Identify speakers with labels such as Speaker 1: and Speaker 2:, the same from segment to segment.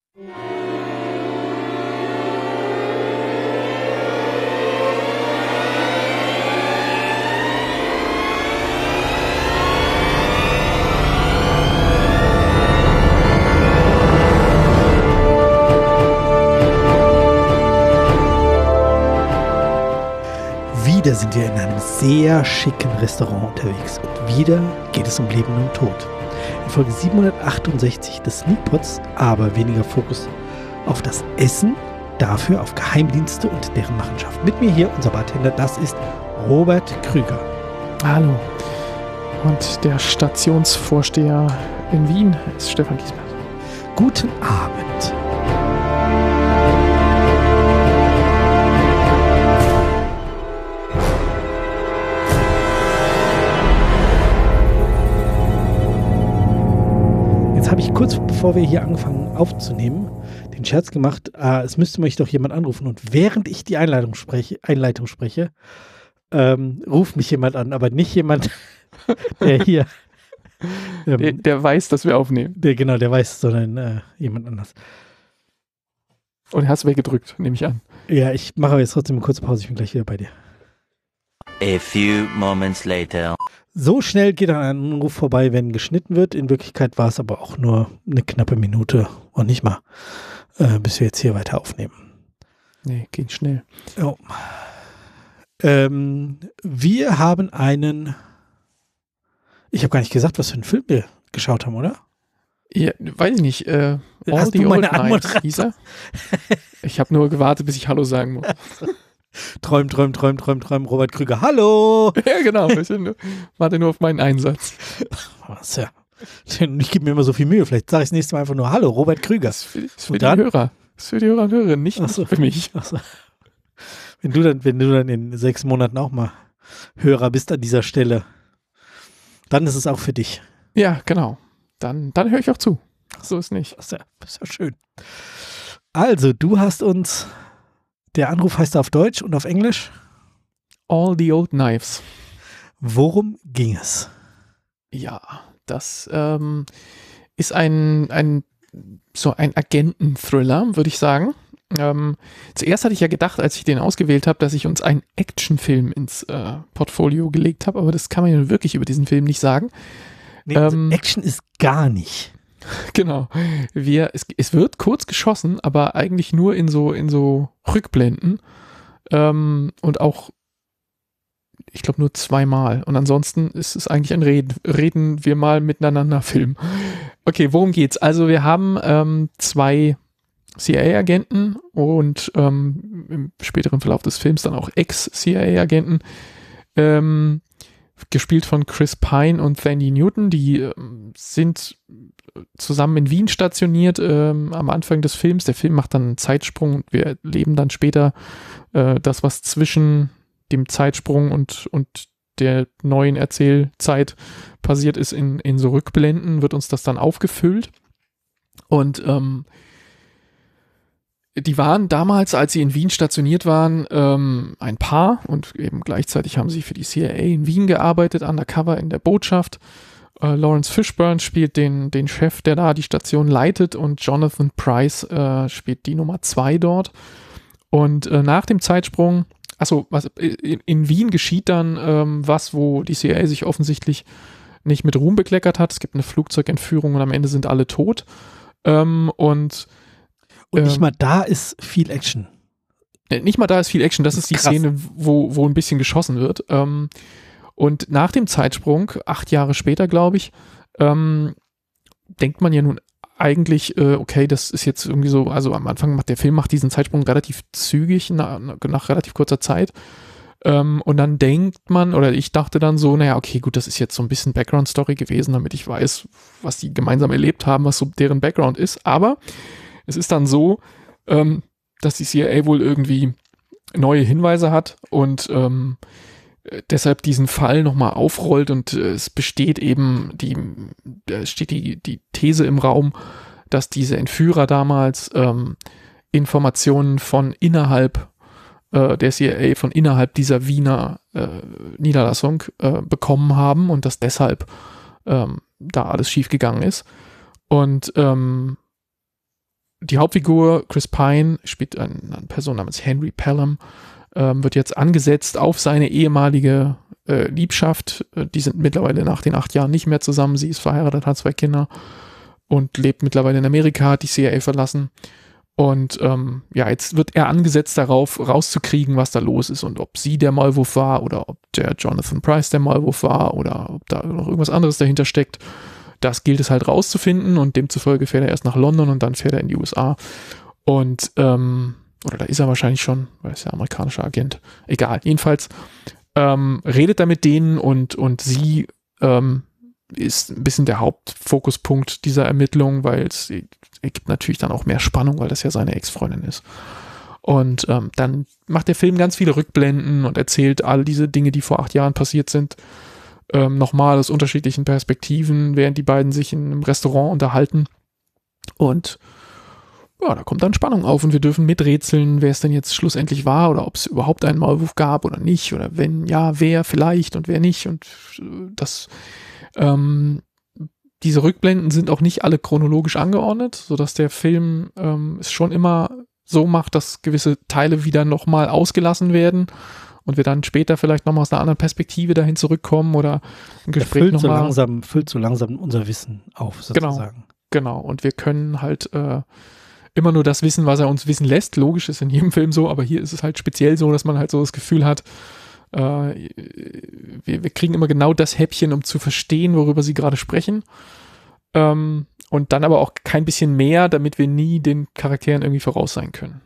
Speaker 1: Wieder sind wir in einem sehr schicken Restaurant unterwegs und wieder geht es um Leben und Tod. In Folge 768 des Sneakpots aber weniger Fokus auf das Essen, dafür auf Geheimdienste und deren Machenschaften. Mit mir hier unser Bartender, das ist Robert Krüger.
Speaker 2: Hallo. Und der Stationsvorsteher in Wien ist Stefan Giesbert.
Speaker 1: Guten Abend. Habe ich kurz bevor wir hier angefangen aufzunehmen, den Scherz gemacht, es müsste mich doch jemand anrufen. Und während ich die Einleitung spreche, ruft mich jemand an, aber nicht jemand, der hier
Speaker 2: der weiß, dass wir aufnehmen.
Speaker 1: Der weiß, sondern jemand anders.
Speaker 2: Und hast weggedrückt, nehme ich an.
Speaker 1: Ja, ich mache aber jetzt trotzdem eine kurze Pause, ich bin gleich wieder bei dir.
Speaker 3: A few moments later.
Speaker 1: So schnell geht ein Anruf vorbei, wenn geschnitten wird. In Wirklichkeit war es aber auch nur eine knappe Minute und nicht mal, bis wir jetzt hier weiter aufnehmen.
Speaker 2: Nee, ging schnell.
Speaker 1: Oh. Wir haben ich habe gar nicht gesagt, was für einen Film wir geschaut haben, oder?
Speaker 2: Ja, weiß ich nicht.
Speaker 1: Hast du meine Antwort?
Speaker 2: Ich habe nur gewartet, bis ich Hallo sagen muss.
Speaker 1: Träum, Robert Krüger. Hallo!
Speaker 2: Ja, genau. Ich warte nur auf meinen Einsatz.
Speaker 1: Ja. Ich gebe mir immer so viel Mühe. Vielleicht sage ich das nächste Mal einfach nur Hallo, Robert Krüger.
Speaker 2: Das ist für die Hörer. Das ist für die Hörer und Hörerinnen, nicht für mich.
Speaker 1: So. Wenn du dann in 6 Monaten auch mal Hörer bist an dieser Stelle, dann ist es auch für dich.
Speaker 2: Ja, genau. Dann höre ich auch zu. So ist nicht.
Speaker 1: Das ist ja schön. Also, du hast uns... Der Anruf heißt auf Deutsch und auf Englisch?
Speaker 2: All the Old Knives.
Speaker 1: Worum ging es?
Speaker 2: Ja, das ist ein Agenten-Thriller, würde ich sagen. Zuerst hatte ich ja gedacht, als ich den ausgewählt habe, dass ich uns einen Actionfilm ins Portfolio gelegt habe, aber das kann man ja wirklich über diesen Film nicht sagen.
Speaker 1: Nee, Action ist gar nicht.
Speaker 2: Genau. Es wird kurz geschossen, aber eigentlich nur in so Rückblenden. Und auch, ich glaube, nur 2-mal. Und ansonsten ist es eigentlich ein Reden wir mal miteinander Film. Okay, worum geht's? Also wir haben 2 CIA-Agenten und im späteren Verlauf des Films dann auch Ex-CIA-Agenten. Gespielt von Chris Pine und Thandie Newton, die sind zusammen in Wien stationiert am Anfang des Films. Der Film macht dann einen Zeitsprung und wir erleben dann später das, was zwischen dem Zeitsprung und der neuen Erzählzeit passiert ist in so Rückblenden, wird uns das dann aufgefüllt. Und die waren damals, als sie in Wien stationiert waren, ein Paar und eben gleichzeitig haben sie für die CIA in Wien gearbeitet, undercover in der Botschaft. Lawrence Fishburne spielt den Chef, der da die Station leitet, und Jonathan Pryce spielt die Nummer 2 dort. Und nach dem Zeitsprung, was in Wien geschieht dann wo die CIA sich offensichtlich nicht mit Ruhm bekleckert hat. Es gibt eine Flugzeugentführung und am Ende sind alle tot. Und
Speaker 1: nicht mal da ist viel Action.
Speaker 2: Nicht mal da ist viel Action. Das ist die
Speaker 1: krass.
Speaker 2: Szene, wo ein bisschen geschossen wird. Und nach dem Zeitsprung, 8 Jahre später, glaube ich, denkt man ja nun eigentlich, okay, das ist jetzt irgendwie so, also am Anfang macht der Film diesen Zeitsprung relativ zügig, nach relativ kurzer Zeit. Und dann denkt man, oder ich dachte dann so, naja, okay, gut, das ist jetzt so ein bisschen Background-Story gewesen, damit ich weiß, was die gemeinsam erlebt haben, was so deren Background ist. Aber es ist dann so, dass die CIA wohl irgendwie neue Hinweise hat und deshalb diesen Fall nochmal aufrollt und es besteht eben steht die These im Raum, dass diese Entführer damals Informationen von innerhalb der CIA, von innerhalb dieser Wiener Niederlassung bekommen haben und dass deshalb da alles schiefgegangen ist. Und die Hauptfigur, Chris Pine, spielt eine Person namens Henry Pelham, wird jetzt angesetzt auf seine ehemalige Liebschaft. Die sind mittlerweile nach den 8 Jahren nicht mehr zusammen. Sie ist verheiratet, hat 2 Kinder und lebt mittlerweile in Amerika, hat die CIA verlassen. Und jetzt wird er angesetzt darauf, rauszukriegen, was da los ist und ob sie der Maulwurf war oder ob der Jonathan Pryce der Maulwurf war oder ob da noch irgendwas anderes dahinter steckt. Das gilt es halt rauszufinden und demzufolge fährt er erst nach London und dann fährt er in die USA. Und, oder da ist er wahrscheinlich schon, weil er ist ja amerikanischer Agent. Egal, jedenfalls redet er mit denen und sie ist ein bisschen der Hauptfokuspunkt dieser Ermittlung, weil es ergibt natürlich dann auch mehr Spannung, weil das ja seine Ex-Freundin ist. Und dann macht der Film ganz viele Rückblenden und erzählt all diese Dinge, die vor 8 Jahren passiert sind, nochmal aus unterschiedlichen Perspektiven, während die beiden sich in einem Restaurant unterhalten. Und ja, da kommt dann Spannung auf und wir dürfen miträtseln, wer es denn jetzt schlussendlich war oder ob es überhaupt einen Maulwurf gab oder nicht oder wenn ja, wer vielleicht und wer nicht. Und das diese Rückblenden sind auch nicht alle chronologisch angeordnet, sodass der Film es schon immer so macht, dass gewisse Teile wieder nochmal ausgelassen werden und wir dann später vielleicht nochmal aus einer anderen Perspektive dahin zurückkommen oder ein Gespräch nochmal.
Speaker 1: Füllt so langsam unser Wissen auf, sozusagen.
Speaker 2: Genau. Und wir können halt immer nur das wissen, was er uns wissen lässt. Logisch ist in jedem Film so, aber hier ist es halt speziell so, dass man halt so das Gefühl hat, wir kriegen immer genau das Häppchen, um zu verstehen, worüber sie gerade sprechen. Und dann aber auch kein bisschen mehr, damit wir nie den Charakteren irgendwie voraus sein können.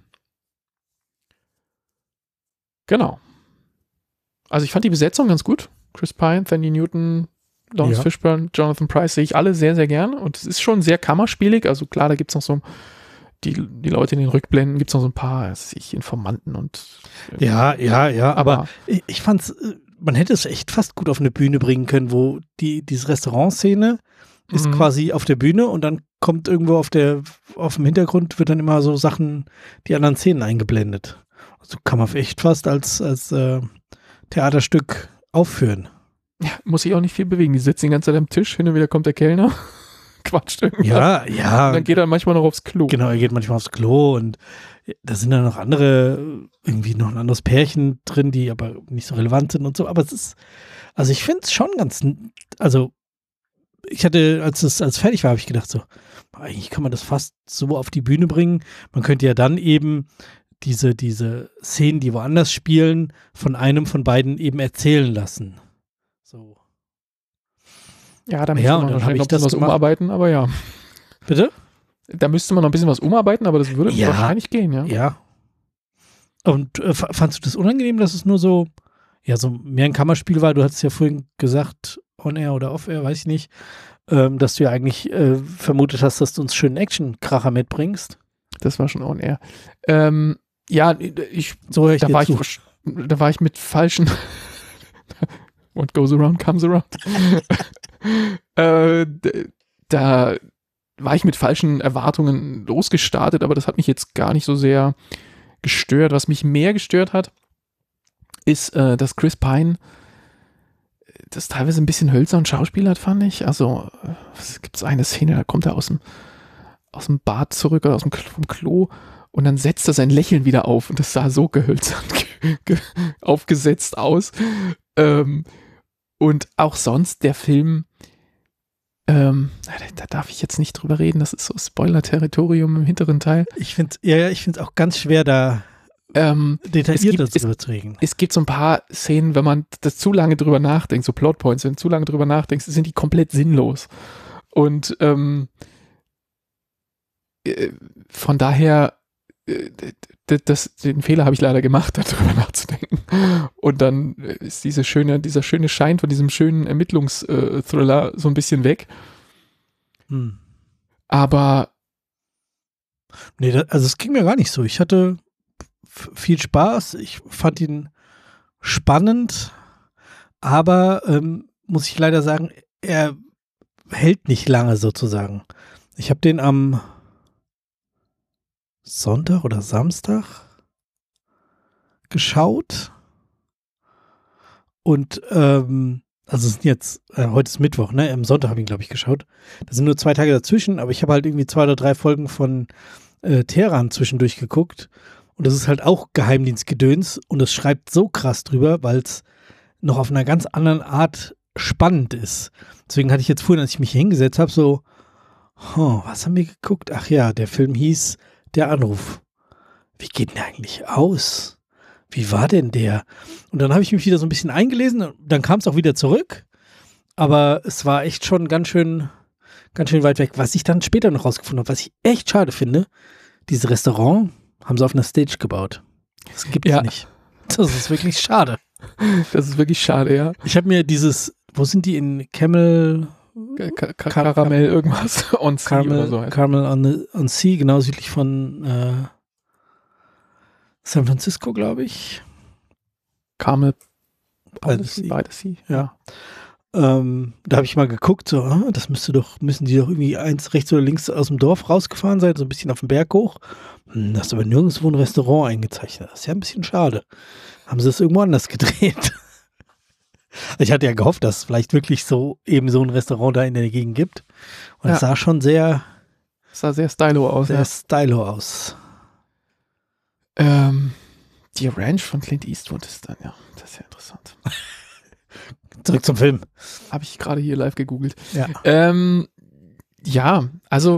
Speaker 2: Genau. Also ich fand die Besetzung ganz gut. Chris Pine, Thandie Newton, Lawrence Fishburne, Jonathan Pryce sehe ich alle sehr, sehr gern. Und es ist schon sehr kammerspielig. Also klar, da gibt es noch so die Leute in den Rückblenden, gibt es noch so ein paar, Informanten und
Speaker 1: Ja, aber ich fand's, man hätte es echt fast gut auf eine Bühne bringen können, wo diese Restaurantszene ist quasi auf der Bühne und dann kommt irgendwo auf dem Hintergrund wird dann immer so Sachen, die anderen Szenen eingeblendet. Also kann man echt fast als Theaterstück aufführen.
Speaker 2: Ja, muss sich auch nicht viel bewegen. Die sitzen die ganze Zeit am Tisch, hin und wieder kommt der Kellner, quatscht irgendwas.
Speaker 1: Ja.
Speaker 2: Und dann geht er manchmal noch aufs Klo.
Speaker 1: Genau, er geht manchmal aufs Klo und da sind dann noch irgendwie noch ein anderes Pärchen drin, die aber nicht so relevant sind und so. Aber ich finde es schon ich hatte, als es fertig war, habe ich gedacht so, eigentlich kann man das fast so auf die Bühne bringen. Man könnte ja dann eben diese Szenen, die woanders spielen, von einem von beiden eben erzählen lassen. So.
Speaker 2: Ja, da müsste man wahrscheinlich noch ein bisschen was umarbeiten, aber ja.
Speaker 1: Bitte?
Speaker 2: Da müsste man noch ein bisschen was umarbeiten, aber das würde wahrscheinlich gehen, ja.
Speaker 1: Ja. Und fandst du das unangenehm, dass es nur so mehr ein Kammerspiel war? Du hattest ja vorhin gesagt, on-air oder off-air, weiß ich nicht, dass du ja eigentlich vermutet hast, dass du uns schönen Action-Kracher mitbringst.
Speaker 2: Das war schon on-air. Da war ich mit falschen What goes around comes around. Da war ich mit falschen Erwartungen losgestartet, aber das hat mich jetzt gar nicht so sehr gestört. Was mich mehr gestört hat, ist, dass Chris Pine das teilweise ein bisschen hölzern Schauspiel hat, fand ich. Also, es gibt eine Szene, da kommt er aus dem Bad zurück oder vom Klo und dann setzt er sein Lächeln wieder auf und das sah so gehölzert aufgesetzt aus. Und auch sonst der Film, da darf ich jetzt nicht drüber reden, das ist so Spoiler-Territorium im hinteren Teil.
Speaker 1: Ich finde es auch ganz schwer, da detailliert darüber zu reden.
Speaker 2: Es gibt so ein paar Szenen, wenn man das zu lange drüber nachdenkt, so Plotpoints, wenn du zu lange drüber nachdenkst, sind die komplett sinnlos. Und von daher, den Fehler habe ich leider gemacht, darüber nachzudenken. Und dann ist dieser schöne Schein von diesem schönen Ermittlungsthriller so ein bisschen weg. Aber
Speaker 1: nee, es ging mir gar nicht so. Ich hatte viel Spaß. Ich fand ihn spannend, aber muss ich leider sagen, er hält nicht lange sozusagen. Ich habe den am Sonntag oder Samstag geschaut und also es sind jetzt, heute ist Mittwoch, ne? Am Sonntag habe ich ihn, glaube ich, geschaut. Da sind nur 2 Tage dazwischen, aber ich habe halt irgendwie 2 oder 3 Folgen von Teheran zwischendurch geguckt. Und das ist halt auch Geheimdienstgedöns. Und es schreibt so krass drüber, weil es noch auf einer ganz anderen Art spannend ist. Deswegen hatte ich jetzt vorhin, als ich mich hier hingesetzt habe, so, was haben wir geguckt? Ach ja, der Film hieß Der Anruf. Wie geht denn der eigentlich aus? Wie war denn der? Und dann habe ich mich wieder so ein bisschen eingelesen und dann kam es auch wieder zurück. Aber es war echt schon ganz schön weit weg. Was ich dann später noch rausgefunden habe, was ich echt schade finde, dieses Restaurant haben sie auf einer Stage gebaut. Das gibt es nicht. Das ist wirklich schade.
Speaker 2: Das ist wirklich schade, ja.
Speaker 1: Ich habe mir wo sind die in Camel?
Speaker 2: Karamell irgendwas on Sea oder so.
Speaker 1: Caramel on Sea, genau südlich von San Francisco, glaube ich.
Speaker 2: Carmel
Speaker 1: by the
Speaker 2: Sea.
Speaker 1: Ja. Da habe ich mal geguckt, so, müssen die doch irgendwie rechts oder links aus dem Dorf rausgefahren sein, so ein bisschen auf den Berg hoch. Da ist aber nirgendwo ein Restaurant eingezeichnet. Das ist ja ein bisschen schade. Haben sie das irgendwo anders gedreht? Ich hatte ja gehofft, dass es vielleicht wirklich eben so ein Restaurant da in der Gegend gibt. Und es sah schon sehr
Speaker 2: stylo aus.
Speaker 1: Sehr stylo aus.
Speaker 2: Die Ranch von Clint Eastwood ist dann, das ist ja interessant.
Speaker 1: Zurück zum Film.
Speaker 2: Habe ich gerade hier live gegoogelt.
Speaker 1: Ja.
Speaker 2: Also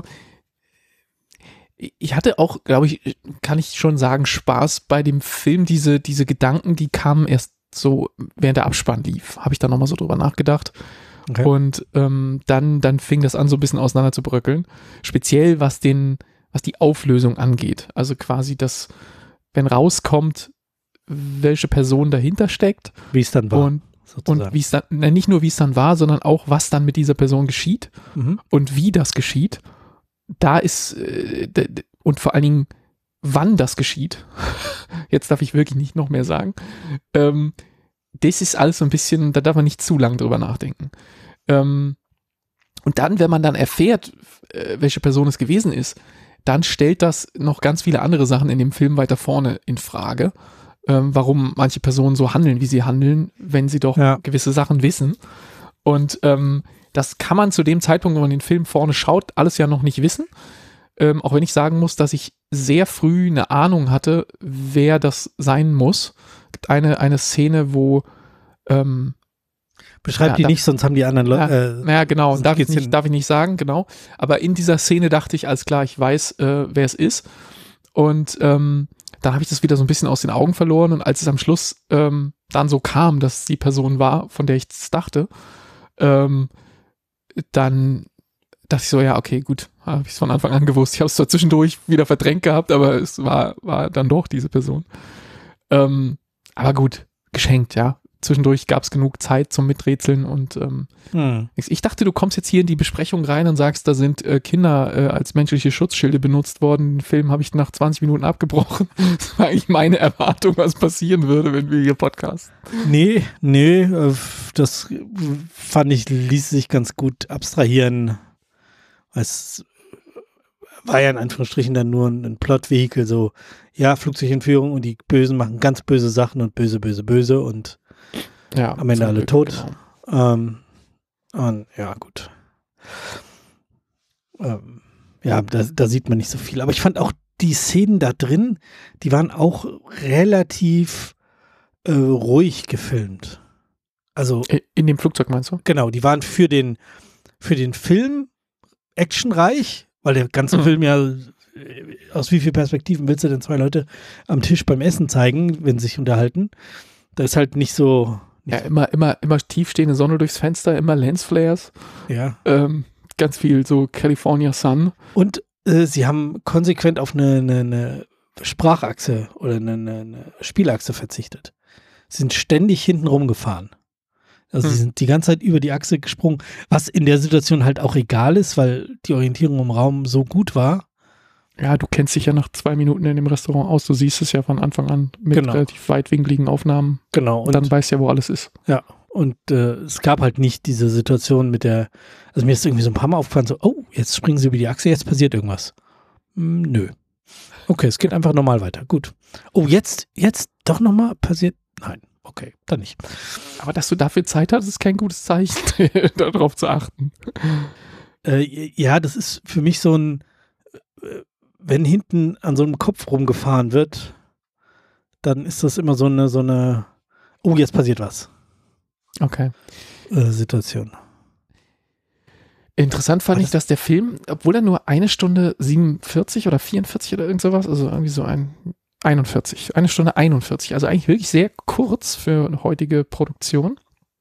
Speaker 2: ich hatte auch, glaube ich, kann ich schon sagen, Spaß bei dem Film. Diese Gedanken, die kamen erst so, während der Abspann lief, habe ich da nochmal so drüber nachgedacht. Okay. Und dann fing das an, so ein bisschen auseinander zu bröckeln. Speziell, was die Auflösung angeht. Also quasi das, wenn rauskommt, welche Person dahinter steckt.
Speaker 1: Wie es dann war.
Speaker 2: Und wie es dann, nicht nur wie es dann war, sondern auch, was dann mit dieser Person geschieht und wie das geschieht. Da ist, und vor allen Dingen, wann das geschieht. Jetzt darf ich wirklich nicht noch mehr sagen. Das ist alles so ein bisschen, da darf man nicht zu lange drüber nachdenken. Und dann, wenn man dann erfährt, welche Person es gewesen ist, dann stellt das noch ganz viele andere Sachen in dem Film weiter vorne in Frage. Warum manche Personen so handeln, wie sie handeln, wenn sie doch gewisse Sachen wissen. Und das kann man zu dem Zeitpunkt, wenn man den Film vorne schaut, alles ja noch nicht wissen. Auch wenn ich sagen muss, dass ich sehr früh eine Ahnung hatte, wer das sein muss. Es gibt eine Szene, wo
Speaker 1: beschreibt die nicht, sonst haben die anderen Leute.
Speaker 2: Genau, darf ich nicht sagen, genau. Aber in dieser Szene dachte ich, alles klar, ich weiß, wer es ist. Und dann habe ich das wieder so ein bisschen aus den Augen verloren. Und als es am Schluss dann so kam, dass es die Person war, von der ich es dachte, dann dachte ich so, ja, okay, gut, habe ich es von Anfang an gewusst. Ich habe es zwar zwischendurch wieder verdrängt gehabt, aber es war dann doch diese Person. Aber gut, geschenkt, ja. Zwischendurch gab es genug Zeit zum Miträtseln und ich dachte, du kommst jetzt hier in die Besprechung rein und sagst, da sind Kinder als menschliche Schutzschilde benutzt worden. Den Film habe ich nach 20 Minuten abgebrochen. Das war eigentlich meine Erwartung, was passieren würde, wenn wir hier podcasten.
Speaker 1: Nee, das fand ich, ließ sich ganz gut abstrahieren. Es war ja in Anführungsstrichen dann nur ein Plot-Vehikel, so, ja, Flugzeugentführung und die Bösen machen ganz böse Sachen und böse und am Ende alle tot. Genau. Und ja, gut. Da sieht man nicht so viel. Aber ich fand auch die Szenen da drin, die waren auch relativ ruhig gefilmt. Also
Speaker 2: in dem Flugzeug meinst du?
Speaker 1: Genau, die waren für den Film actionreich, weil der ganze Film ja, aus wie vielen Perspektiven willst du denn zwei Leute am Tisch beim Essen zeigen, wenn sie sich unterhalten? Da ist halt nicht so.
Speaker 2: Ja, immer tiefstehende Sonne durchs Fenster, immer Lensflares.
Speaker 1: Ja.
Speaker 2: Ganz viel so California Sun.
Speaker 1: Und sie haben konsequent auf eine Sprachachse oder eine Spielachse verzichtet. Sie sind ständig hinten rumgefahren. Also sie sind die ganze Zeit über die Achse gesprungen, was in der Situation halt auch egal ist, weil die Orientierung im Raum so gut war.
Speaker 2: Ja, du kennst dich ja nach 2 Minuten in dem Restaurant aus. Du siehst es ja von Anfang an mit relativ weitwinkligen Aufnahmen.
Speaker 1: Genau.
Speaker 2: Und dann weißt du ja, wo alles ist.
Speaker 1: Ja, und es gab halt nicht diese Situation mit also mir ist irgendwie so ein paar Mal aufgefallen, so, oh, jetzt springen sie über die Achse, jetzt passiert irgendwas. Nö. Okay, es geht einfach normal weiter. Gut. Oh, jetzt doch nochmal passiert? Nein. Okay, dann nicht.
Speaker 2: Aber dass du dafür Zeit hast, ist kein gutes Zeichen, darauf zu achten.
Speaker 1: Ja, das ist für mich so ein wenn hinten an so einem Kopf rumgefahren wird, dann ist das immer so eine oh, jetzt passiert was.
Speaker 2: Okay.
Speaker 1: Situation.
Speaker 2: Interessant fand ich, dass der Film, obwohl er nur 1 Stunde 47 oder 44 oder irgend sowas, also irgendwie so 41, 1 Stunde 41, also eigentlich wirklich sehr kurz für eine heutige Produktion,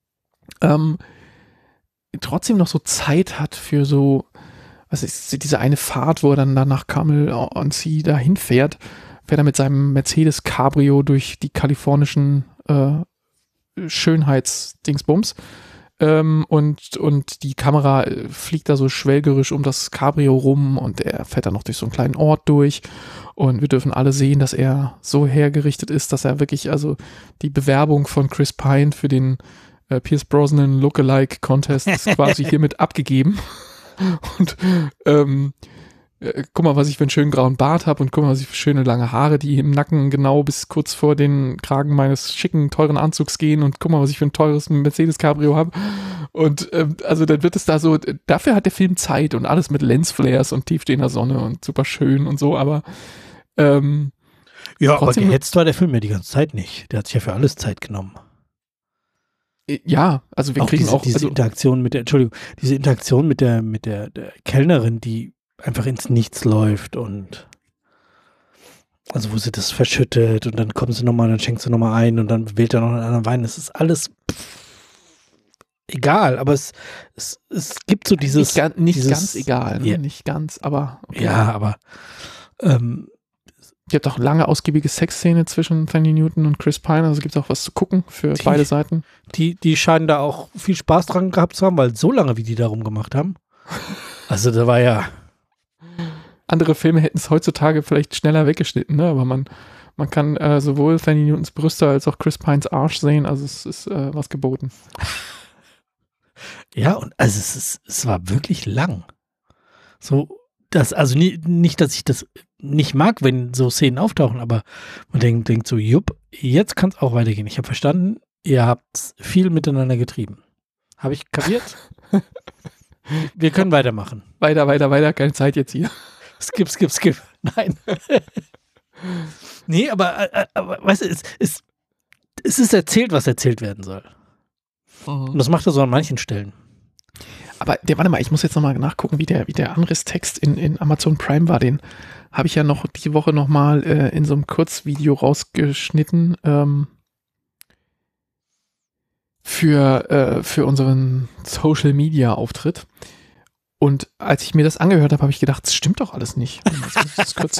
Speaker 2: trotzdem noch so Zeit hat für so, was ist diese eine Fahrt, wo er dann nach Carmel-on-Sea dahin fährt er mit seinem Mercedes Cabrio durch die kalifornischen Schönheitsdingsbums. Und die Kamera fliegt da so schwelgerisch um das Cabrio rum und er fährt dann noch durch so einen kleinen Ort durch und wir dürfen alle sehen, dass er so hergerichtet ist, dass er wirklich, also die Bewerbung von Chris Pine für den Pierce Brosnan Lookalike Contest ist quasi hiermit abgegeben und guck mal, was ich für einen schönen grauen Bart habe und guck mal, was ich für schöne lange Haare, die im Nacken genau bis kurz vor den Kragen meines schicken, teuren Anzugs gehen und guck mal, was ich für ein teures Mercedes Cabrio habe. Und also dann wird es da so, dafür hat der Film Zeit und alles mit Lensflares und tiefstehender Sonne und super schön und so, aber
Speaker 1: ja, aber gehetzt war der Film ja die ganze Zeit nicht. Der hat sich ja für alles Zeit genommen.
Speaker 2: Ja, also wir
Speaker 1: auch
Speaker 2: kriegen
Speaker 1: diese Interaktion mit der Kellnerin, die einfach ins Nichts läuft und also wo sie das verschüttet und dann kommen sie nochmal, dann schenkt sie nochmal ein und dann wählt er noch einen anderen Wein. Es ist alles egal, aber es gibt so dieses...
Speaker 2: Nicht ganz egal, ne?
Speaker 1: Ja.
Speaker 2: Nicht ganz, aber... Okay.
Speaker 1: Ja, aber
Speaker 2: es gibt auch lange ausgiebige Sexszene zwischen Thandie Newton und Chris Pine, also gibt es auch was zu gucken für beide Seiten.
Speaker 1: Die scheinen da auch viel Spaß dran gehabt zu haben, weil so lange, wie die darum gemacht haben, also da war ja...
Speaker 2: Andere Filme hätten es heutzutage vielleicht schneller weggeschnitten, ne? Aber man kann sowohl Thandie Newtons Brüste als auch Chris Pines Arsch sehen, also es ist was geboten.
Speaker 1: Ja, und also es war wirklich lang. So, also nicht, dass ich das nicht mag, wenn so Szenen auftauchen, aber man denkt so, jupp, jetzt kann es auch weitergehen. Ich habe verstanden, ihr habt viel miteinander getrieben. Habe ich kapiert? Wir können weitermachen.
Speaker 2: Weiter, keine Zeit jetzt hier.
Speaker 1: Skip. Nein. Nee, aber weißt du, es ist erzählt, was erzählt werden soll. Und das macht er so an manchen Stellen.
Speaker 2: Aber warte mal, ich muss jetzt nochmal nachgucken, wie der Anrisstext in Amazon Prime war. Den habe ich ja noch die Woche nochmal in so einem Kurzvideo rausgeschnitten für unseren Social Media Auftritt. Und als ich mir das angehört habe, habe ich gedacht, das stimmt doch alles nicht. Jetzt muss ich das kurz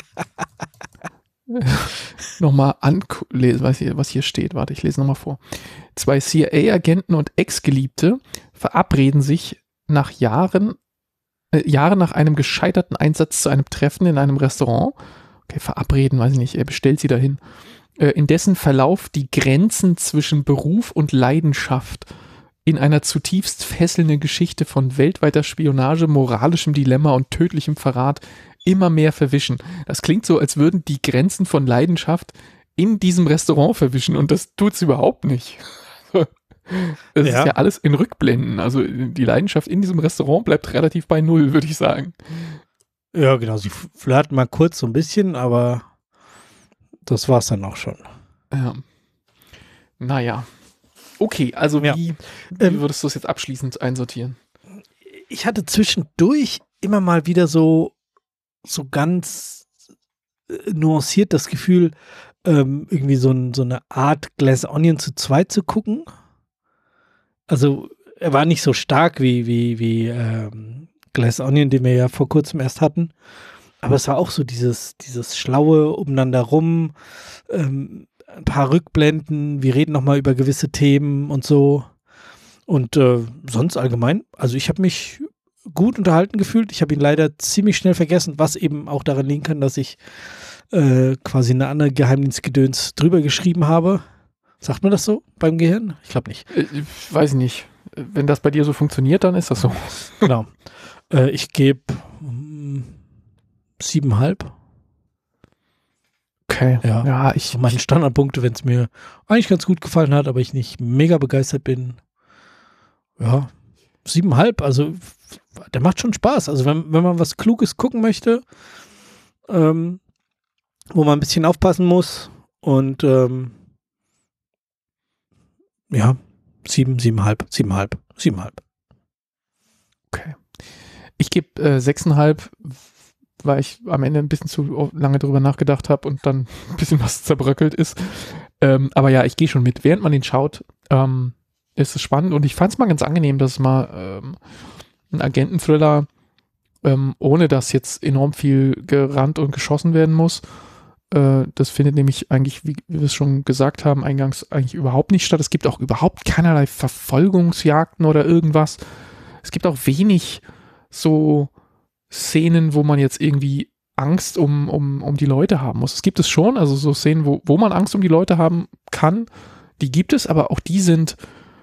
Speaker 2: nochmal anlesen, was hier steht. Warte, ich lese nochmal vor. 2 CIA-Agenten und Ex-Geliebte verabreden sich Jahre nach einem gescheiterten Einsatz zu einem Treffen in einem Restaurant. Okay, verabreden, weiß ich nicht, er bestellt sie dahin. In dessen Verlauf die Grenzen zwischen Beruf und Leidenschaft in einer zutiefst fesselnden Geschichte von weltweiter Spionage, moralischem Dilemma und tödlichem Verrat immer mehr verwischen. Das klingt so, als würden die Grenzen von Leidenschaft in diesem Restaurant verwischen und das tut es überhaupt nicht. Das ist ja alles in Rückblenden. Also die Leidenschaft in diesem Restaurant bleibt relativ bei Null, würde ich sagen.
Speaker 1: Ja, genau. Sie flirten mal kurz so ein bisschen, aber das war's dann auch schon.
Speaker 2: Ja. Naja. Okay, also wie würdest du es jetzt abschließend einsortieren?
Speaker 1: Ich hatte zwischendurch immer mal wieder so ganz nuanciert das Gefühl, irgendwie so eine Art Glass Onion zu zweit zu gucken. Also er war nicht so stark wie Glass Onion, den wir ja vor kurzem erst hatten. Aber es war auch so dieses schlaue umeinander rum, ein paar Rückblenden, wir reden nochmal über gewisse Themen und so. Und sonst allgemein, also ich habe mich gut unterhalten gefühlt. Ich habe ihn leider ziemlich schnell vergessen, was eben auch daran liegen kann, dass ich quasi eine andere Geheimdienstgedöns drüber geschrieben habe. Sagt man das so beim Gehirn? Ich glaube nicht.
Speaker 2: Weiß nicht. Wenn das bei dir so funktioniert, dann ist das so.
Speaker 1: Genau. Ich gebe 7,5.
Speaker 2: Okay.
Speaker 1: Ja, so meine Standardpunkte, wenn es mir eigentlich ganz gut gefallen hat, aber ich nicht mega begeistert bin. Ja, 7,5. Also der macht schon Spaß. Also wenn man was Kluges gucken möchte, wo man ein bisschen aufpassen muss. Und ja, 7,5.
Speaker 2: Okay. Ich gebe 6,5, weil ich am Ende ein bisschen zu lange drüber nachgedacht habe und dann ein bisschen was zerbröckelt ist. Aber ja, ich gehe schon mit. Während man den schaut, ist es spannend und ich fand es mal ganz angenehm, dass es mal ein Agenten-Thriller, ohne dass jetzt enorm viel gerannt und geschossen werden muss. Das findet nämlich eigentlich, wie wir es schon gesagt haben, eingangs eigentlich überhaupt nicht statt. Es gibt auch überhaupt keinerlei Verfolgungsjagden oder irgendwas. Es gibt auch wenig so Szenen, wo man jetzt irgendwie Angst um die Leute haben muss. Es gibt es schon, also so Szenen, wo man Angst um die Leute haben kann, die gibt es, aber auch die sind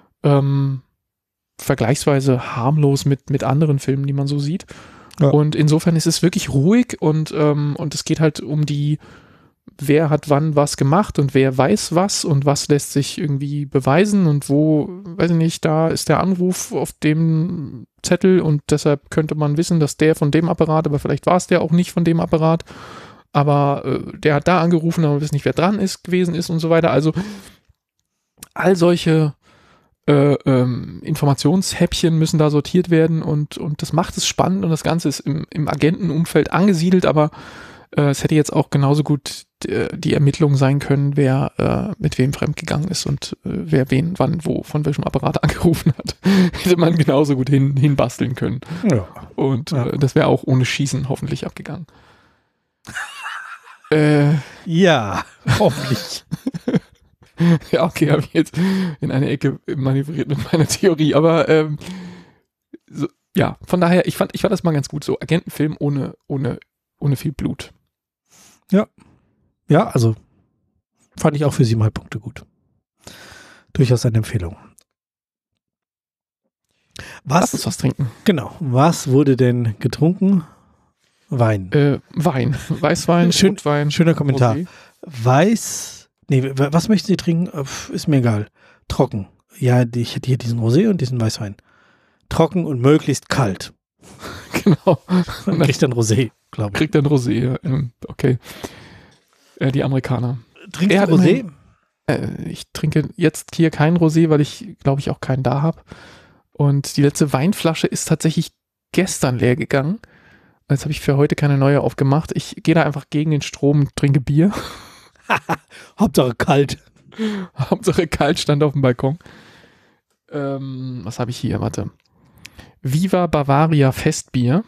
Speaker 2: vergleichsweise harmlos mit anderen Filmen, die man so sieht. Ja. Und insofern ist es wirklich ruhig und es geht halt um wer hat wann was gemacht und wer weiß was und was lässt sich irgendwie beweisen und wo, weiß ich nicht, da ist der Anruf auf dem Zettel und deshalb könnte man wissen, dass der von dem Apparat, aber vielleicht war es der auch nicht von dem Apparat, aber der hat da angerufen, aber wir wissen nicht, wer dran gewesen ist und so weiter. Also all solche Informationshäppchen müssen da sortiert werden und das macht es spannend und das Ganze ist im Agentenumfeld angesiedelt, aber es hätte jetzt auch genauso gut die Ermittlung sein können, wer mit wem fremdgegangen ist und wer wen, wann, wo, von welchem Apparat angerufen hat. Hätte man genauso gut hinbasteln können. Ja. Und das wäre auch ohne Schießen hoffentlich abgegangen.
Speaker 1: Ja, hoffentlich.
Speaker 2: Ja, okay, habe ich jetzt in eine Ecke manövriert mit meiner Theorie, aber so, ja, von daher, ich fand das mal ganz gut, so Agentenfilm ohne viel Blut.
Speaker 1: Ja, also fand ich auch für 7,5 Punkte gut. Durchaus eine Empfehlung.
Speaker 2: Lass uns was trinken.
Speaker 1: Genau. Was wurde denn getrunken? Wein.
Speaker 2: Wein. Weißwein, Rotwein.
Speaker 1: Schöner Kommentar. Was möchten Sie trinken? Ist mir egal. Trocken. Ja, ich hätte hier diesen Rosé und diesen Weißwein. Trocken und möglichst kalt.
Speaker 2: Genau.
Speaker 1: Man kriegt dann Rosé, glaube ich.
Speaker 2: Kriegt dann Rosé, okay. Die Amerikaner.
Speaker 1: Trinkst du Rosé?
Speaker 2: Ich trinke jetzt hier kein Rosé, weil ich, glaube ich, auch keinen da habe. Und die letzte Weinflasche ist tatsächlich gestern leer gegangen. Jetzt habe ich für heute keine neue aufgemacht. Ich gehe da einfach gegen den Strom und trinke Bier.
Speaker 1: Hauptsache kalt.
Speaker 2: Hauptsache kalt, stand auf dem Balkon. Was habe ich hier? Warte. Viva Bavaria Festbier.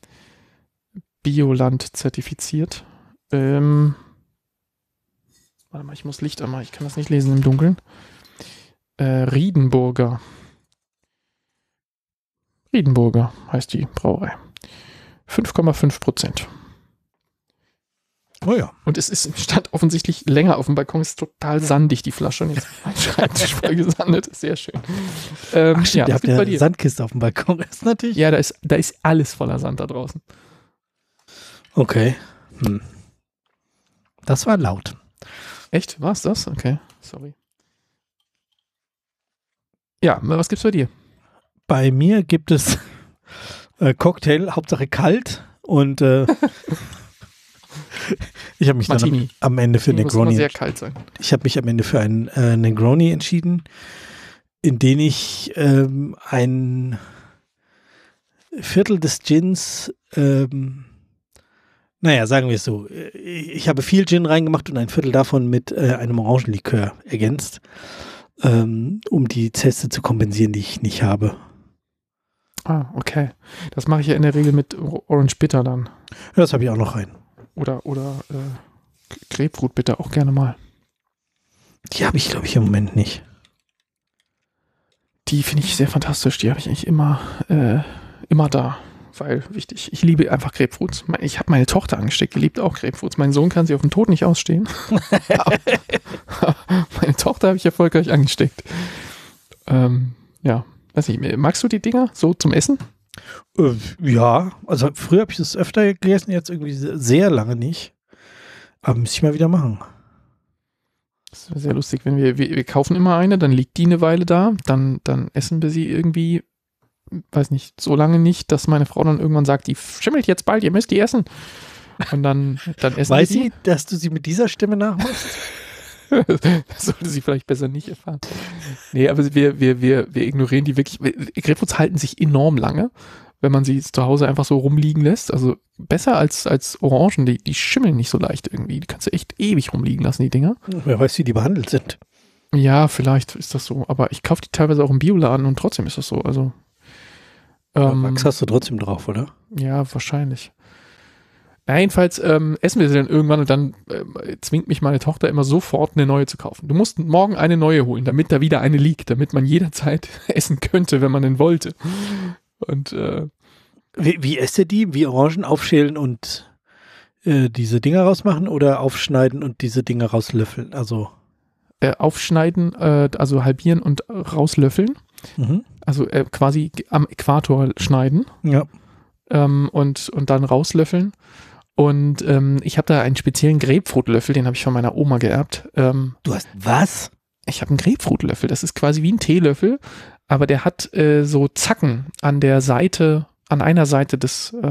Speaker 2: Bioland zertifiziert. Warte mal, ich muss Licht anmachen. Ich kann das nicht lesen im Dunkeln. Riedenburger heißt die Brauerei. 5,5%.
Speaker 1: Oh ja.
Speaker 2: Und es stand offensichtlich länger auf dem Balkon. Es ist total sandig, die Flasche. Und jetzt mein Schreibtisch voll gesandet. Sehr schön.
Speaker 1: Ach stimmt, ihr habt eine Sandkiste auf dem Balkon. Das ist natürlich.
Speaker 2: Ja, da ist alles voller Sand da draußen.
Speaker 1: Okay. Das war laut.
Speaker 2: Echt? War es das? Okay, sorry. Ja, was gibt's bei dir?
Speaker 1: Bei mir gibt es Cocktail, Hauptsache kalt und ich habe mich dann am Ende für Negroni.
Speaker 2: Muss sehr kalt sein.
Speaker 1: Ich habe mich am Ende für einen Negroni entschieden, in den ich ein Viertel des Gins, sagen wir es so, ich habe viel Gin reingemacht und ein Viertel davon mit einem Orangenlikör ergänzt, um die Zeste zu kompensieren, die ich nicht habe.
Speaker 2: Ah, okay. Das mache ich ja in der Regel mit Orange Bitter dann.
Speaker 1: Ja, das habe ich auch noch rein.
Speaker 2: Oder Grapefruit bitte auch gerne mal.
Speaker 1: Die habe ich, glaube ich, im Moment nicht.
Speaker 2: Die finde ich sehr fantastisch. Die habe ich eigentlich immer da. Weil, wichtig, ich liebe einfach Grapefruits. Ich habe meine Tochter angesteckt, die liebt auch Grapefruits. Mein Sohn kann sie auf den Tod nicht ausstehen. Meine Tochter habe ich erfolgreich angesteckt. Ja, weiß nicht, magst du die Dinger so zum Essen?
Speaker 1: Ja, also früher habe ich das öfter gegessen, jetzt irgendwie sehr lange nicht. Aber müsste ich mal wieder machen.
Speaker 2: Das ist sehr lustig, wenn wir kaufen immer eine, dann liegt die eine Weile da, dann essen wir sie irgendwie, weiß nicht, so lange nicht, dass meine Frau dann irgendwann sagt, die schimmelt jetzt bald, ihr müsst die essen. Und dann essen
Speaker 1: Weiß
Speaker 2: wir
Speaker 1: sie, dass du sie mit dieser Stimme nachmachst?
Speaker 2: Das sollte sie vielleicht besser nicht erfahren. Nee, aber wir ignorieren die wirklich. Grapefruits halten sich enorm lange, wenn man sie zu Hause einfach so rumliegen lässt. Also besser als Orangen, die schimmeln nicht so leicht irgendwie. Die kannst du echt ewig rumliegen lassen, die Dinger.
Speaker 1: Wer weiß, wie die behandelt sind.
Speaker 2: Ja, vielleicht ist das so. Aber ich kaufe die teilweise auch im Bioladen und trotzdem ist das so. Also
Speaker 1: Wachs hast du trotzdem drauf, oder?
Speaker 2: ja, wahrscheinlich. Na, jedenfalls essen wir sie dann irgendwann und dann zwingt mich meine Tochter immer sofort eine neue zu kaufen. Du musst morgen eine neue holen, damit da wieder eine liegt, damit man jederzeit essen könnte, wenn man denn wollte. Und
Speaker 1: Wie esst ihr die? Wie Orangen aufschälen und diese Dinger rausmachen oder aufschneiden und diese Dinger rauslöffeln? Also
Speaker 2: aufschneiden, also halbieren und rauslöffeln. Also quasi am Äquator schneiden.
Speaker 1: Ja.
Speaker 2: Und dann rauslöffeln. Und ich habe da einen speziellen Grapefruitlöffel, den habe ich von meiner Oma geerbt.
Speaker 1: Du hast was?
Speaker 2: Ich habe einen Grapefruitlöffel, das ist quasi wie ein Teelöffel, aber der hat so Zacken an der Seite, an einer Seite dieser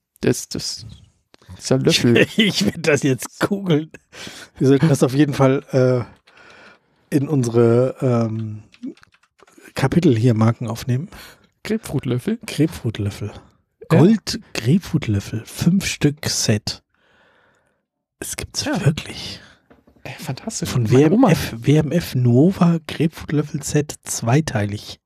Speaker 2: Löffel.
Speaker 1: Ich werde das jetzt googeln. Wir sollten das auf jeden Fall in unsere Kapitel hier Marken aufnehmen.
Speaker 2: Grapefruitlöffel?
Speaker 1: Grapefruitlöffel. Gold Grapefruitlöffel. 5 Stück Set. Es gibt's wirklich.
Speaker 2: Fantastisch.
Speaker 1: Von WMF Nova Grapefruitlöffel Set zweiteilig.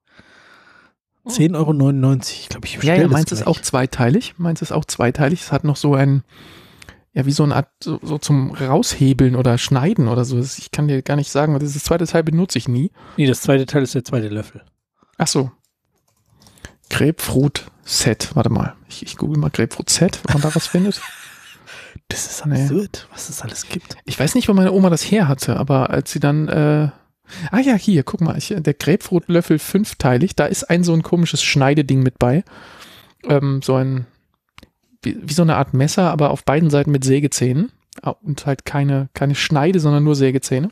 Speaker 1: 10,99 €. Ich glaube, ich bestelle das
Speaker 2: meins ist auch zweiteilig. Es hat noch so ein, ja, wie so eine Art, so zum Raushebeln oder Schneiden oder so. Ich kann dir gar nicht sagen, weil das zweite Teil benutze ich nie.
Speaker 1: Nee, das zweite Teil ist der zweite Löffel.
Speaker 2: Ach so. Grapefruit Set. Warte mal. Ich google mal Grapefruit Set, ob man da was findet.
Speaker 1: Das ist absurd, was es alles gibt.
Speaker 2: Ich weiß nicht, wo meine Oma das her hatte, aber als sie dann, hier, guck mal, der Grapefruitlöffel 5-teilig, da ist so ein komisches Schneideding mit bei. So ein, wie so eine Art Messer, aber auf beiden Seiten mit Sägezähnen. Und halt keine Schneide, sondern nur Sägezähne.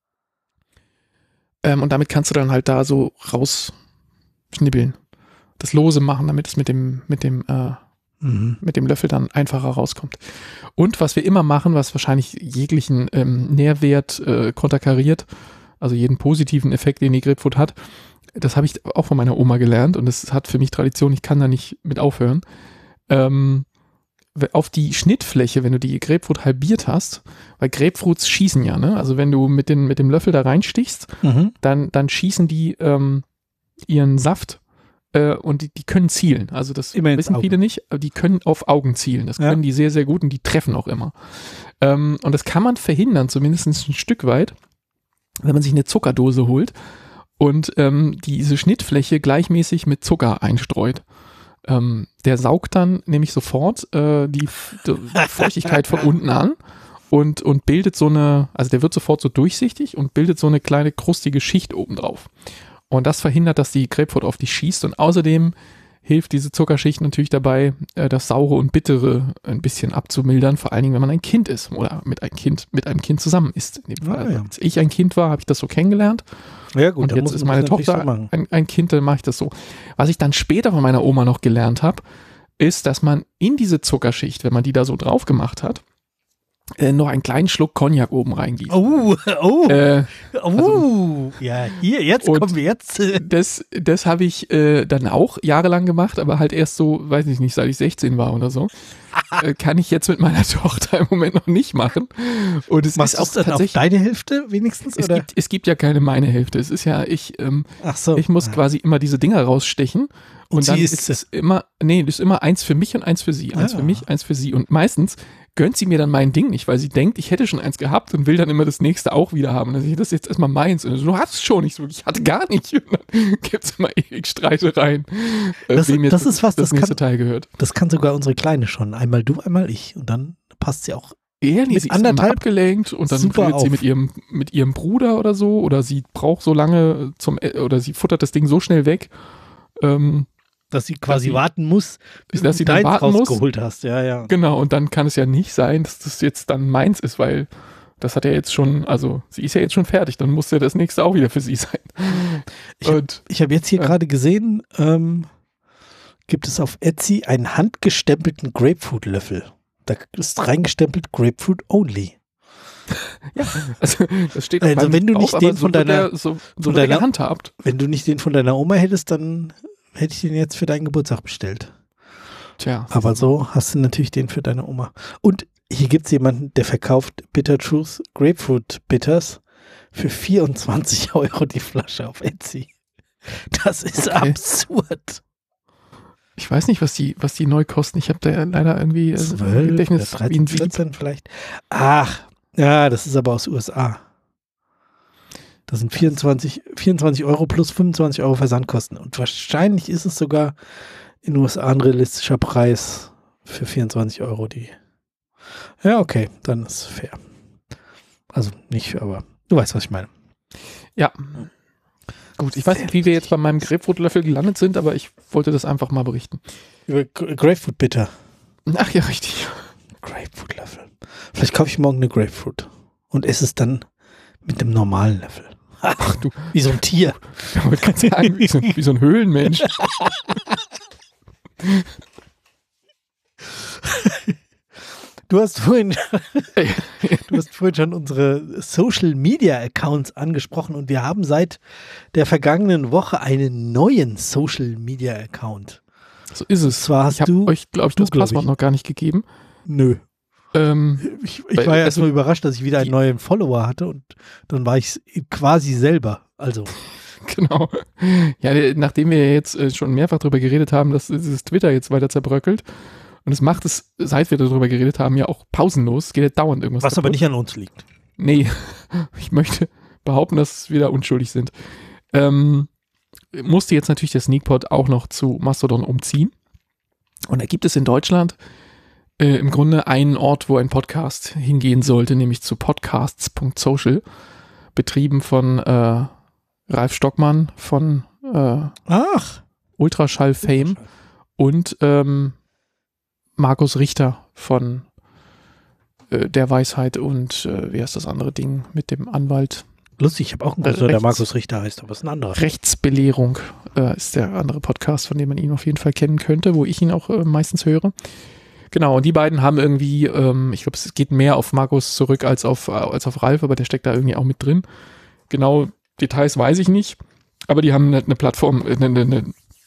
Speaker 2: Und damit kannst du dann halt da so rausschnibbeln. Das Lose machen, damit es mit dem Löffel dann einfacher rauskommt. Und was wir immer machen, was wahrscheinlich jeglichen Nährwert konterkariert, also jeden positiven Effekt, den die Grapefruit hat, das habe ich auch von meiner Oma gelernt und das hat für mich Tradition, ich kann da nicht mit aufhören. Auf die Schnittfläche, wenn du die Grapefruit halbiert hast, weil Grapefruits schießen ja, ne? Also wenn du mit dem Löffel da reinstichst, dann schießen die ihren Saft und die können zielen. Also das wissen viele nicht, aber die können auf Augen zielen. Das können die sehr, sehr gut und die treffen auch immer. Und das kann man verhindern, zumindest ein Stück weit, wenn man sich eine Zuckerdose holt und diese Schnittfläche gleichmäßig mit Zucker einstreut. Der saugt dann nämlich sofort die Feuchtigkeit von unten an und bildet so eine, also der wird sofort so durchsichtig und bildet so eine kleine krustige Schicht obendrauf. Und das verhindert, dass die Grapefruit auf dich schießt und außerdem hilft diese Zuckerschicht natürlich dabei, das Saure und Bittere ein bisschen abzumildern, vor allen Dingen, wenn man ein Kind ist oder mit einem Kind zusammen ist. In dem Fall. Als ich ein Kind war, habe ich das so kennengelernt.
Speaker 1: Ja gut,
Speaker 2: und jetzt ist meine Tochter ein Kind, dann mache ich das so. Was ich dann später von meiner Oma noch gelernt habe, ist, dass man in diese Zuckerschicht, wenn man die da so drauf gemacht hat, noch einen kleinen Schluck Cognac oben reingießt.
Speaker 1: Ja, jetzt kommen wir jetzt.
Speaker 2: Das habe ich dann auch jahrelang gemacht, aber halt erst so, weiß ich nicht, seit ich 16 war oder so. Kann ich jetzt mit meiner Tochter im Moment noch nicht machen. Und es
Speaker 1: Machst
Speaker 2: ist auch
Speaker 1: dann
Speaker 2: tatsächlich
Speaker 1: auf deine Hälfte wenigstens?
Speaker 2: Es gibt ja keine meine Hälfte. Es ist ja, ich muss quasi immer diese Dinger rausstechen. Und dann ist es immer, das ist immer eins für mich und eins für sie. Eins für mich, eins für sie. Und meistens gönnt sie mir dann mein Ding nicht, weil sie denkt, ich hätte schon eins gehabt und will dann immer das nächste auch wieder haben. Also das ist jetzt erstmal meins. Und so, du hast es schon. Ich hatte gar nicht. Und dann gibt es immer ewig Streitereien, wem jetzt das nächste Teil gehört.
Speaker 1: Das kann sogar unsere Kleine schon. Einmal du, einmal ich. Und dann passt sie auch.
Speaker 2: Ja, sie ist immer abgelenkt und dann redet sie mit ihrem Bruder oder so. Oder sie braucht so lange oder sie futtert das Ding so schnell weg,
Speaker 1: dass sie quasi warten muss, bis du deins rausgeholt hast. Ja.
Speaker 2: Genau, und dann kann es ja nicht sein, dass das jetzt dann meins ist, weil das hat ja jetzt schon, also sie ist ja jetzt schon fertig, dann muss ja das nächste auch wieder für sie sein.
Speaker 1: Ich habe jetzt hier gerade gesehen, gibt es auf Etsy einen handgestempelten Grapefruitlöffel. Da ist reingestempelt Grapefruit only.
Speaker 2: Ja, also das steht
Speaker 1: Also wenn du
Speaker 2: drauf,
Speaker 1: nicht
Speaker 2: aber
Speaker 1: den von deiner
Speaker 2: so wird der gehandhabt.
Speaker 1: Wenn du nicht den von deiner Oma hättest, dann hätte ich den jetzt für deinen Geburtstag bestellt.
Speaker 2: Tja.
Speaker 1: Aber so hast du natürlich den für deine Oma. Und hier gibt es jemanden, der verkauft Bitter Truth Grapefruit Bitters für 24 € die Flasche auf Etsy. Das ist absurd.
Speaker 2: Ich weiß nicht, was die neu kosten. Ich habe da leider irgendwie
Speaker 1: 12,
Speaker 2: Gedächtnis
Speaker 1: 13, 14 vielleicht. Ach, ja, das ist aber aus USA. Das sind 24 € plus 25 € Versandkosten. Und wahrscheinlich ist es sogar in den USA ein realistischer Preis für 24 € die. Ja, okay, dann ist es fair. Also nicht, aber du weißt, was ich meine.
Speaker 2: Ja. Gut, ich weiß nicht, wie wir jetzt bei meinem Grapefruitlöffel gelandet sind, aber ich wollte das einfach mal berichten.
Speaker 1: Über Grapefruit Bitter.
Speaker 2: Ach ja, richtig.
Speaker 1: Grapefruit-Löffel. Vielleicht kaufe ich morgen eine Grapefruit und esse es dann mit einem normalen Löffel.
Speaker 2: Ach du.
Speaker 1: Wie so ein Tier.
Speaker 2: Ich wollte gerade sagen, wie so ein Höhlenmensch.
Speaker 1: Du hast vorhin schon unsere Social Media Accounts angesprochen und wir haben seit der vergangenen Woche einen neuen Social Media Account.
Speaker 2: So ist es.
Speaker 1: Zwar hast
Speaker 2: ich habe euch, glaube ich, das Passwort noch gar nicht gegeben.
Speaker 1: Nö. Ich war ja erstmal überrascht, dass ich wieder einen neuen Follower hatte und dann war ich quasi selber. Also.
Speaker 2: Genau. Ja, nachdem wir jetzt schon mehrfach darüber geredet haben, dass dieses Twitter jetzt weiter zerbröckelt und es macht es, seit wir darüber geredet haben, ja auch pausenlos, geht ja dauernd irgendwas
Speaker 1: Was
Speaker 2: kaputt.
Speaker 1: aber nicht an uns liegt.
Speaker 2: Nee, ich möchte behaupten, dass wir da unschuldig sind. Musste jetzt natürlich der Sneakpot auch noch zu Mastodon umziehen und da gibt es in Deutschland im Grunde einen Ort, wo ein Podcast hingehen sollte, nämlich zu podcasts.social, betrieben von Ralf Stockmann von Ultraschall Fame und Markus Richter von der Weisheit und wie heißt das andere Ding mit dem Anwalt?
Speaker 1: Lustig, ich habe auch einen Cousin, der Markus Richter heißt, aber es ist ein anderer.
Speaker 2: Rechtsbelehrung ist der andere Podcast, von dem man ihn auf jeden Fall kennen könnte, wo ich ihn auch meistens höre. Genau, und die beiden haben irgendwie, ich glaube, es geht mehr auf Markus zurück als auf Ralf, aber der steckt da irgendwie auch mit drin. Genau, Details weiß ich nicht, aber die haben eine Plattform, eine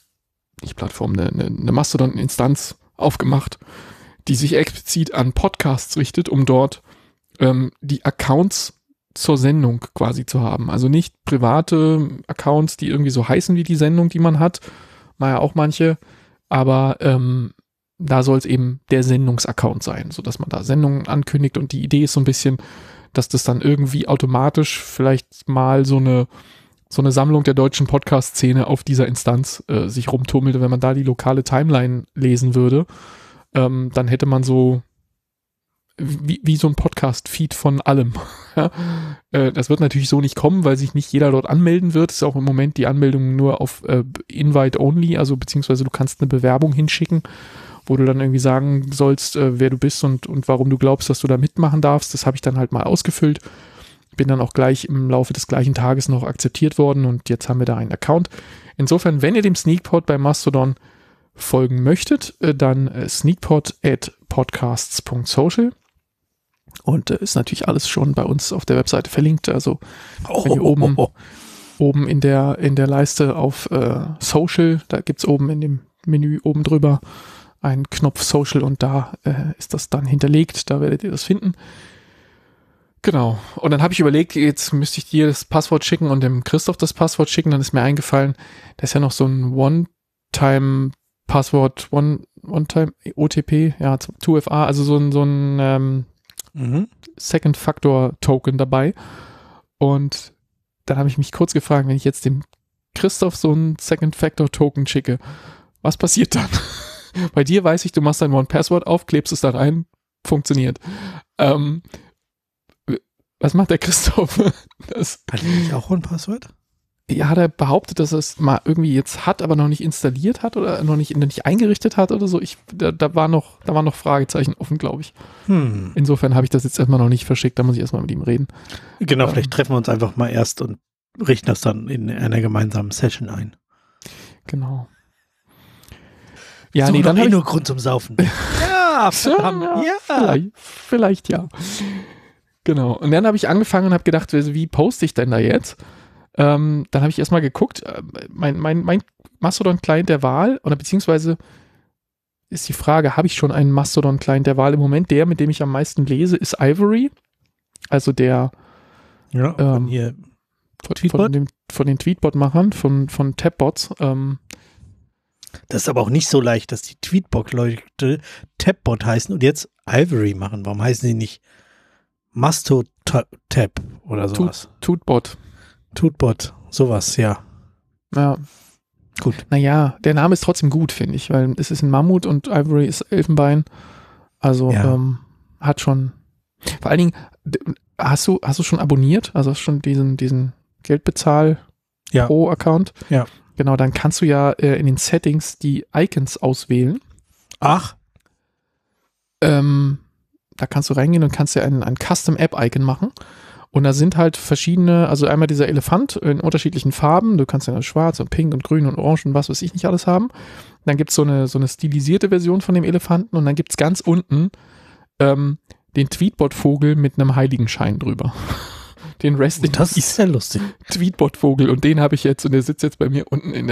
Speaker 2: Mastodon-Instanz aufgemacht, die sich explizit an Podcasts richtet, um dort die Accounts zur Sendung quasi zu haben. Also nicht private Accounts, die irgendwie so heißen wie die Sendung, die man hat, mal ja auch manche, aber da soll es eben der Sendungsaccount sein, sodass man da Sendungen ankündigt und die Idee ist so ein bisschen, dass das dann irgendwie automatisch vielleicht mal so eine Sammlung der deutschen Podcast-Szene auf dieser Instanz sich rumtummelt. Wenn man da die lokale Timeline lesen würde, dann hätte man so wie so ein Podcast-Feed von allem. Ja? Das wird natürlich so nicht kommen, weil sich nicht jeder dort anmelden wird. Es ist auch im Moment die Anmeldung nur auf Invite-Only, also beziehungsweise du kannst eine Bewerbung hinschicken, wo du dann irgendwie sagen sollst, wer du bist und warum du glaubst, dass du da mitmachen darfst. Das habe ich dann halt mal ausgefüllt. Bin dann auch gleich im Laufe des gleichen Tages noch akzeptiert worden und jetzt haben wir da einen Account. Insofern, wenn ihr dem Sneakpot bei Mastodon folgen möchtet, dann sneakpot@podcasts.social und ist natürlich alles schon bei uns auf der Webseite verlinkt. Also wenn ihr oben in der Leiste auf Social, da gibt es oben in dem Menü oben drüber einen Knopf Social und da ist das dann hinterlegt, da werdet ihr das finden. Genau. Und dann habe ich überlegt, jetzt müsste ich dir das Passwort schicken und dem Christoph das Passwort schicken. Dann ist mir eingefallen, da ist ja noch so ein One-Time-Passwort, One-Time OTP, ja, 2FA, also so ein Second-Factor-Token dabei. Und dann habe ich mich kurz gefragt, wenn ich jetzt dem Christoph so ein Second-Factor-Token schicke, was passiert dann? Bei dir weiß ich, du machst dein One-Passwort auf, klebst es da rein, funktioniert. Was macht der Christoph?
Speaker 1: Hat er nicht auch ein Passwort?
Speaker 2: Ja, hat er behauptet, dass er es mal irgendwie jetzt hat, aber noch nicht installiert hat oder noch nicht eingerichtet hat oder so. Da war noch Fragezeichen offen, glaube ich. Insofern habe ich das jetzt erstmal noch nicht verschickt, da muss ich erstmal mit ihm reden.
Speaker 1: Genau, vielleicht treffen wir uns einfach mal erst und richten das dann in einer gemeinsamen Session ein.
Speaker 2: Genau. Ja,
Speaker 1: so,
Speaker 2: nee, dann habe ich
Speaker 1: nur Grund zum Saufen. Ja! Ja, verdammt. Ja.
Speaker 2: Vielleicht ja. Genau. Und dann habe ich angefangen und habe gedacht, wie poste ich denn da jetzt? Dann habe ich erstmal geguckt, mein Mastodon-Client der Wahl, oder beziehungsweise ist die Frage, habe ich schon einen Mastodon-Client der Wahl? Im Moment der, mit dem ich am meisten lese, ist Ivory. Also der
Speaker 1: hier
Speaker 2: von den Tweetbot-Machern, von Tapbots.
Speaker 1: Das ist aber auch nicht so leicht, dass die Tweetbot-Leute Tapbot heißen und jetzt Ivory machen. Warum heißen sie nicht Masto-Tab oder sowas?
Speaker 2: Tutbot.
Speaker 1: Tutbot, sowas, ja.
Speaker 2: Ja.
Speaker 1: Gut.
Speaker 2: Naja, der Name ist trotzdem gut, finde ich, weil es ist ein Mammut und Ivory ist Elfenbein. Also hat schon. Vor allen Dingen, hast du schon abonniert? Also hast du schon diesen Geldbezahl-Pro-Account?
Speaker 1: Ja.
Speaker 2: Genau, dann kannst du ja in den Settings die Icons auswählen.
Speaker 1: Ach.
Speaker 2: Da kannst du reingehen und kannst ja ein Custom-App-Icon machen. Und da sind halt verschiedene, also einmal dieser Elefant in unterschiedlichen Farben. Du kannst ja schwarz und pink und grün und orange und was weiß ich nicht alles haben. Dann gibt es so eine stilisierte Version von dem Elefanten und dann gibt es ganz unten den Tweetbot-Vogel mit einem Heiligenschein drüber. Den Resting
Speaker 1: Das ist ja lustig.
Speaker 2: Tweetbot-Vogel und den habe ich jetzt und der sitzt jetzt bei mir unten in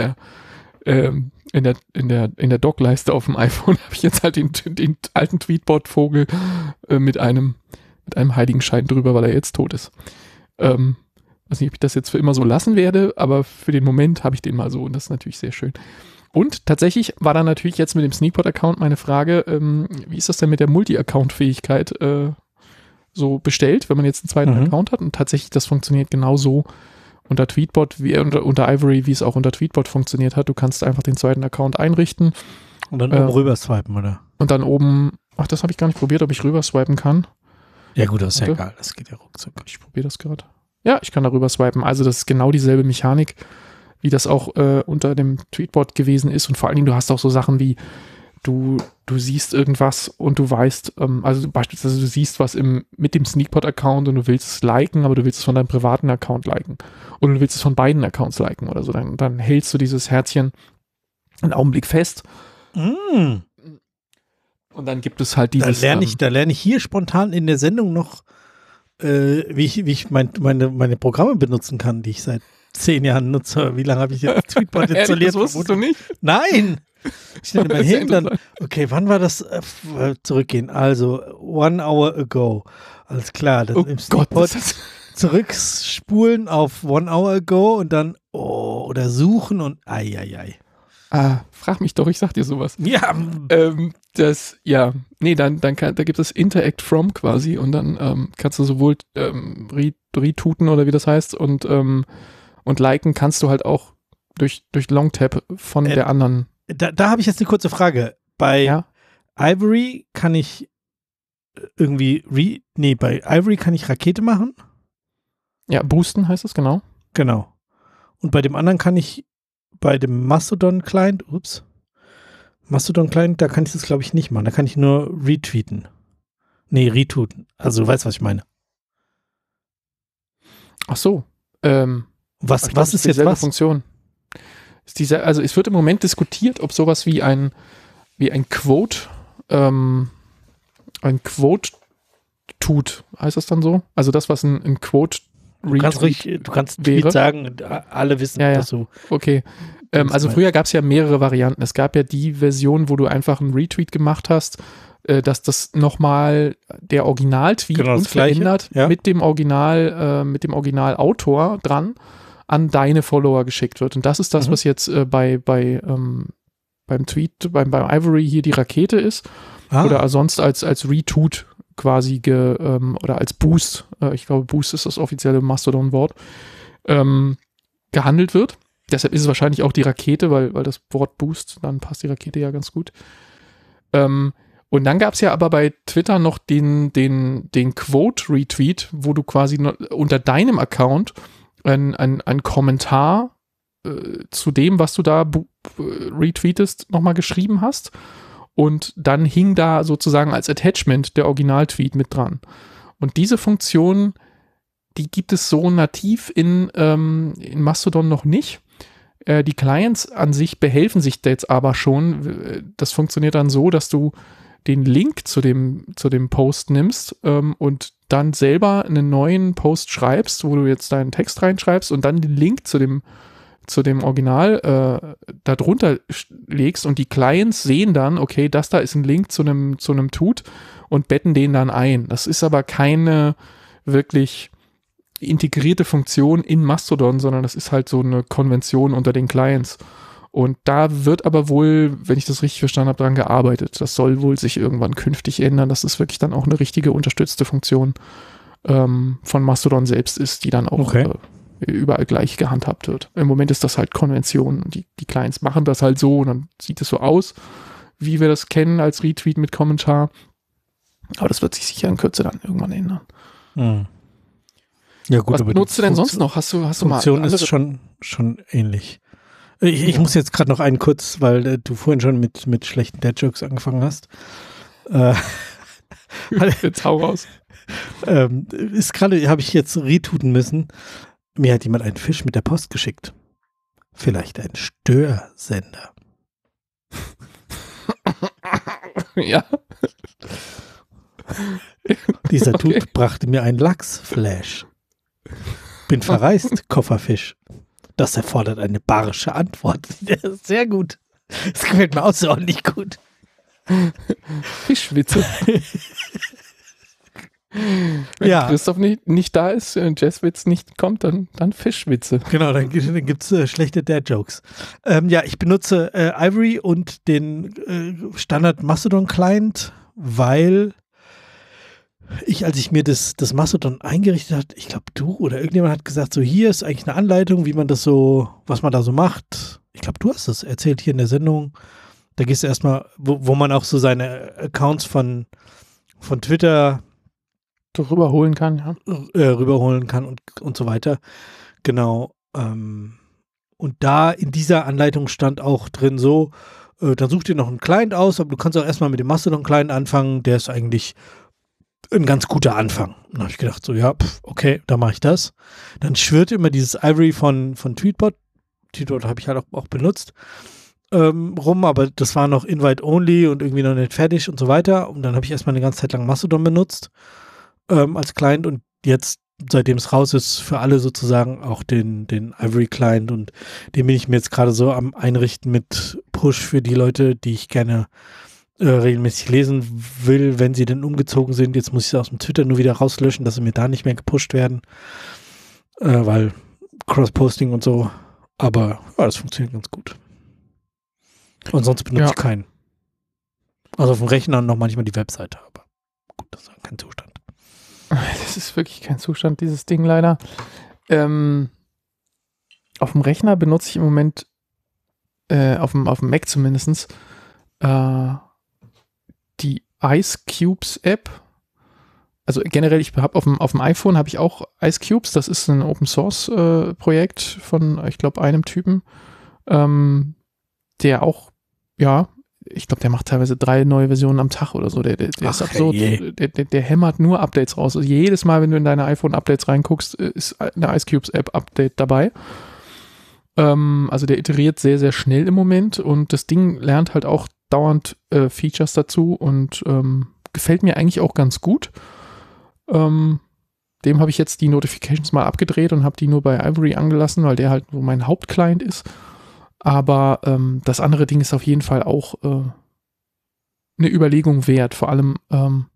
Speaker 2: der Dockleiste auf dem iPhone. Habe ich jetzt halt den alten Tweetbot-Vogel mit einem Heiligenschein drüber, weil er jetzt tot ist. Weiß nicht, ob ich das jetzt für immer so lassen werde, aber für den Moment habe ich den mal so und das ist natürlich sehr schön. Und tatsächlich war dann natürlich jetzt mit dem Sneakbot-Account meine Frage, wie ist das denn mit der Multi-Account-Fähigkeit so bestellt, wenn man jetzt einen zweiten Account hat? Und tatsächlich, das funktioniert genauso unter Tweetbot, wie unter Ivory, wie es auch unter Tweetbot funktioniert hat. Du kannst einfach den zweiten Account einrichten.
Speaker 1: Und dann oben rüber swipen, oder?
Speaker 2: Und dann oben, das habe ich gar nicht probiert, ob ich rüber swipen kann.
Speaker 1: Ja gut, das ist ja egal, das geht ja ruckzuck.
Speaker 2: Ich probiere das gerade. Ja, ich kann darüber swipen. Also das ist genau dieselbe Mechanik, wie das auch unter dem Tweetbot gewesen ist. Und vor allen Dingen, du hast auch so Sachen wie, du siehst irgendwas und du weißt, also beispielsweise du siehst was mit dem Sneakbot-Account und du willst es liken, aber du willst es von deinem privaten Account liken. Oder du willst es von beiden Accounts liken oder so. Dann hältst du dieses Herzchen einen Augenblick fest.
Speaker 1: Mm.
Speaker 2: Und dann gibt es halt dieses...
Speaker 1: Da lerne ich hier spontan in der Sendung noch, wie ich meine Programme benutzen kann, die ich seit 10 Jahren nutze. Wie lange habe ich jetzt Tweetbot installiert?
Speaker 2: Das wusstest du nicht?
Speaker 1: Nein! Ich nenne mein Handy dann, okay, wann war das? Zurückgehen. Also, 1 hour ago. Alles klar. Dann im Sneakbot zurückspulen auf 1 hour ago und dann, oder suchen und
Speaker 2: frag mich doch, ich sag dir sowas.
Speaker 1: Ja.
Speaker 2: Da gibt es Interact From quasi und dann kannst du sowohl retweeten oder wie das heißt und liken kannst du halt auch durch Longtap von der anderen.
Speaker 1: Da habe ich jetzt eine kurze Frage. Bei Ivory kann ich bei Ivory kann ich Rakete machen?
Speaker 2: Ja, boosten heißt es, genau.
Speaker 1: Genau. Und bei dem anderen kann ich bei dem Mastodon-Client, da kann ich das, glaube ich, nicht machen. Da kann ich nur retweeten. Nee, retweeten. Also du weißt, was ich meine.
Speaker 2: Ach so.
Speaker 1: Was ist jetzt was?
Speaker 2: Funktion? Also es wird im Moment diskutiert, ob sowas wie ein Quote, tut. Heißt das dann so? Also das, was ein Quote
Speaker 1: Du kannst Tweet sagen, alle wissen, dass du.
Speaker 2: Okay. Also früher gab es ja mehrere Varianten. Es gab ja die Version, wo du einfach einen Retweet gemacht hast, dass das nochmal der Original-Tweet unverändert mit dem Originalautor dran an deine Follower geschickt wird. Und das ist das, was jetzt beim Tweet, beim Ivory hier die Rakete ist. Oder sonst als Retweet quasi oder als Boost, ich glaube Boost ist das offizielle Mastodon-Wort, gehandelt wird. Deshalb ist es wahrscheinlich auch die Rakete, weil das Wort Boost, dann passt die Rakete ja ganz gut. Und dann gab es ja aber bei Twitter noch den Quote-Retweet, wo du quasi unter deinem Account ein Kommentar zu dem, was du da retweetest, nochmal geschrieben hast. Und dann hing da sozusagen als Attachment der Original-Tweet mit dran. Und diese Funktion, die gibt es so nativ in Mastodon noch nicht. Die Clients an sich behelfen sich jetzt aber schon. Das funktioniert dann so, dass du den Link zu dem Post nimmst und dann selber einen neuen Post schreibst, wo du jetzt deinen Text reinschreibst und dann den Link zu dem Original darunter legst und die Clients sehen dann, okay, das da ist ein Link zu einem Tut und betten den dann ein. Das ist aber keine wirklich integrierte Funktion in Mastodon, sondern das ist halt so eine Konvention unter den Clients. Und da wird aber wohl, wenn ich das richtig verstanden habe, dran gearbeitet. Das soll wohl sich irgendwann künftig ändern, dass es wirklich dann auch eine richtige unterstützte Funktion von Mastodon selbst ist, die dann auch überall gleich gehandhabt wird. Im Moment ist das halt Konvention und die Clients machen das halt so und dann sieht es so aus, wie wir das kennen als Retweet mit Kommentar. Aber das wird sich sicher in Kürze dann irgendwann ändern.
Speaker 1: Hm. Ja, gut,
Speaker 2: was
Speaker 1: aber
Speaker 2: benutzt du denn sonst noch? Hast du mal
Speaker 1: Funktion ist schon ähnlich. Ich muss jetzt gerade noch einen kurz, weil du vorhin schon mit schlechten Dad-Jokes angefangen hast.
Speaker 2: Jetzt hau raus.
Speaker 1: Ist gerade, habe ich jetzt retweeten müssen. Mir hat jemand einen Fisch mit der Post geschickt. Vielleicht ein Störsender.
Speaker 2: Ja.
Speaker 1: Dieser Tut brachte mir einen Lachsflash. Bin verreist, Kofferfisch. Das erfordert eine barsche Antwort. Sehr gut. Das gefällt mir außerordentlich gut.
Speaker 2: Fischwitze. Wenn Christoph nicht da ist, Jazzwitz nicht kommt, dann Fischwitze.
Speaker 1: Genau, dann gibt es schlechte Dad-Jokes. Ich benutze Ivory und den Standard Mastodon-Client, weil als ich mir das Mastodon eingerichtet habe, ich glaube du oder irgendjemand hat gesagt, so hier ist eigentlich eine Anleitung, was man da so macht. Ich glaube, du hast es erzählt hier in der Sendung. Da gehst du erstmal, wo man auch so seine Accounts von Twitter
Speaker 2: rüberholen kann,
Speaker 1: rüberholen kann und so weiter. Genau. Und da in dieser Anleitung stand auch drin so, dann such dir noch einen Client aus, aber du kannst auch erstmal mit dem Mastodon-Client anfangen, der ist eigentlich ein ganz guter Anfang. Dann habe ich gedacht, so okay, da mache ich das. Dann schwirrt immer dieses Ivory von Tweetbot. Tweetbot habe ich halt auch benutzt rum, aber das war noch Invite-Only und irgendwie noch nicht fertig und so weiter. Und dann habe ich erstmal eine ganze Zeit lang Mastodon benutzt als Client und jetzt, seitdem es raus ist, für alle sozusagen auch den Ivory-Client und den bin ich mir jetzt gerade so am Einrichten mit Push für die Leute, die ich gerne regelmäßig lesen will, wenn sie denn umgezogen sind. Jetzt muss ich es aus dem Twitter nur wieder rauslöschen, dass sie mir da nicht mehr gepusht werden, weil Cross-Posting und so, aber das funktioniert ganz gut. Und sonst benutze ich keinen. Also auf dem Rechner noch manchmal die Webseite, aber gut, das ist kein Zustand.
Speaker 2: Das ist wirklich kein Zustand, dieses Ding leider. Auf dem Rechner benutze ich im Moment, auf dem Mac zumindest, die Ice Cubes App. Also generell, ich habe auf dem iPhone habe ich auch Ice Cubes. Das ist ein Open Source Projekt von, ich glaube, einem Typen, der auch, ich glaube, der macht teilweise 3 neue Versionen am Tag oder so. Der ist absurd. Der hämmert nur Updates raus. Also jedes Mal, wenn du in deine iPhone-Updates reinguckst, ist eine Ice Cubes App-Update dabei. Also der iteriert sehr, sehr schnell im Moment und das Ding lernt halt auch dauernd Features dazu und gefällt mir eigentlich auch ganz gut. Dem habe ich jetzt die Notifications mal abgedreht und habe die nur bei Ivory angelassen, weil der halt so mein Hauptclient ist. Aber das andere Ding ist auf jeden Fall auch eine Überlegung wert. Vor allem, wenn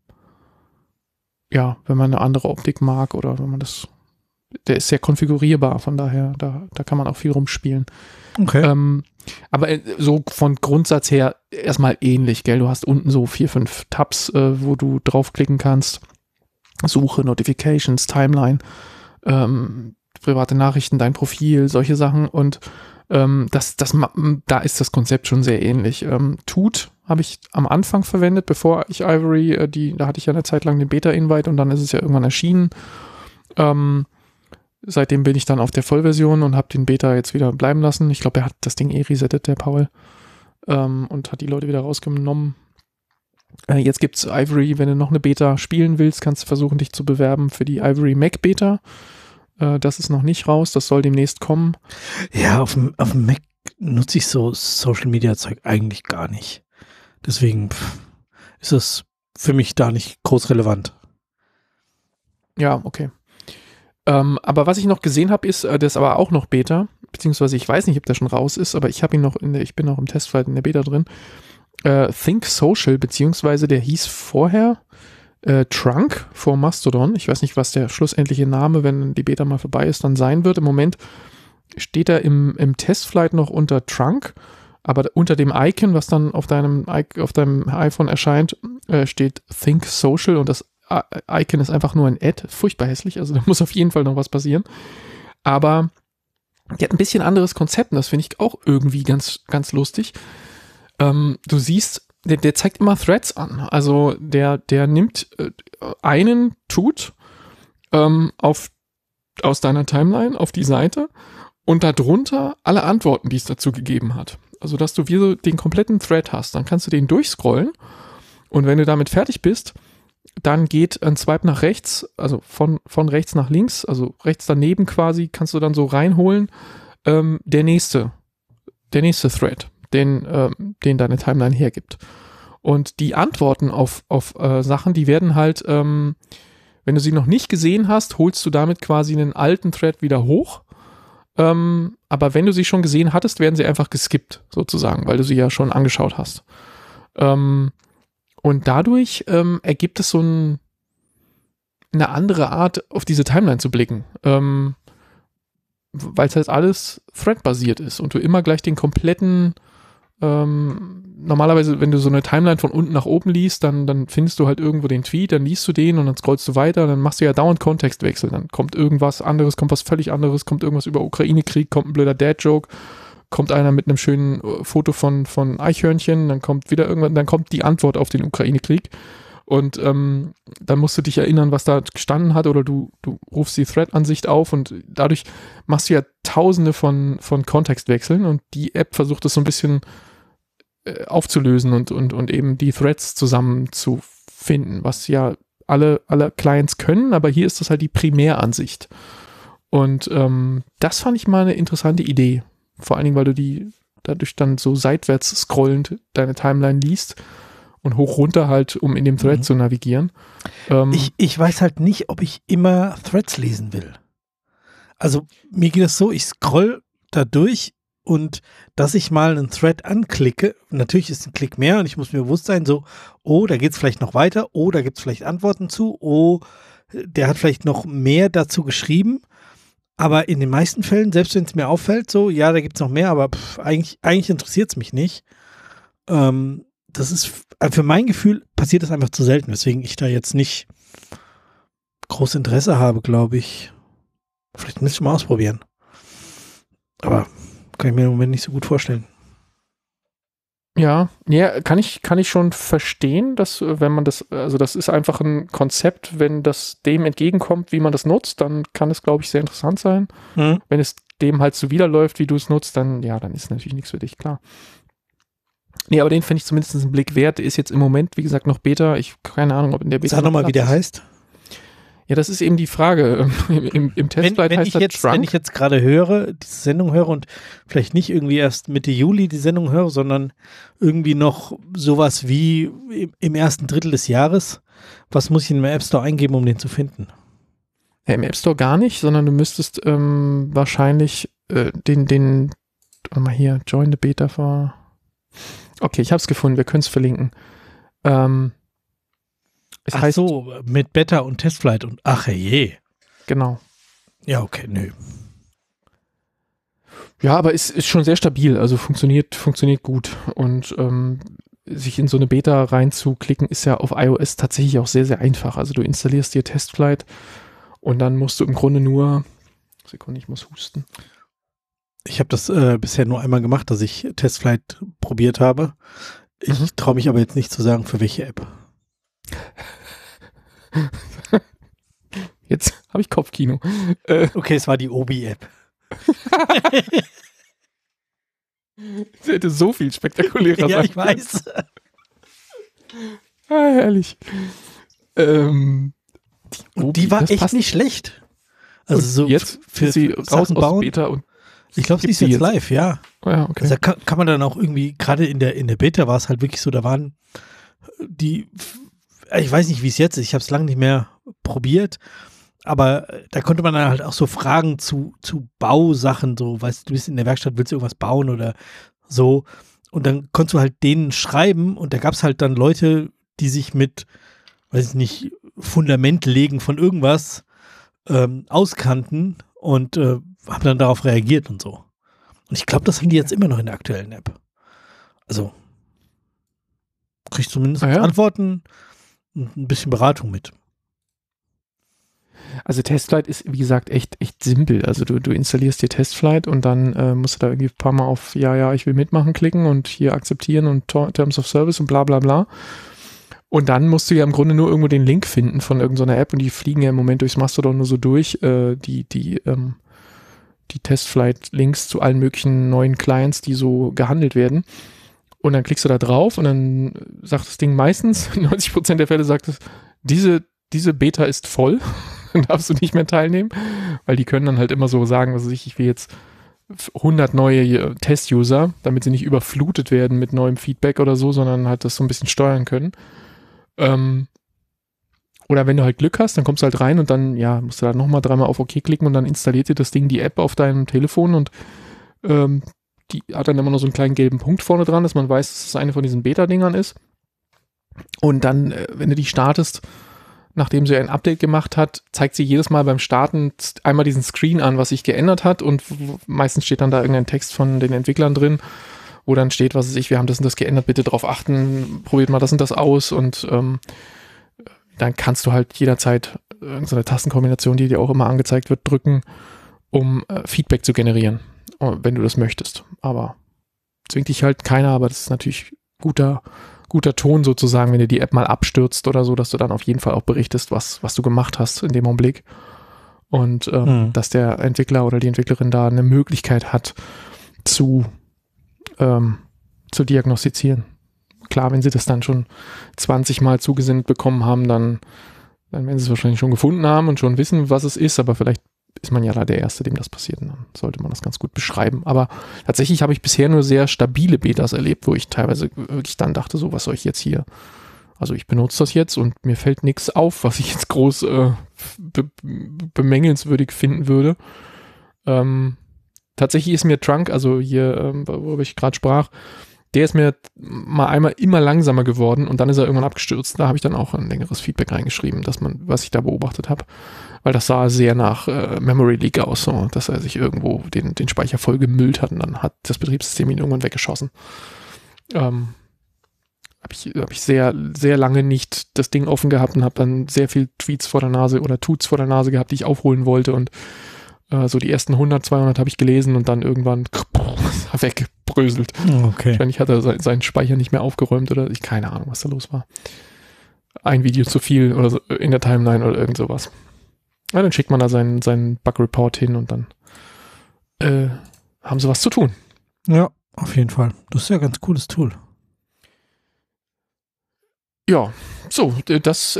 Speaker 2: man eine andere Optik mag oder wenn man der ist sehr konfigurierbar, von daher, da kann man auch viel rumspielen.
Speaker 1: Okay.
Speaker 2: Aber so von Grundsatz her erstmal ähnlich, gell? Du hast unten so 4, 5 Tabs, wo du draufklicken kannst. Suche, Notifications, Timeline, private Nachrichten, dein Profil, solche Sachen und da ist das Konzept schon sehr ähnlich. Tut habe ich am Anfang verwendet, bevor ich Ivory, da hatte ich ja eine Zeit lang den Beta-Invite und dann ist es ja irgendwann erschienen. Seitdem bin ich dann auf der Vollversion und habe den Beta jetzt wieder bleiben lassen. Ich glaube, er hat das Ding resettet, der Paul, und hat die Leute wieder rausgenommen. Jetzt gibt es Ivory, wenn du noch eine Beta spielen willst, kannst du versuchen, dich zu bewerben für die Ivory Mac Beta. Das ist noch nicht raus, das soll demnächst kommen.
Speaker 1: Ja, auf dem Mac nutze ich so Social Media Zeug eigentlich gar nicht. Deswegen, ist es für mich da nicht groß relevant.
Speaker 2: Ja, okay. Aber was ich noch gesehen habe, ist, das ist aber auch noch Beta, beziehungsweise ich weiß nicht, ob der schon raus ist, aber ich habe ihn noch ich bin noch im Testflight in der Beta drin. Think Social, beziehungsweise der hieß vorher Trunk for Mastodon. Ich weiß nicht, was der schlussendliche Name, wenn die Beta mal vorbei ist, dann sein wird. Im Moment steht er im Testflight noch unter Trunk, aber unter dem Icon, was dann auf deinem iPhone erscheint, steht Think Social und das Icon ist einfach nur ein Ad, furchtbar hässlich, also da muss auf jeden Fall noch was passieren. Aber die hat ein bisschen anderes Konzept und das finde ich auch irgendwie ganz, ganz lustig. Du siehst, der zeigt immer Threads an. Also der nimmt einen Tut aus deiner Timeline auf die Seite und darunter alle Antworten, die es dazu gegeben hat. Also dass du wie so den kompletten Thread hast. Dann kannst du den durchscrollen und wenn du damit fertig bist, dann geht ein Swipe nach rechts, also von rechts nach links, also rechts daneben quasi, kannst du dann so reinholen, der nächste Thread, den deine Timeline hergibt. Und die Antworten auf Sachen, die werden halt, wenn du sie noch nicht gesehen hast, holst du damit quasi einen alten Thread wieder hoch. Aber wenn du sie schon gesehen hattest, werden sie einfach geskippt, sozusagen, weil du sie ja schon angeschaut hast. Und dadurch ergibt es so eine andere Art, auf diese Timeline zu blicken. Weil es halt alles Thread-basiert ist und du immer gleich den kompletten normalerweise, wenn du so eine Timeline von unten nach oben liest, dann findest du halt irgendwo den Tweet, dann liest du den und dann scrollst du weiter, dann machst du ja dauernd Kontextwechsel, dann kommt irgendwas anderes, kommt was völlig anderes, kommt irgendwas über Ukraine-Krieg, kommt ein blöder Dad-Joke, kommt einer mit einem schönen Foto von Eichhörnchen, dann kommt wieder irgendwann, dann kommt die Antwort auf den Ukraine-Krieg und dann musst du dich erinnern, was da gestanden hat oder du rufst die Thread-Ansicht auf und dadurch machst du ja tausende von Kontextwechseln und die App versucht das so ein bisschen aufzulösen und eben die Threads zusammenzufinden, was ja alle Clients können, aber hier ist das halt die Primäransicht. Und das fand ich mal eine interessante Idee. Vor allen Dingen, weil du dadurch dann so seitwärts scrollend deine Timeline liest und hoch runter halt, um in dem Thread zu navigieren.
Speaker 1: Ich weiß halt nicht, ob ich immer Threads lesen will. Also mir geht es so, ich scroll da durch und dass ich mal einen Thread anklicke, natürlich ist ein Klick mehr und ich muss mir bewusst sein, so, oh, da geht es vielleicht noch weiter, oh, da gibt es vielleicht Antworten zu, oh, der hat vielleicht noch mehr dazu geschrieben, aber in den meisten Fällen, selbst wenn es mir auffällt, so, ja, da gibt es noch mehr, aber eigentlich interessiert es mich nicht. Das ist, für mein Gefühl passiert das einfach zu selten, weswegen ich da jetzt nicht großes Interesse habe, glaube ich. Vielleicht müsste ich mal ausprobieren. Aber kann ich mir im Moment nicht so gut vorstellen.
Speaker 2: Ja, kann ich schon verstehen, dass wenn man das, also das ist einfach ein Konzept, wenn das dem entgegenkommt, wie man das nutzt, dann kann es, glaube ich, sehr interessant sein. Mhm. Wenn es dem halt so widerläuft, wie du es nutzt, dann ist natürlich nichts für dich, klar. Nee, aber den finde ich zumindest einen Blick wert. Der ist jetzt im Moment, wie gesagt, noch Beta. Ich habe keine Ahnung, ob in der Beta.
Speaker 1: Sag nochmal, wie der heißt.
Speaker 2: Ja, das ist eben die Frage. Im Testflight heißt das Trunk.
Speaker 1: Wenn ich jetzt gerade höre, diese Sendung höre und vielleicht nicht irgendwie erst Mitte Juli die Sendung höre, sondern irgendwie noch sowas wie im ersten Drittel des Jahres, was muss ich in meinem App Store eingeben, um den zu finden?
Speaker 2: Ja, im App Store gar nicht, sondern du müsstest wahrscheinlich warte mal hier, Join the Beta for. Okay, ich habe es gefunden, wir können es verlinken.
Speaker 1: Ach so, mit Beta und Testflight und ach je.
Speaker 2: Genau.
Speaker 1: Ja, okay, nö.
Speaker 2: Ja, aber ist schon sehr stabil, also funktioniert gut und sich in so eine Beta reinzuklicken ist ja auf iOS tatsächlich auch sehr, sehr einfach. Also du installierst dir Testflight und dann musst du im Grunde nur, Sekunde, ich muss husten.
Speaker 1: Ich habe das bisher nur einmal gemacht, dass ich Testflight probiert habe. Ich traue mich aber jetzt nicht zu sagen, für welche App.
Speaker 2: Jetzt habe ich Kopfkino.
Speaker 1: Okay, es war die Obi-App.
Speaker 2: Das hätte so viel spektakulärer sein.
Speaker 1: Ja, ich weiß.
Speaker 2: Herrlich.
Speaker 1: Und die war echt nicht schlecht. Also so
Speaker 2: jetzt für sie raus aus Beta und
Speaker 1: ich glaube, sie ist jetzt live, ja.
Speaker 2: Oh ja, okay.
Speaker 1: Also kann man dann auch irgendwie, gerade in der Beta war es halt wirklich so, da waren ich weiß nicht, wie es jetzt ist, ich habe es lange nicht mehr probiert, aber da konnte man dann halt auch so Fragen zu Bausachen, so, weißt du, bist in der Werkstatt, willst du irgendwas bauen oder so, und dann konntest du halt denen schreiben und da gab es halt dann Leute, die sich mit, weiß ich nicht, Fundamentlegen von irgendwas auskannten und haben dann darauf reagiert und so. Und ich glaube, das haben die jetzt immer noch in der aktuellen App. Also, kriegst zumindest Antworten und ein bisschen Beratung mit.
Speaker 2: Also TestFlight ist, wie gesagt, echt simpel. Also du installierst dir TestFlight und dann musst du da irgendwie ein paar Mal auf ja, ich will mitmachen klicken und hier akzeptieren und Terms of Service und bla bla bla. Und dann musst du ja im Grunde nur irgendwo den Link finden von irgendeiner App und die fliegen ja im Moment durchs Mastodon nur so durch, die TestFlight-Links zu allen möglichen neuen Clients, die so gehandelt werden. Und dann klickst du da drauf und dann sagt das Ding meistens, 90% der Fälle sagt es, diese Beta ist voll, dann darfst du nicht mehr teilnehmen, weil die können dann halt immer so sagen, was weiß ich will jetzt 100 neue Test-User, damit sie nicht überflutet werden mit neuem Feedback oder so, sondern halt das so ein bisschen steuern können. Oder wenn du halt Glück hast, dann kommst du halt rein und dann, ja, musst du da nochmal dreimal auf OK klicken und dann installiert dir das Ding die App auf deinem Telefon und die hat dann immer noch so einen kleinen gelben Punkt vorne dran, dass man weiß, dass es eine von diesen Beta-Dingern ist. Und dann, wenn du die startest, nachdem sie ein Update gemacht hat, zeigt sie jedes Mal beim Starten einmal diesen Screen an, was sich geändert hat und meistens steht dann da irgendein Text von den Entwicklern drin, wo dann steht, was weiß ich, wir haben das und das geändert, bitte drauf achten, probiert mal das und das aus und dann kannst du halt jederzeit irgendeine Tastenkombination, die dir auch immer angezeigt wird, drücken, um Feedback zu generieren, wenn du das möchtest. Aber zwingt dich halt keiner, aber das ist natürlich guter Ton sozusagen, wenn dir die App mal abstürzt oder so, dass du dann auf jeden Fall auch berichtest, was du gemacht hast in dem Augenblick. Und dass der Entwickler oder die Entwicklerin da eine Möglichkeit hat zu diagnostizieren. Klar, wenn sie das dann schon 20 Mal zugesendet bekommen haben, dann werden sie es wahrscheinlich schon gefunden haben und schon wissen, was es ist, aber vielleicht ist man ja da der Erste, dem das passiert und dann sollte man das ganz gut beschreiben. Aber tatsächlich habe ich bisher nur sehr stabile Betas erlebt, wo ich teilweise wirklich dann dachte, so, was soll ich jetzt hier? Also ich benutze das jetzt und mir fällt nichts auf, was ich jetzt groß bemängelnswürdig finden würde. Tatsächlich ist mir Trunk, also hier, worüber ich gerade sprach, der ist mir mal einmal immer langsamer geworden und dann ist er irgendwann abgestürzt. Da habe ich dann auch ein längeres Feedback reingeschrieben, was ich da beobachtet habe, weil das sah sehr nach Memory Leak aus, so, dass er sich irgendwo den Speicher voll gemüllt hat und dann hat das Betriebssystem ihn irgendwann weggeschossen. Habe ich sehr, sehr lange nicht das Ding offen gehabt und habe dann sehr viel Tweets vor der Nase oder Tuts vor der Nase gehabt, die ich aufholen wollte und so die ersten 100, 200 habe ich gelesen und dann irgendwann weggebröselt.
Speaker 1: Okay.
Speaker 2: Wahrscheinlich hat er seinen Speicher nicht mehr aufgeräumt oder keine Ahnung, was da los war. Ein Video zu viel oder so in der Timeline oder irgend sowas. Ja, dann schickt man da seinen Bug-Report hin und dann haben sie was zu tun.
Speaker 1: Ja, auf jeden Fall. Das ist ja ein ganz cooles Tool.
Speaker 2: Ja, so, das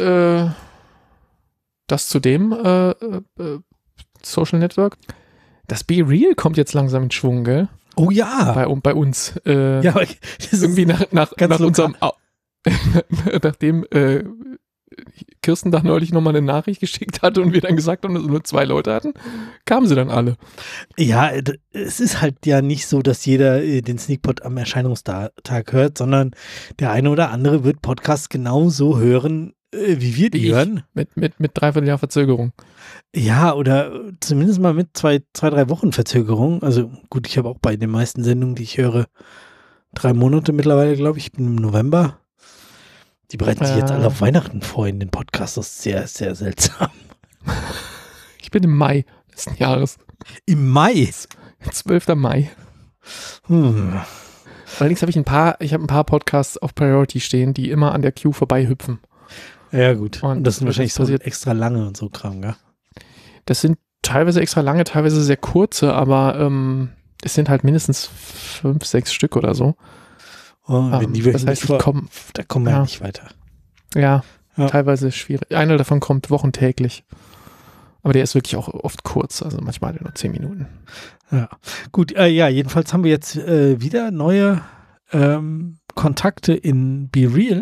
Speaker 2: zu dem Social Network. Das Be Real kommt jetzt langsam in Schwung, gell?
Speaker 1: Oh ja.
Speaker 2: Bei uns.
Speaker 1: Ja, aber das ist
Speaker 2: irgendwie nach unserem nachdem Kirsten da neulich nochmal eine Nachricht geschickt hatte und wir dann gesagt haben, dass wir nur 2 Leute hatten, kamen sie dann alle.
Speaker 1: Ja, es ist halt ja nicht so, dass jeder den Sneakpot am Erscheinungstag hört, sondern der eine oder andere wird Podcasts genauso hören, wie wir die hören.
Speaker 2: Mit 3/4 Jahr Verzögerung.
Speaker 1: Ja, oder zumindest mal mit 2-3 Wochen Verzögerung. Also gut, ich habe auch bei den meisten Sendungen, die ich höre, 3 Monate mittlerweile, glaube ich. Ich bin im November. Die bereiten sich jetzt alle auf Weihnachten vor in den Podcast. Das ist sehr, sehr seltsam.
Speaker 2: Ich bin im Mai letzten Jahres.
Speaker 1: Im Mai?
Speaker 2: 12. Mai. Allerdings habe ich ein paar Podcasts auf Priority stehen, die immer an der Queue vorbei hüpfen.
Speaker 1: Ja, gut. Und das sind wahrscheinlich so
Speaker 2: passiert.
Speaker 1: Extra lange und so Kram, gell?
Speaker 2: Das sind teilweise extra lange, teilweise sehr kurze, aber es sind halt mindestens 5, 6 Stück oder so.
Speaker 1: Oh, wenn die
Speaker 2: das heißt,
Speaker 1: da kommen wir ja nicht weiter.
Speaker 2: Ja, teilweise schwierig. Einer davon kommt wochentäglich. Aber der ist wirklich auch oft kurz, also manchmal nur 10 Minuten.
Speaker 1: Ja, gut. Jedenfalls haben wir jetzt wieder neue Kontakte in Be Real.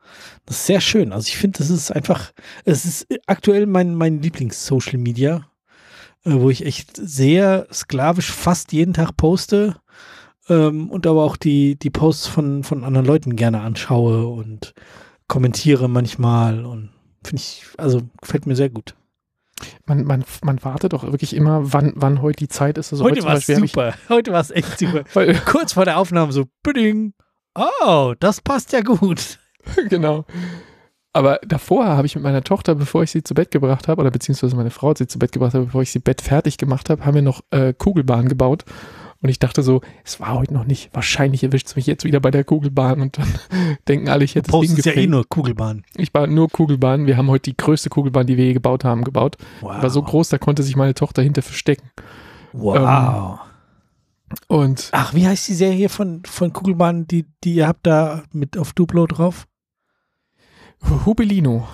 Speaker 1: Das ist sehr schön. Also ich finde, es ist aktuell mein Lieblings-Social Media, wo ich echt sehr sklavisch fast jeden Tag poste und aber auch die Posts von anderen Leuten gerne anschaue und kommentiere manchmal und gefällt mir sehr gut.
Speaker 2: Man wartet doch wirklich immer, wann heute die Zeit ist. Also
Speaker 1: Heute war es super. Heute war es echt super. Kurz vor der Aufnahme so, büding. Oh, das passt ja gut.
Speaker 2: Genau. Aber davor habe ich mit meiner Tochter, bevor ich sie zu Bett gebracht habe, oder beziehungsweise meine Frau hat sie zu Bett gebracht habe, bevor ich sie Bett fertig gemacht habe, haben wir noch Kugelbahn gebaut. Und ich dachte so, es war heute noch nicht. Wahrscheinlich erwischt es mich jetzt wieder bei der Kugelbahn und dann denken alle, ich hätte das Ding gefaked.
Speaker 1: Ja nur Kugelbahn.
Speaker 2: Ich baue nur Kugelbahn. Wir haben heute die größte Kugelbahn, die wir je gebaut haben, gebaut.
Speaker 1: Wow.
Speaker 2: War so groß, da konnte sich meine Tochter hinter verstecken.
Speaker 1: Wow.
Speaker 2: Und
Speaker 1: ach, wie heißt die Serie von Kugelbahn, die ihr habt da mit auf Duplo drauf?
Speaker 2: Hubelino.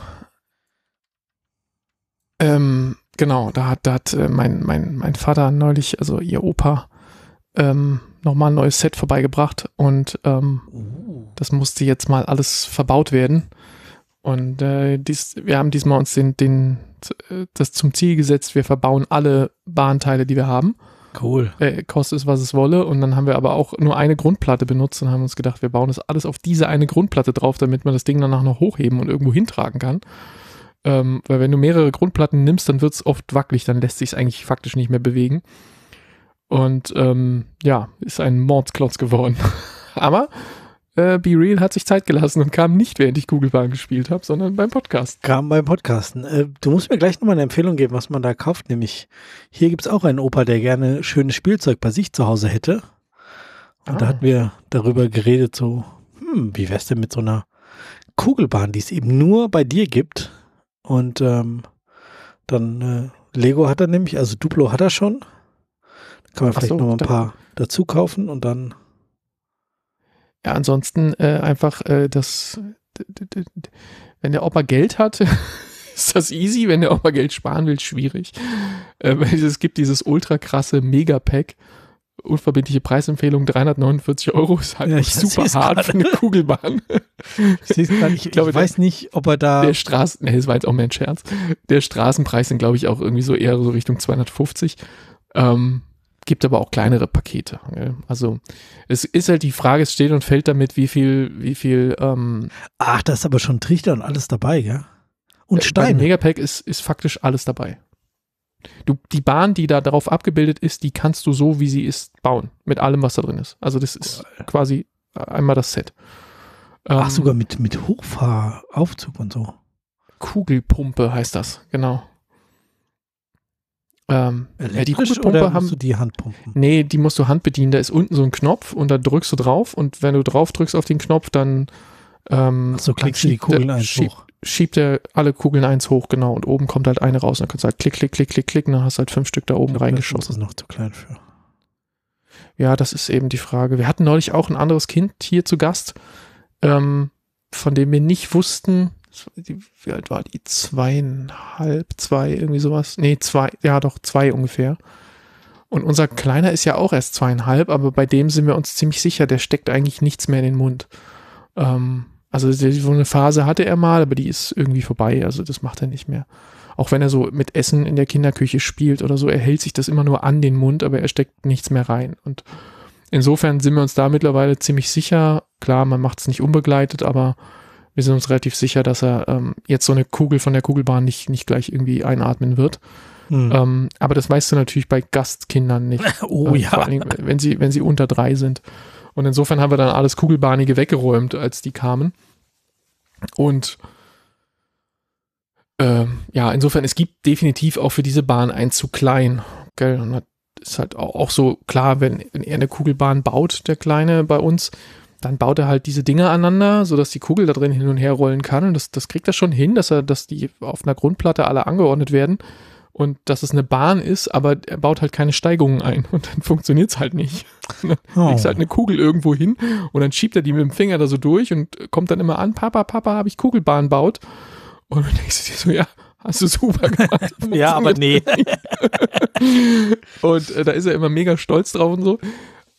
Speaker 2: Genau, da hat mein Vater neulich, also ihr Opa, nochmal ein neues Set vorbeigebracht und das musste jetzt mal alles verbaut werden. Und wir haben diesmal uns das zum Ziel gesetzt, wir verbauen alle Bahnteile, die wir haben.
Speaker 1: Cool.
Speaker 2: Koste es, was es wolle. Und dann haben wir aber auch nur eine Grundplatte benutzt und haben uns gedacht, wir bauen das alles auf diese eine Grundplatte drauf, damit man das Ding danach noch hochheben und irgendwo hintragen kann. Weil wenn du mehrere Grundplatten nimmst, dann wird es oft wackelig, dann lässt sich es eigentlich faktisch nicht mehr bewegen. Und ist ein Mordsklotz geworden. Aber Be Real hat sich Zeit gelassen und kam nicht, während ich Kugelbahn gespielt habe, sondern beim Podcast.
Speaker 1: Kam beim Podcasten. Du musst mir gleich nochmal eine Empfehlung geben, was man da kauft. Nämlich, hier gibt es auch einen Opa, der gerne schönes Spielzeug bei sich zu Hause hätte. Und da hatten wir darüber geredet, so, wie wär's denn mit so einer Kugelbahn, die es eben nur bei dir gibt. Und dann Lego hat er nämlich, also Duplo hat er schon. Da kann man vielleicht noch mal ein paar dazu kaufen und dann.
Speaker 2: Ja, ansonsten einfach wenn der Opa Geld hat, ist das easy. Wenn der Opa Geld sparen will, schwierig. Es gibt dieses ultra krasse Megapack. Unverbindliche Preisempfehlung, 349 € ist halt super hart für eine Kugelbahn.
Speaker 1: Ich sehe es gar nicht. Ich weiß nicht, ob er da.
Speaker 2: Das war jetzt auch mehr ein Scherz. Der Straßenpreis sind, glaube ich, auch irgendwie so eher so Richtung 250. Gibt aber auch kleinere Pakete. Also es ist halt die Frage, es steht und fällt damit, wie viel
Speaker 1: Ach, da ist aber schon Trichter und alles dabei, ja? Und Steine.
Speaker 2: Beim Megapack ist faktisch alles dabei. Die Bahn, die da darauf abgebildet ist, die kannst du so, wie sie ist, bauen. Mit allem, was da drin ist. Also das ist quasi einmal das Set.
Speaker 1: Ach, sogar mit Hochfahraufzug und so.
Speaker 2: Kugelpumpe heißt das, genau.
Speaker 1: Die Kugelpumpe musst du die Hand pumpen?
Speaker 2: Nee, die musst du Hand bedienen. Da ist unten so ein Knopf und da drückst du drauf und wenn du drauf drückst auf den Knopf, dann
Speaker 1: so klickst du die Kugeln eins hoch.
Speaker 2: Schiebt er alle Kugeln eins hoch, genau, und oben kommt halt eine raus. Und dann kannst du halt klick, klick, klick, klick, klick, und dann hast du halt 5 Stück da oben reingeschossen.
Speaker 1: Das ist noch zu klein für.
Speaker 2: Ja, das ist eben die Frage. Wir hatten neulich auch ein anderes Kind hier zu Gast, von dem wir nicht wussten, wie alt war die? 2,5, 2, irgendwie sowas. Nee, 2, ja doch, 2 ungefähr. Und unser Kleiner ist ja auch erst 2,5, aber bei dem sind wir uns ziemlich sicher, der steckt eigentlich nichts mehr in den Mund. Also so eine Phase hatte er mal, aber die ist irgendwie vorbei, also das macht er nicht mehr. Auch wenn er so mit Essen in der Kinderküche spielt oder so, er hält sich das immer nur an den Mund, aber er steckt nichts mehr rein. Und insofern sind wir uns da mittlerweile ziemlich sicher. Klar, man macht es nicht unbegleitet, aber wir sind uns relativ sicher, dass er jetzt so eine Kugel von der Kugelbahn nicht gleich irgendwie einatmen wird. Aber das weißt du natürlich bei Gastkindern nicht.
Speaker 1: Oh ja.
Speaker 2: Vor allem, wenn sie unter 3 sind. Und insofern haben wir dann alles Kugelbahnige weggeräumt, als die kamen. Und insofern, es gibt definitiv auch für diese Bahn ein zu klein. Gell? Und das ist halt auch so klar, wenn er eine Kugelbahn baut, der Kleine bei uns, dann baut er halt diese Dinge aneinander, sodass die Kugel da drin hin und her rollen kann. Und das kriegt er schon hin, dass die auf einer Grundplatte alle angeordnet werden. Und dass es eine Bahn ist, aber er baut halt keine Steigungen ein und dann funktioniert es halt nicht. Und dann legst halt eine Kugel irgendwo hin und dann schiebt er die mit dem Finger da so durch und kommt dann immer an, Papa, habe ich Kugelbahn baut. Und dann denkst du dir so, ja, hast du super gemacht.
Speaker 1: Ja, aber nee.
Speaker 2: Und da ist er immer mega stolz drauf und so.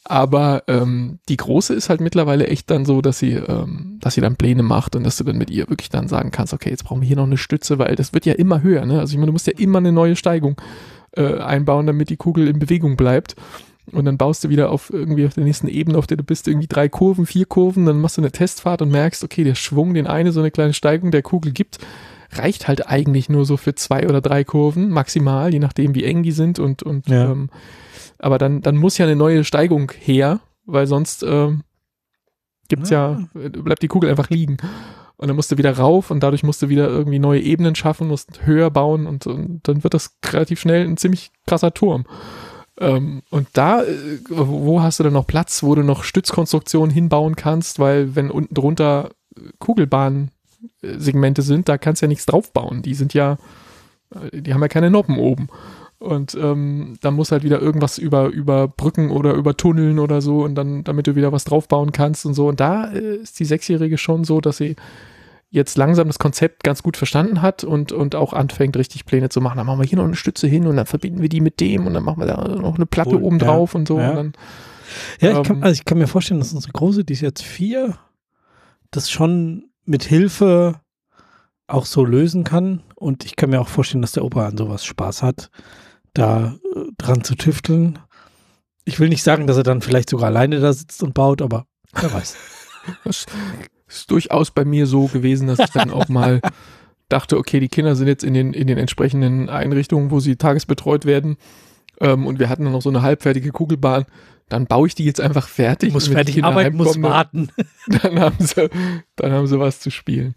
Speaker 2: Aber die große ist halt mittlerweile echt dann so, dass sie dann Pläne macht und dass du dann mit ihr wirklich dann sagen kannst, okay, jetzt brauchen wir hier noch eine Stütze, weil das wird ja immer höher, ne? Also ich meine, du musst ja immer eine neue Steigung einbauen, damit die Kugel in Bewegung bleibt. Und dann baust du wieder auf der nächsten Ebene, auf der du bist, irgendwie 3 Kurven, 4 Kurven, dann machst du eine Testfahrt und merkst, okay, der Schwung, den eine so eine kleine Steigung der Kugel gibt, reicht halt eigentlich nur so für 2 oder 3 Kurven, maximal, je nachdem, wie eng die sind und
Speaker 1: Ja.
Speaker 2: aber dann muss ja eine neue Steigung her, weil sonst bleibt die Kugel einfach liegen. Und dann musst du wieder rauf und dadurch musst du wieder irgendwie neue Ebenen schaffen, musst höher bauen und dann wird das relativ schnell ein ziemlich krasser Turm. Und da, wo hast du dann noch Platz, wo du noch Stützkonstruktionen hinbauen kannst, weil wenn unten drunter Kugelbahnsegmente sind, da kannst du ja nichts draufbauen. Die haben ja keine Noppen oben. Und dann muss halt wieder irgendwas über Brücken oder über Tunneln oder so und dann, damit du wieder was draufbauen kannst und so. Und da ist die 6-Jährige schon so, dass sie jetzt langsam das Konzept ganz gut verstanden hat und auch anfängt, richtig Pläne zu machen. Dann machen wir hier noch eine Stütze hin und dann verbinden wir die mit dem und dann machen wir da noch eine Platte oben drauf und so.
Speaker 1: Ja,
Speaker 2: und dann,
Speaker 1: ich kann mir vorstellen, dass unsere Große, die ist jetzt 4, das schon mit Hilfe auch so lösen kann. Und ich kann mir auch vorstellen, dass der Opa an sowas Spaß hat, da dran zu tüfteln. Ich will nicht sagen, dass er dann vielleicht sogar alleine da sitzt und baut, aber wer weiß.
Speaker 2: das ist durchaus bei mir so gewesen, dass ich dann auch mal dachte, okay, die Kinder sind jetzt in den entsprechenden Einrichtungen, wo sie tagesbetreut werden, und wir hatten dann noch so eine halbfertige Kugelbahn, dann baue ich die jetzt einfach fertig.
Speaker 1: Muss fertig arbeiten, muss warten.
Speaker 2: Dann haben sie was zu spielen.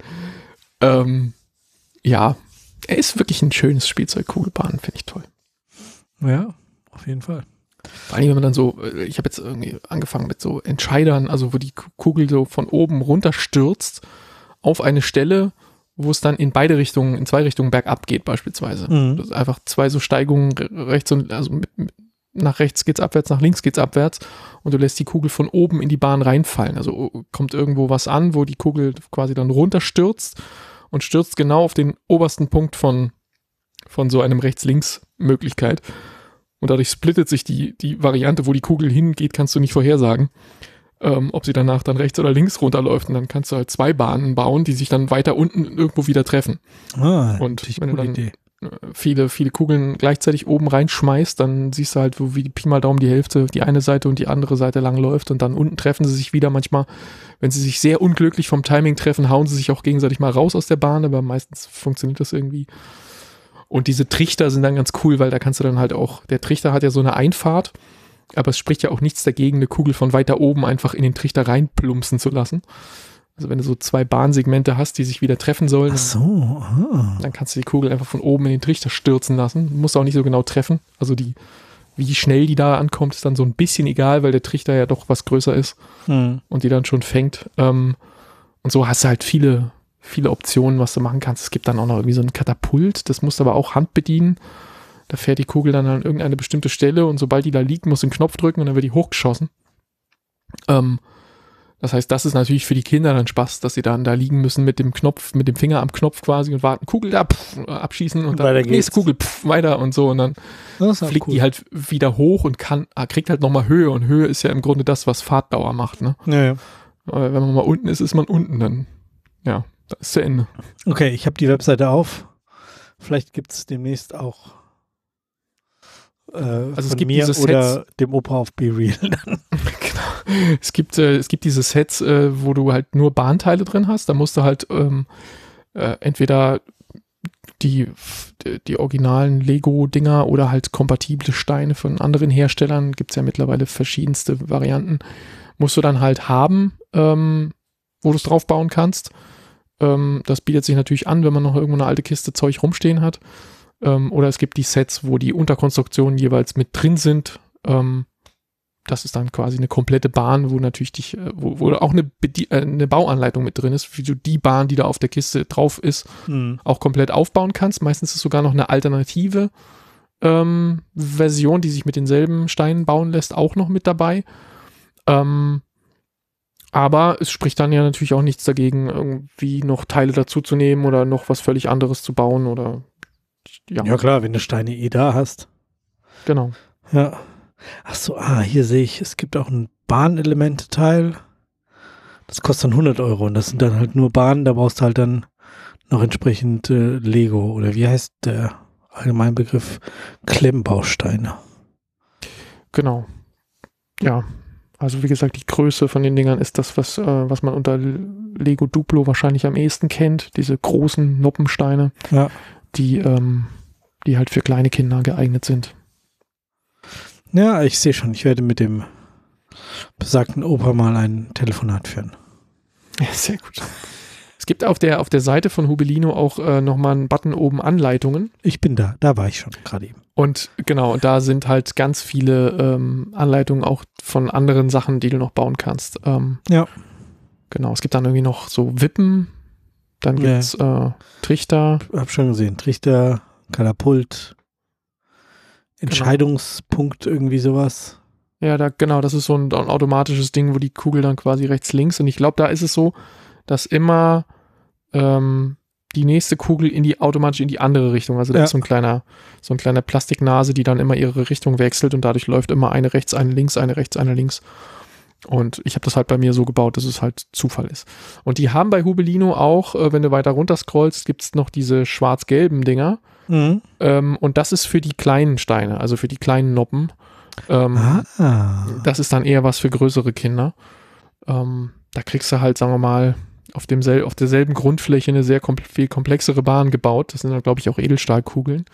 Speaker 2: Ja, er ist wirklich ein schönes Spielzeug, Kugelbahn, finde ich toll.
Speaker 1: Ja, auf jeden Fall.
Speaker 2: Vor allem, wenn man dann so, ich habe jetzt irgendwie angefangen mit so Entscheidern, also wo die Kugel so von oben runter stürzt auf eine Stelle, wo es dann in 2 Richtungen bergab geht beispielsweise.
Speaker 1: Mhm.
Speaker 2: Das ist einfach 2 so Steigungen rechts und, also nach rechts geht's abwärts, nach links geht's abwärts und du lässt die Kugel von oben in die Bahn reinfallen. Also kommt irgendwo was an, wo die Kugel quasi dann runterstürzt und stürzt genau auf den obersten Punkt von so einem Rechts-Links-Möglichkeit. Und dadurch splittet sich die Variante, wo die Kugel hingeht, kannst du nicht vorhersagen, ob sie danach dann rechts oder links runterläuft. Und dann kannst du halt 2 Bahnen bauen, die sich dann weiter unten irgendwo wieder treffen. Und wenn du dann viele Kugeln gleichzeitig oben reinschmeißt, dann siehst du halt, wie Pi mal Daumen die Hälfte, die eine Seite und die andere Seite lang läuft. Und dann unten treffen sie sich wieder. Manchmal, wenn sie sich sehr unglücklich vom Timing treffen, hauen sie sich auch gegenseitig mal raus aus der Bahn. Aber meistens funktioniert das irgendwie. Und diese Trichter sind dann ganz cool, weil da kannst du dann halt auch, der Trichter hat ja so eine Einfahrt, aber es spricht ja auch nichts dagegen, eine Kugel von weiter oben einfach in den Trichter reinplumpsen zu lassen. Also wenn du so 2 Bahnsegmente hast, die sich wieder treffen sollen, dann kannst du die Kugel einfach von oben in den Trichter stürzen lassen. Du musst auch nicht so genau treffen. Also wie schnell die da ankommt, ist dann so ein bisschen egal, weil der Trichter ja doch was größer ist und die dann schon fängt. Und so hast du halt viele Optionen, was du machen kannst. Es gibt dann auch noch irgendwie so ein Katapult, das musst du aber auch Hand bedienen. Da fährt die Kugel dann an irgendeine bestimmte Stelle und sobald die da liegt, musst du den Knopf drücken und dann wird die hochgeschossen. Das heißt, das ist natürlich für die Kinder dann Spaß, dass sie dann da liegen müssen mit dem Finger am Knopf quasi und warten, Kugel da, abschießen und dann nächste Kugel, weiter und so und dann fliegt die halt wieder hoch und kriegt halt nochmal Höhe und Höhe ist ja im Grunde das, was Fahrtdauer macht, ne?
Speaker 1: Ja.
Speaker 2: Aber wenn man mal unten ist man unten dann, ja. Das ist zu Ende.
Speaker 1: Okay, ich habe die Webseite auf. Vielleicht gibt es demnächst auch
Speaker 2: also es
Speaker 1: von
Speaker 2: gibt
Speaker 1: mir
Speaker 2: diese
Speaker 1: oder
Speaker 2: Sets,
Speaker 1: dem Opa auf Be Real.
Speaker 2: Genau. Es gibt diese Sets, wo du halt nur Bahnteile drin hast. Da musst du halt entweder die originalen Lego-Dinger oder halt kompatible Steine von anderen Herstellern, gibt es ja mittlerweile verschiedenste Varianten, musst du dann halt haben, wo du es drauf bauen kannst. Das bietet sich natürlich an, wenn man noch irgendwo eine alte Kiste Zeug rumstehen hat. Oder es gibt die Sets, wo die Unterkonstruktionen jeweils mit drin sind. Das ist dann quasi eine komplette Bahn, wo natürlich wo auch eine Bauanleitung mit drin ist, wie du die Bahn, die da auf der Kiste drauf ist, auch komplett aufbauen kannst. Meistens ist sogar noch eine alternative Version, die sich mit denselben Steinen bauen lässt, auch noch mit dabei. Aber es spricht dann ja natürlich auch nichts dagegen, irgendwie noch Teile dazu zu nehmen oder noch was völlig anderes zu bauen oder
Speaker 1: Ja klar, wenn du Steine da hast.
Speaker 2: Genau.
Speaker 1: Ja. Ach so, hier sehe ich, es gibt auch ein Bahnelemente-Teil. Das kostet dann 100 € und das sind dann halt nur Bahnen, da brauchst du halt dann noch entsprechend Lego oder wie heißt der Allgemeinbegriff? Klemmbausteine.
Speaker 2: Genau. Ja, also wie gesagt, die Größe von den Dingern ist das, was man unter Lego Duplo wahrscheinlich am ehesten kennt. Diese großen Noppensteine,
Speaker 1: Ja.
Speaker 2: die halt für kleine Kinder geeignet sind.
Speaker 1: Ja, ich sehe schon, ich werde mit dem besagten Opa mal ein Telefonat führen.
Speaker 2: Ja, sehr gut. Es gibt auf der Seite von Hubelino auch nochmal einen Button oben Anleitungen.
Speaker 1: Ich bin da war ich schon gerade eben.
Speaker 2: Und genau, da sind halt ganz viele Anleitungen auch von anderen Sachen, die du noch bauen kannst.
Speaker 1: Ja.
Speaker 2: Genau, es gibt dann irgendwie noch so Wippen, dann gibt es Trichter.
Speaker 1: Hab schon gesehen, Trichter, Katapult, Entscheidungspunkt, irgendwie sowas.
Speaker 2: Ja, das ist so ein automatisches Ding, wo die Kugel dann quasi rechts, links und ich glaube, da ist es so, dass immer die nächste Kugel automatisch in die andere Richtung, also da ist so ein kleiner Plastiknase, die dann immer ihre Richtung wechselt und dadurch läuft immer eine rechts, eine links, eine rechts, eine links. Und ich habe das halt bei mir so gebaut, dass es halt Zufall ist. Und die haben bei Hubelino auch, wenn du weiter runter scrollst, gibt es noch diese schwarz-gelben Dinger.
Speaker 1: Mhm.
Speaker 2: Und das ist für die kleinen Steine, also für die kleinen Noppen. Das ist dann eher was für größere Kinder. Da kriegst du halt, sagen wir mal, auf derselben Grundfläche eine sehr viel komplexere Bahn gebaut. Das sind dann, glaube ich, auch Edelstahlkugeln.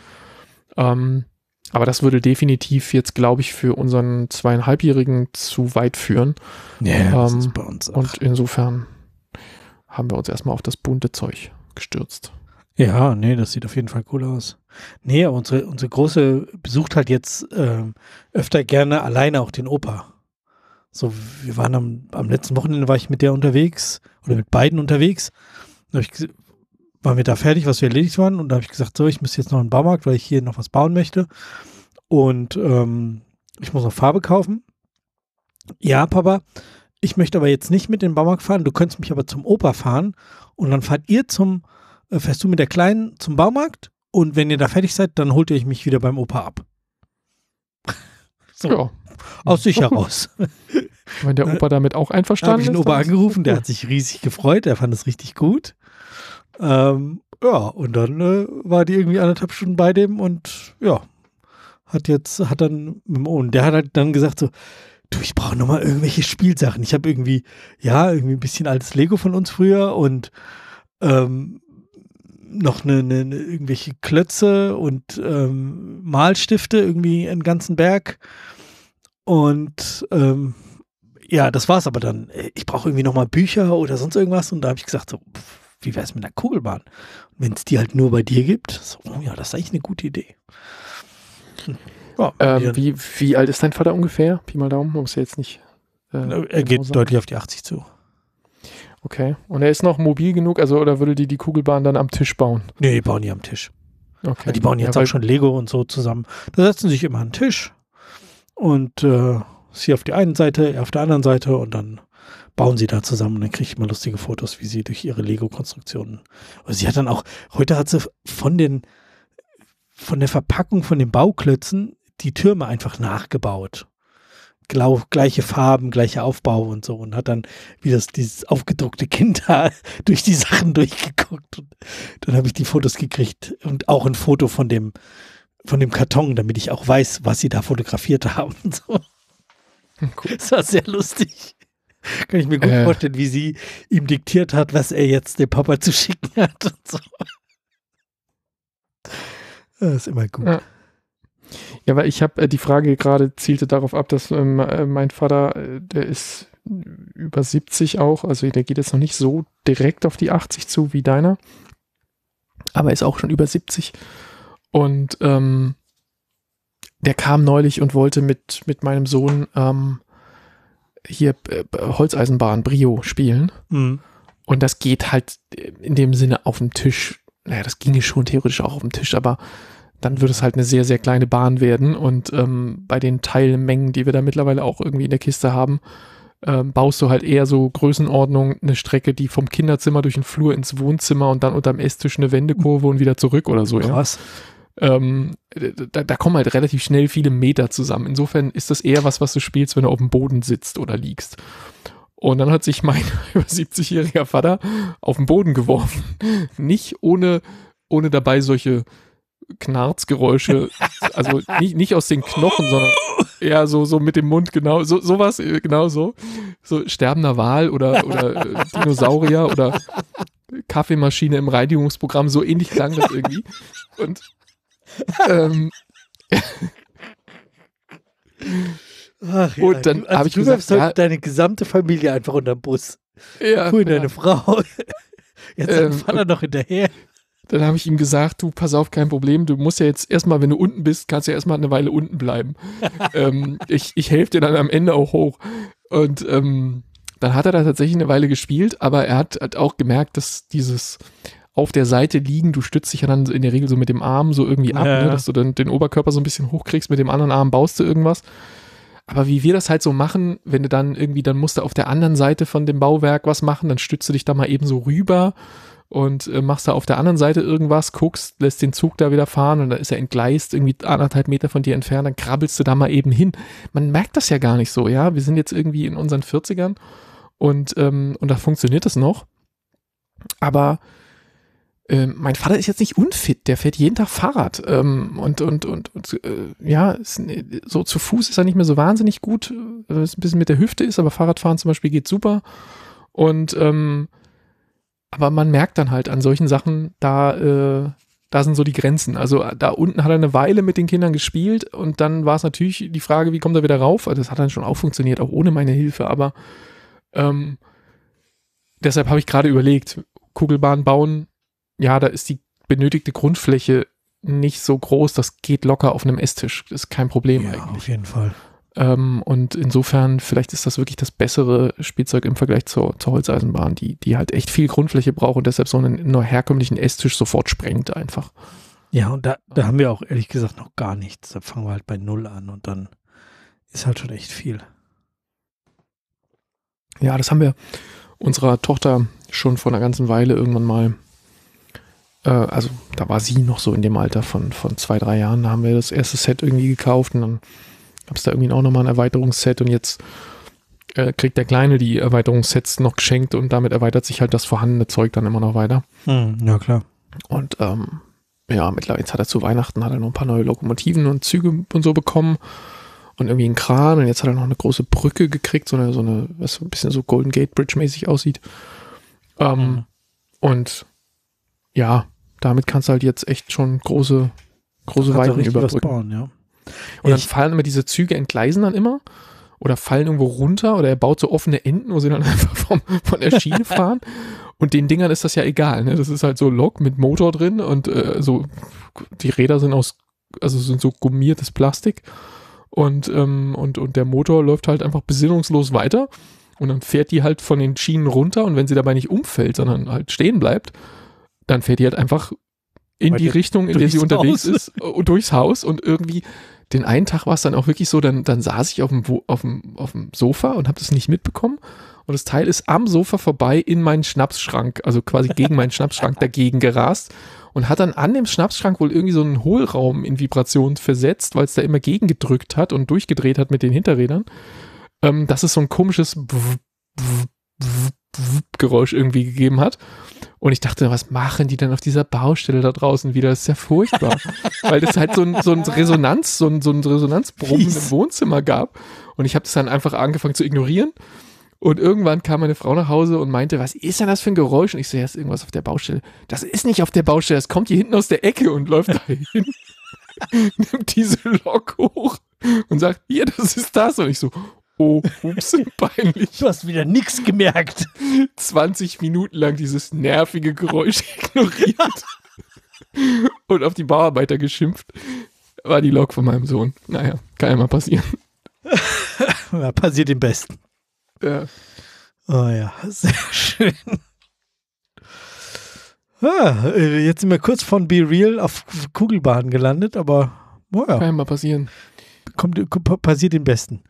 Speaker 2: Aber das würde definitiv jetzt, glaube ich, für unseren 2,5-Jährigen zu weit führen.
Speaker 1: Ja, das ist bei uns auch.
Speaker 2: Und insofern haben wir uns erstmal auf das bunte Zeug gestürzt.
Speaker 1: Ja, nee, das sieht auf jeden Fall cool aus. Nee, unsere Große besucht halt jetzt öfter gerne alleine auch den Opa. So, wir waren am letzten Wochenende war ich mit der unterwegs oder mit beiden unterwegs. Da waren wir da fertig, was wir erledigt waren und da habe ich gesagt, so, ich muss jetzt noch in den Baumarkt, weil ich hier noch was bauen möchte und ich muss noch Farbe kaufen. Ja, Papa, ich möchte aber jetzt nicht mit in den Baumarkt fahren, du könntest mich aber zum Opa fahren und dann fährst du mit der Kleinen zum Baumarkt und wenn ihr da fertig seid, dann holt ihr mich wieder beim Opa ab. So. Ja. Aus sich heraus.
Speaker 2: Wenn der Opa damit auch einverstanden ist.
Speaker 1: Habe ich den Opa angerufen, der hat sich riesig gefreut, der fand es richtig gut. Ja, und dann war die irgendwie 1,5 Stunden bei dem und ja, und der hat halt dann gesagt so, du, ich brauche nochmal irgendwelche Spielsachen. Ich habe irgendwie ein bisschen altes Lego von uns früher und noch irgendwelche Klötze und Malstifte, irgendwie einen ganzen Berg. Und das war's aber dann. Ich brauche irgendwie nochmal Bücher oder sonst irgendwas. Und da habe ich gesagt, so, wie wär's mit einer Kugelbahn? Wenn es die halt nur bei dir gibt, so, das ist eigentlich eine gute Idee. Ja,
Speaker 2: wie alt ist dein Vater ungefähr? Pi mal Daumen, muss ja jetzt nicht.
Speaker 1: Er geht deutlich auf die 80 zu.
Speaker 2: Okay. Und er ist noch mobil genug, oder würde die Kugelbahn dann am Tisch bauen?
Speaker 1: Nee, die bauen die am Tisch.
Speaker 2: Okay.
Speaker 1: Die bauen jetzt auch schon Lego und so zusammen. Da setzen sich immer an den Tisch und sie auf die einen Seite, er auf der anderen Seite und dann bauen sie da zusammen und dann kriege ich immer lustige Fotos, wie sie durch ihre Lego-Konstruktionen. Und sie hat dann auch, heute hat sie von der Verpackung von den Bauklötzen die Türme einfach nachgebaut. Gleiche Farben, gleicher Aufbau und so und hat dann wie dieses aufgedruckte Kind da durch die Sachen durchgeguckt und dann habe ich die Fotos gekriegt und auch ein Foto von dem Karton, damit ich auch weiß, was sie da fotografiert haben und so. Cool. Das war sehr lustig. Kann ich mir gut vorstellen, wie sie ihm diktiert hat, was er jetzt dem Papa zu schicken hat und so. Das ist immer gut.
Speaker 2: Ja, weil ich habe die Frage gerade zielte darauf ab, dass mein Vater, der ist über 70 auch, also der geht jetzt noch nicht so direkt auf die 80 zu wie deiner, aber ist auch schon über 70 und der kam neulich und wollte mit meinem Sohn hier Holzeisenbahn, Brio spielen und das geht halt in dem Sinne auf dem Tisch, naja, das ginge schon theoretisch auch auf dem Tisch, aber dann wird es halt eine sehr, sehr kleine Bahn werden und bei den Teilmengen, die wir da mittlerweile auch irgendwie in der Kiste haben, baust du halt eher so Größenordnung eine Strecke, die vom Kinderzimmer durch den Flur ins Wohnzimmer und dann unterm Esstisch eine Wendekurve und wieder zurück oder so.
Speaker 1: Krass.
Speaker 2: Da kommen halt relativ schnell viele Meter zusammen. Insofern ist das eher was du spielst, wenn du auf dem Boden sitzt oder liegst. Und dann hat sich mein über 70-jähriger Vater auf den Boden geworfen. Nicht ohne dabei solche Knarzgeräusche, also nicht aus den Knochen, sondern eher so mit dem Mund, genau, sowas, genau so. So sterbender Wal oder Dinosaurier oder Kaffeemaschine im Reinigungsprogramm, so ähnlich klang das irgendwie. Und
Speaker 1: Ach ja,
Speaker 2: und dann habe ich gesagt,
Speaker 1: halt deine gesamte Familie einfach unter den Bus.
Speaker 2: Ja,
Speaker 1: Cool, deine Frau. Jetzt dein Vater noch hinterher.
Speaker 2: Dann habe ich ihm gesagt, du, pass auf, kein Problem, du musst ja jetzt erstmal, wenn du unten bist, kannst du ja erstmal eine Weile unten bleiben. Ich helfe dir dann am Ende auch hoch. Und dann hat er da tatsächlich eine Weile gespielt, aber er hat auch gemerkt, dass dieses auf der Seite liegen, du stützt dich ja dann in der Regel so mit dem Arm so irgendwie ab,
Speaker 1: Ja.
Speaker 2: ne, dass du dann den Oberkörper so ein bisschen hochkriegst, mit dem anderen Arm baust du irgendwas. Aber wie wir das halt so machen, wenn du dann irgendwie, dann musst du auf der anderen Seite von dem Bauwerk was machen, dann stützt du dich da mal eben so rüber und machst da auf der anderen Seite irgendwas, guckst, lässt den Zug da wieder fahren und dann ist er entgleist, irgendwie 1,5 Meter von dir entfernt, dann krabbelst du da mal eben hin. Man merkt das ja gar nicht so, ja. Wir sind jetzt irgendwie in unseren 40ern und da funktioniert das noch. Aber mein Vater ist jetzt nicht unfit, der fährt jeden Tag Fahrrad ja, so zu Fuß ist er nicht mehr so wahnsinnig gut, was ein bisschen mit der Hüfte ist, aber Fahrradfahren zum Beispiel geht super und aber man merkt dann halt an solchen Sachen, da sind so die Grenzen. Also da unten hat er eine Weile mit den Kindern gespielt und dann war es natürlich die Frage, wie kommt er wieder rauf? Also das hat dann schon auch funktioniert, auch ohne meine Hilfe, aber deshalb habe ich gerade überlegt, Kugelbahn bauen, ja, da ist die benötigte Grundfläche nicht so groß, das geht locker auf einem Esstisch, das ist kein Problem eigentlich.
Speaker 1: Auf jeden Fall.
Speaker 2: Und insofern, vielleicht ist das wirklich das bessere Spielzeug im Vergleich zur Holzeisenbahn, die halt echt viel Grundfläche braucht und deshalb so einen nur herkömmlichen Esstisch sofort sprengt einfach.
Speaker 1: Ja, und da haben wir auch ehrlich gesagt noch gar nichts. Da fangen wir halt bei 0 an und dann ist halt schon echt viel.
Speaker 2: Ja, das haben wir unserer Tochter schon vor einer ganzen Weile irgendwann mal, also da war sie noch so in dem Alter von 2, 3 Jahren, da haben wir das erste Set irgendwie gekauft und dann gab es da irgendwie auch nochmal ein Erweiterungsset und jetzt kriegt der Kleine die Erweiterungssets noch geschenkt und damit erweitert sich halt das vorhandene Zeug dann immer noch weiter.
Speaker 1: Ja, klar.
Speaker 2: Und ja, mittlerweile jetzt hat er zu Weihnachten hat er noch ein paar neue Lokomotiven und Züge und so bekommen und irgendwie einen Kran und jetzt hat er noch eine große Brücke gekriegt, so eine was so ein bisschen so Golden Gate Bridge mäßig aussieht. Und ja, damit kannst du halt jetzt echt schon große Weiten überbrücken.
Speaker 1: Bauen, ja.
Speaker 2: Und dann fallen immer diese Züge, entgleisen dann immer oder fallen irgendwo runter oder er baut so offene Enden, wo sie dann einfach von der Schiene fahren. Und den Dingern ist das ja egal, ne? Das ist halt so Lok mit Motor drin und so die Räder sind sind so gummiertes Plastik und der Motor läuft halt einfach besinnungslos weiter und dann fährt die halt von den Schienen runter und wenn sie dabei nicht umfällt, sondern halt stehen bleibt, dann fährt die halt einfach in die Richtung, in der sie unterwegs ist, durchs Haus und irgendwie den einen Tag war es dann auch wirklich so, dann saß ich auf dem Sofa und habe das nicht mitbekommen und das Teil ist am Sofa vorbei in meinen Schnapsschrank, also quasi gegen meinen Schnapsschrank dagegen gerast und hat dann an dem Schnapsschrank wohl irgendwie so einen Hohlraum in Vibration versetzt, weil es da immer gegengedrückt hat und durchgedreht hat mit den Hinterrädern, dass es so ein komisches Geräusch irgendwie gegeben hat. Und ich dachte, was machen die denn auf dieser Baustelle da draußen wieder? Das ist ja furchtbar. Weil das halt so ein Resonanzbrummen im Wohnzimmer gab. Und ich habe das dann einfach angefangen zu ignorieren. Und irgendwann kam meine Frau nach Hause und meinte, was ist denn das für ein Geräusch? Und ich so, ja, ist irgendwas auf der Baustelle. Das ist nicht auf der Baustelle, das kommt hier hinten aus der Ecke und läuft da hin. Nimmt diese Lok hoch und sagt, hier, das ist das. Und ich so, oh, ups, peinlich.
Speaker 1: Du hast wieder nichts gemerkt.
Speaker 2: 20 Minuten lang dieses nervige Geräusch ignoriert und auf die Bauarbeiter geschimpft. War die Lok von meinem Sohn. Naja, kann ja mal passieren.
Speaker 1: Ja, passiert dem Besten.
Speaker 2: Ja.
Speaker 1: Oh ja, sehr schön. Jetzt sind wir kurz von Be Real auf Kugelbahn gelandet, aber
Speaker 2: Kann ja mal passieren.
Speaker 1: Passiert dem Besten.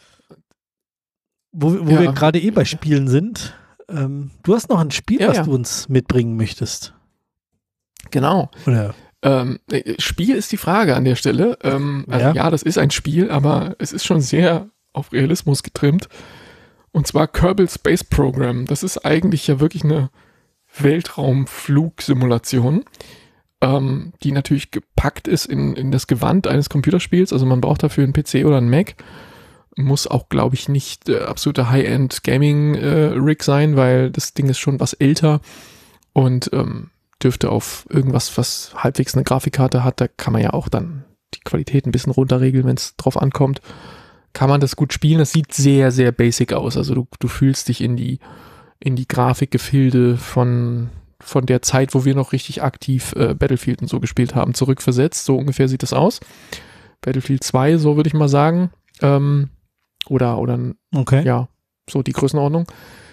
Speaker 1: Wo wir gerade bei Spielen sind, du hast noch ein Spiel, was du uns mitbringen möchtest.
Speaker 2: Genau.
Speaker 1: Oder?
Speaker 2: Spiel ist die Frage an der Stelle. Ja, das ist ein Spiel, aber es ist schon sehr auf Realismus getrimmt. Und zwar Kerbal Space Program. Das ist eigentlich ja wirklich eine Weltraumflugsimulation, die natürlich gepackt ist in das Gewand eines Computerspiels. Also man braucht dafür einen PC oder einen Mac. Muss auch, glaube ich, nicht absolute High-End Gaming-Rig sein, weil das Ding ist schon was älter und dürfte auf irgendwas, was halbwegs eine Grafikkarte hat, da kann man ja auch dann die Qualität ein bisschen runterregeln, wenn es drauf ankommt. Kann man das gut spielen. Das sieht sehr, sehr basic aus. Also du fühlst dich in die Grafikgefilde von der Zeit, wo wir noch richtig aktiv Battlefield und so gespielt haben, zurückversetzt. So ungefähr sieht das aus. Battlefield 2, so würde ich mal sagen. Oder
Speaker 1: okay.
Speaker 2: Ja, so die Größenordnung.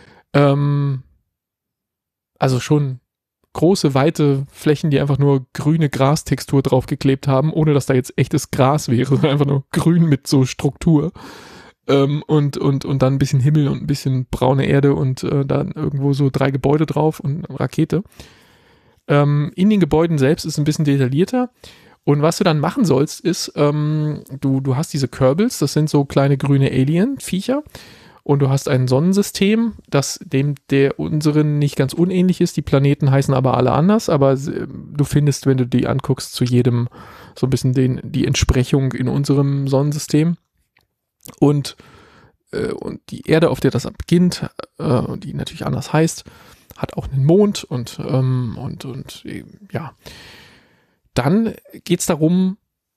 Speaker 2: Also schon große, weite Flächen, die einfach nur grüne Grastextur draufgeklebt haben, ohne dass da jetzt echtes Gras wäre, sondern einfach nur grün mit so Struktur. Und dann ein bisschen Himmel und ein bisschen braune Erde und dann irgendwo so 3 Gebäude drauf und eine Rakete. In den Gebäuden selbst ist es ein bisschen detaillierter. Und was du dann machen sollst, ist, du hast diese Kerbals, das sind so kleine grüne Alien-Viecher. Und du hast ein Sonnensystem, das dem der unseren nicht ganz unähnlich ist. Die Planeten heißen aber alle anders, aber du findest, wenn du die anguckst, zu jedem so ein bisschen die Entsprechung in unserem Sonnensystem. Und die Erde, auf der das beginnt, die natürlich anders heißt, hat auch einen Mond und ja. Dann geht es darum,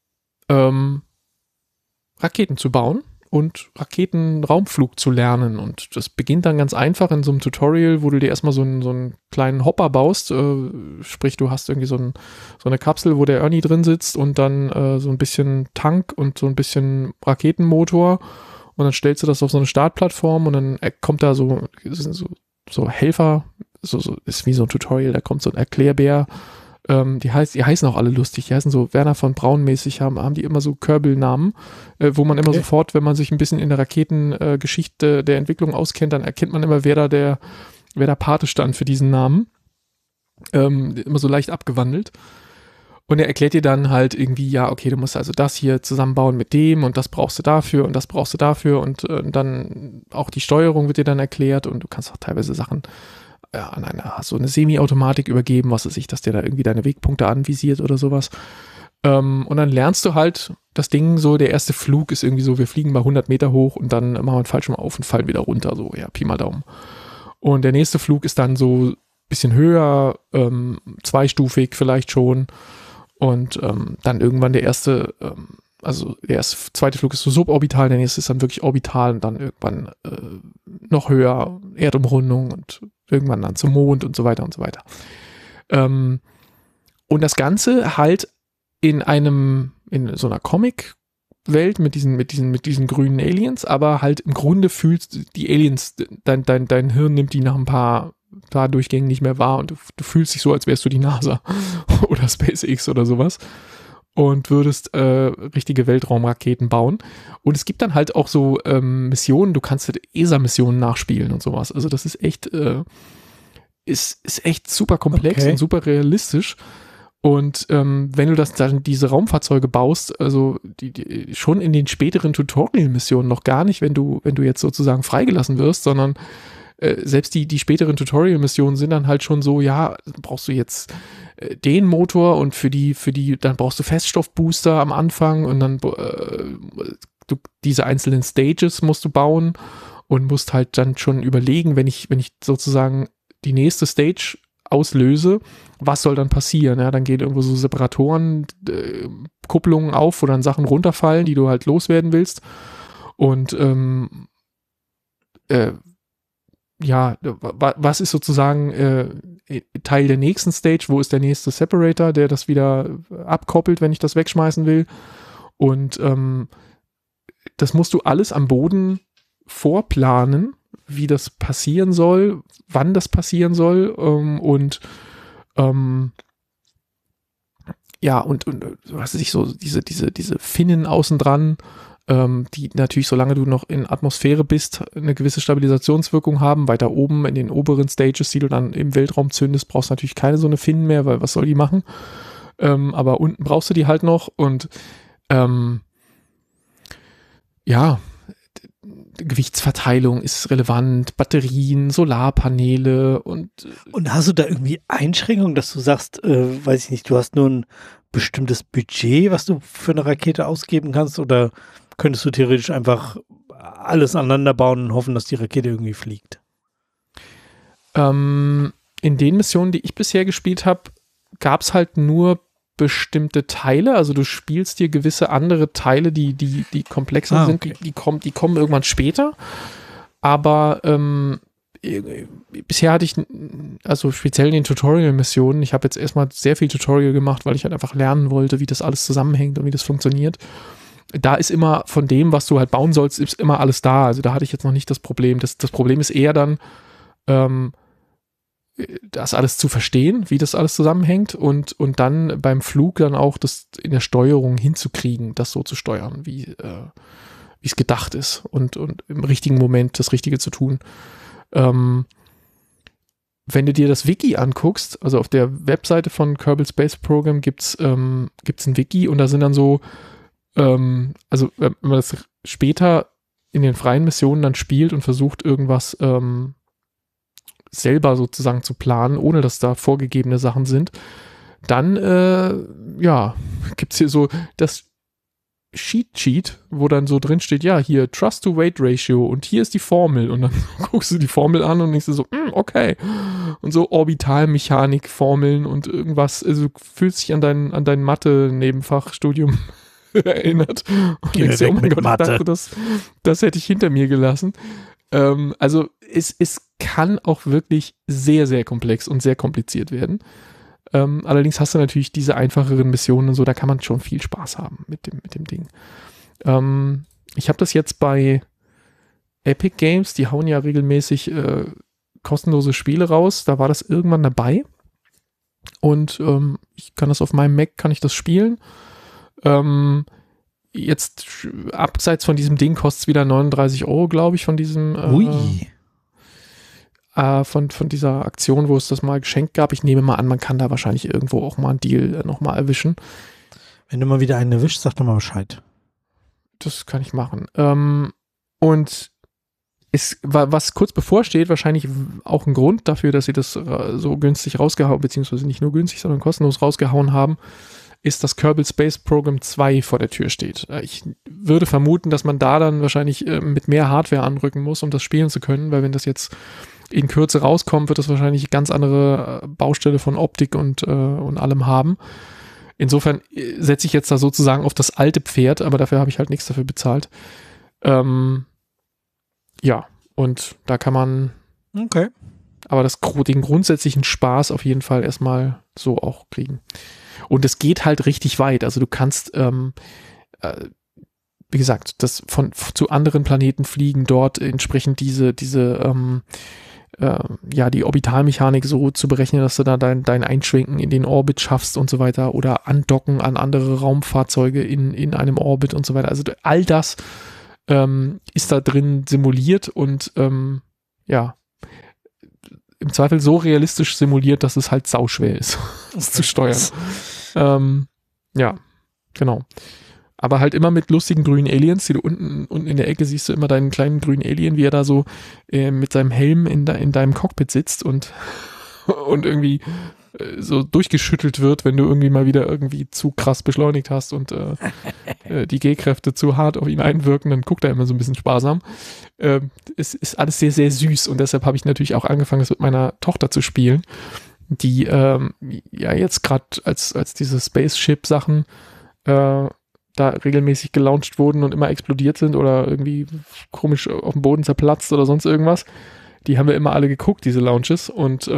Speaker 2: Raketen zu bauen und Raketenraumflug zu lernen. Und das beginnt dann ganz einfach in so einem Tutorial, wo du dir erstmal so einen kleinen Hopper baust. Sprich, du hast irgendwie so eine Kapsel, wo der Ernie drin sitzt und dann so ein bisschen Tank und so ein bisschen Raketenmotor. Und dann stellst du das auf so eine Startplattform und dann kommt da so Helfer, so ist wie so ein Tutorial, da kommt so ein Erklärbär. Die heißen auch alle lustig, die heißen so Werner von Braun mäßig, haben die immer so Kerbal-Namen, wo man immer sofort, wenn man sich ein bisschen in der Raketengeschichte der Entwicklung auskennt, dann erkennt man immer, wer da Pate stand für diesen Namen. Immer so leicht abgewandelt. Und er erklärt dir dann halt irgendwie, ja, okay, du musst also das hier zusammenbauen mit dem und das brauchst du dafür und das brauchst du dafür und dann auch die Steuerung wird dir dann erklärt und du kannst auch teilweise Sachen an so eine Semi-Automatik übergeben, was weiß ich, dass der da irgendwie deine Wegpunkte anvisiert oder sowas. Und dann lernst du halt das Ding so, der erste Flug ist irgendwie so, wir fliegen mal 100 Meter hoch und dann machen wir einen Fallschirm auf und fallen wieder runter, so, ja, Pi mal Daumen. Und der nächste Flug ist dann so ein bisschen höher, zweistufig vielleicht schon und dann irgendwann der zweite Flug ist so suborbital, der nächste ist dann wirklich orbital und dann irgendwann noch höher, Erdumrundung und irgendwann dann zum Mond und so weiter und so weiter. Und das Ganze halt in so einer Comic-Welt mit diesen grünen Aliens, aber halt im Grunde fühlst die Aliens, dein Hirn nimmt die nach ein paar Durchgängen nicht mehr wahr und du fühlst dich so, als wärst du die NASA oder SpaceX oder sowas. Und würdest richtige Weltraumraketen bauen. Und es gibt dann halt auch so Missionen, du kannst halt ESA-Missionen nachspielen und sowas. Also das ist echt, ist echt super komplex und super realistisch. Und wenn du dann diese Raumfahrzeuge baust, also die schon in den späteren Tutorial-Missionen noch gar nicht, wenn du jetzt sozusagen freigelassen wirst, sondern selbst die späteren Tutorial-Missionen sind dann halt schon so, ja, brauchst du jetzt den Motor und für die, dann brauchst du Feststoffbooster am Anfang und dann diese einzelnen Stages musst du bauen und musst halt dann schon überlegen, wenn ich sozusagen die nächste Stage auslöse, was soll dann passieren? Ja, dann gehen irgendwo so Separatoren, Kupplungen auf, wo dann Sachen runterfallen, die du halt loswerden willst und ja, was ist sozusagen Teil der nächsten Stage, wo ist der nächste Separator, der das wieder abkoppelt, wenn ich das wegschmeißen will und das musst du alles am Boden vorplanen, wie das passieren soll, wann das passieren soll ja, und was weiß ich, so diese Finnen außen dran, die natürlich, solange du noch in Atmosphäre bist, eine gewisse Stabilisationswirkung haben. Weiter oben in den oberen Stages, die du dann im Weltraum zündest, brauchst du natürlich keine so eine Finnen mehr, weil was soll die machen? aber unten brauchst du die halt noch und ja, Gewichtsverteilung ist relevant, Batterien, Solarpaneele und
Speaker 1: hast du da irgendwie Einschränkungen, dass du sagst, weiß ich nicht, du hast nur ein bestimmtes Budget, was du für eine Rakete ausgeben kannst, oder könntest du theoretisch einfach alles aneinander bauen und hoffen, dass die Rakete irgendwie fliegt?
Speaker 2: in den Missionen, die ich bisher gespielt habe, gab es halt nur bestimmte Teile, also du spielst dir gewisse andere Teile, die komplexer sind, die kommen irgendwann später, aber bisher hatte ich, also speziell in den Tutorial-Missionen, ich habe jetzt erstmal sehr viel Tutorial gemacht, weil ich halt einfach lernen wollte, wie das alles zusammenhängt und wie das funktioniert. Da ist immer von dem, was du halt bauen sollst, ist immer alles da, also da hatte ich jetzt noch nicht das Problem. Das Problem ist eher dann, das alles zu verstehen, wie das alles zusammenhängt und dann beim Flug dann auch das in der Steuerung hinzukriegen, das so zu steuern, wie es gedacht ist und im richtigen Moment das Richtige zu tun. Wenn du dir das Wiki anguckst, also auf der Webseite von Kerbal Space Program gibt's ein Wiki und da sind dann so, also wenn man das später in den freien Missionen dann spielt und versucht irgendwas selber sozusagen zu planen, ohne dass da vorgegebene Sachen sind, dann gibt es hier so das Cheat, wo dann so drin steht, ja, hier Trust-to-Weight-Ratio und hier ist die Formel und dann guckst du die Formel an und denkst du so, okay, und so Orbitalmechanik-Formeln und irgendwas, also fühlst dich an dein Mathe-Nebenfachstudium erinnert und denkst dir, oh mein Gott, ich dachte, das hätte ich hinter mir gelassen. Also es kann auch wirklich sehr, sehr komplex und sehr kompliziert werden. Allerdings hast du natürlich diese einfacheren Missionen und so, da kann man schon viel Spaß haben mit dem Ding. Ich habe das jetzt bei Epic Games, die hauen ja regelmäßig kostenlose Spiele raus, da war das irgendwann dabei und ich kann das auf meinem Mac, kann ich das spielen. Jetzt abseits von diesem Ding kostet es wieder 39 €, glaube ich, von diesem von dieser Aktion, wo es das mal geschenkt gab. Ich nehme mal an, man kann da wahrscheinlich irgendwo auch mal einen Deal nochmal erwischen.
Speaker 1: Wenn du mal wieder einen erwischst, sag doch mal Bescheid.
Speaker 2: Das kann ich machen. Und was kurz bevorsteht, wahrscheinlich auch ein Grund dafür, dass sie das so günstig rausgehauen, beziehungsweise nicht nur günstig, sondern kostenlos rausgehauen haben, ist, dass Kerbal Space Program 2 vor der Tür steht. Ich würde vermuten, dass man da dann wahrscheinlich mit mehr Hardware anrücken muss, um das spielen zu können, weil wenn das jetzt in Kürze rauskommt, wird das wahrscheinlich eine ganz andere Baustelle von Optik und allem haben. Insofern setze ich jetzt da sozusagen auf das alte Pferd, aber dafür habe ich halt nichts dafür bezahlt. Ja, und da kann man aber den grundsätzlichen Spaß auf jeden Fall erstmal so auch kriegen. Und es geht halt richtig weit. Also du kannst, wie gesagt, das zu anderen Planeten fliegen, dort entsprechend die Orbitalmechanik so zu berechnen, dass du da dein Einschwenken in den Orbit schaffst und so weiter oder andocken an andere Raumfahrzeuge in einem Orbit und so weiter. Also all das ist da drin simuliert und im Zweifel so realistisch simuliert, dass es halt sauschwer ist, es zu steuern. Ja, genau. Aber halt immer mit lustigen grünen Aliens, die du unten in der Ecke siehst du immer deinen kleinen grünen Alien, wie er da so mit seinem Helm in deinem Cockpit sitzt und irgendwie so durchgeschüttelt wird, wenn du irgendwie mal wieder irgendwie zu krass beschleunigt hast und die G-Kräfte zu hart auf ihn einwirken, dann guckt er immer so ein bisschen sparsam. Es ist alles sehr, sehr süß und deshalb habe ich natürlich auch angefangen, das mit meiner Tochter zu spielen, die jetzt gerade als diese Spaceship-Sachen da regelmäßig gelauncht wurden und immer explodiert sind oder irgendwie komisch auf dem Boden zerplatzt oder sonst irgendwas. Die haben wir immer alle geguckt, diese Launches, und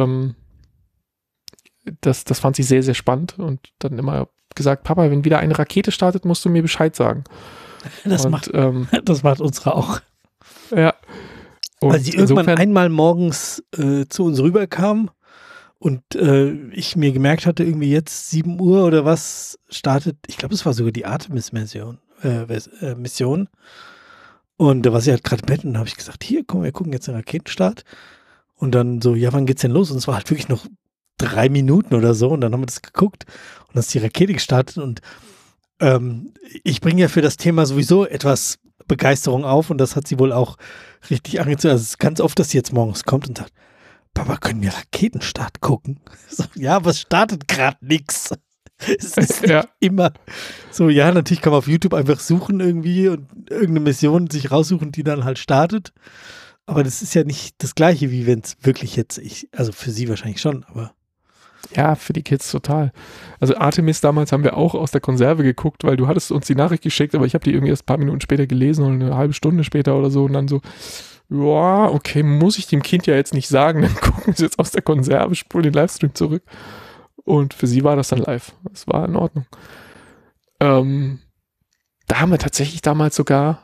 Speaker 2: das fand sie sehr, sehr spannend und dann immer gesagt, Papa, wenn wieder eine Rakete startet, musst du mir Bescheid sagen.
Speaker 1: Das macht unsere auch.
Speaker 2: Ja. Und
Speaker 1: weil sie irgendwann einmal morgens zu uns rüberkam und ich mir gemerkt hatte, irgendwie jetzt 7 Uhr oder was startet, ich glaube, es war sogar die Artemis-Mission. Und da war sie halt gerade im Bett und da habe ich gesagt, hier, komm, wir gucken jetzt den Raketenstart. Und dann so, ja, wann geht's denn los? Und es war halt wirklich noch 3 Minuten oder so und dann haben wir das geguckt Und dann ist die Rakete gestartet und ich bringe ja für das Thema sowieso etwas Begeisterung auf und das hat sie wohl auch richtig angezogen. Also es ist ganz oft, dass sie jetzt morgens kommt und sagt, Papa, können wir Raketenstart gucken? So, ja, aber es startet gerade nix. Es ist nicht immer so, ja, natürlich kann man auf YouTube einfach suchen irgendwie und irgendeine Mission sich raussuchen, die dann halt startet. Aber das ist ja nicht das Gleiche, wie wenn es wirklich jetzt, also für sie wahrscheinlich schon, aber.
Speaker 2: Ja, für die Kids total. Also Artemis damals haben wir auch aus der Konserve geguckt, weil du hattest uns die Nachricht geschickt, aber ich habe die irgendwie erst ein paar Minuten später gelesen oder eine halbe Stunde später oder so und dann so, ja, okay, muss ich dem Kind ja jetzt nicht sagen, dann gucken wir es jetzt aus der Konserve, spulen den Livestream zurück. Und für sie war das dann live. Das war in Ordnung. Da haben wir tatsächlich damals sogar,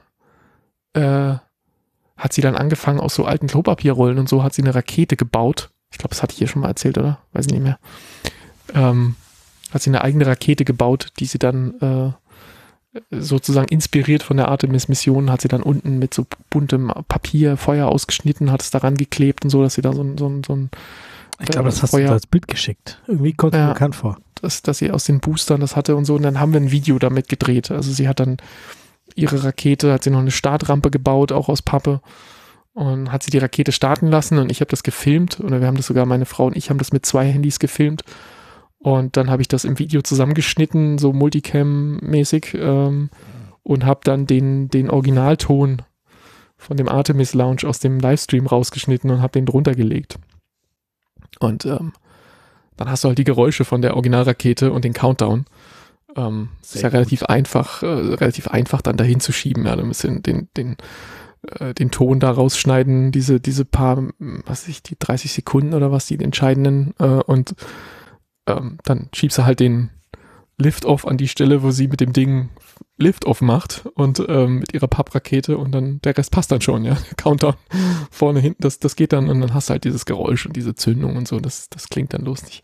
Speaker 2: hat sie dann angefangen, aus so alten Klopapierrollen und so, hat sie eine Rakete gebaut. Ich glaube, das hatte ich hier schon mal erzählt, oder? Weiß ich nicht mehr. Hat sie eine eigene Rakete gebaut, die sie dann sozusagen inspiriert von der Artemis-Mission, hat sie dann unten mit so buntem Papier Feuer ausgeschnitten, hat es daran geklebt und so, dass sie da so ein
Speaker 1: ich glaube, das hast du als Bild geschickt. Irgendwie kommt es mir bekannt vor.
Speaker 2: Dass sie aus den Boostern das hatte und so. Und dann haben wir ein Video damit gedreht. Also sie hat dann ihre Rakete, hat sie noch eine Startrampe gebaut, auch aus Pappe. Und hat sie die Rakete starten lassen und ich habe das gefilmt. Oder wir haben das sogar, meine Frau und ich haben das mit 2 Handys gefilmt. Und dann habe ich das im Video zusammengeschnitten, so Multicam-mäßig. Und habe dann den Originalton von dem Artemis Lounge aus dem Livestream rausgeschnitten und habe den drunter gelegt. Und dann hast du halt die Geräusche von der Originalrakete und den Countdown. Ist ja relativ einfach dann dahin zu schieben. Ja, ein bisschen den Ton da rausschneiden, diese paar, die 30 Sekunden oder was, die entscheidenden. Und dann schiebst du halt den Lift-Off an die Stelle, wo sie mit dem Ding Lift-Off macht und mit ihrer Papprakete und dann der Rest passt dann schon, ja. Der Countdown vorne, hinten, das geht dann und dann hast du halt dieses Geräusch und diese Zündung und so, das klingt dann lustig.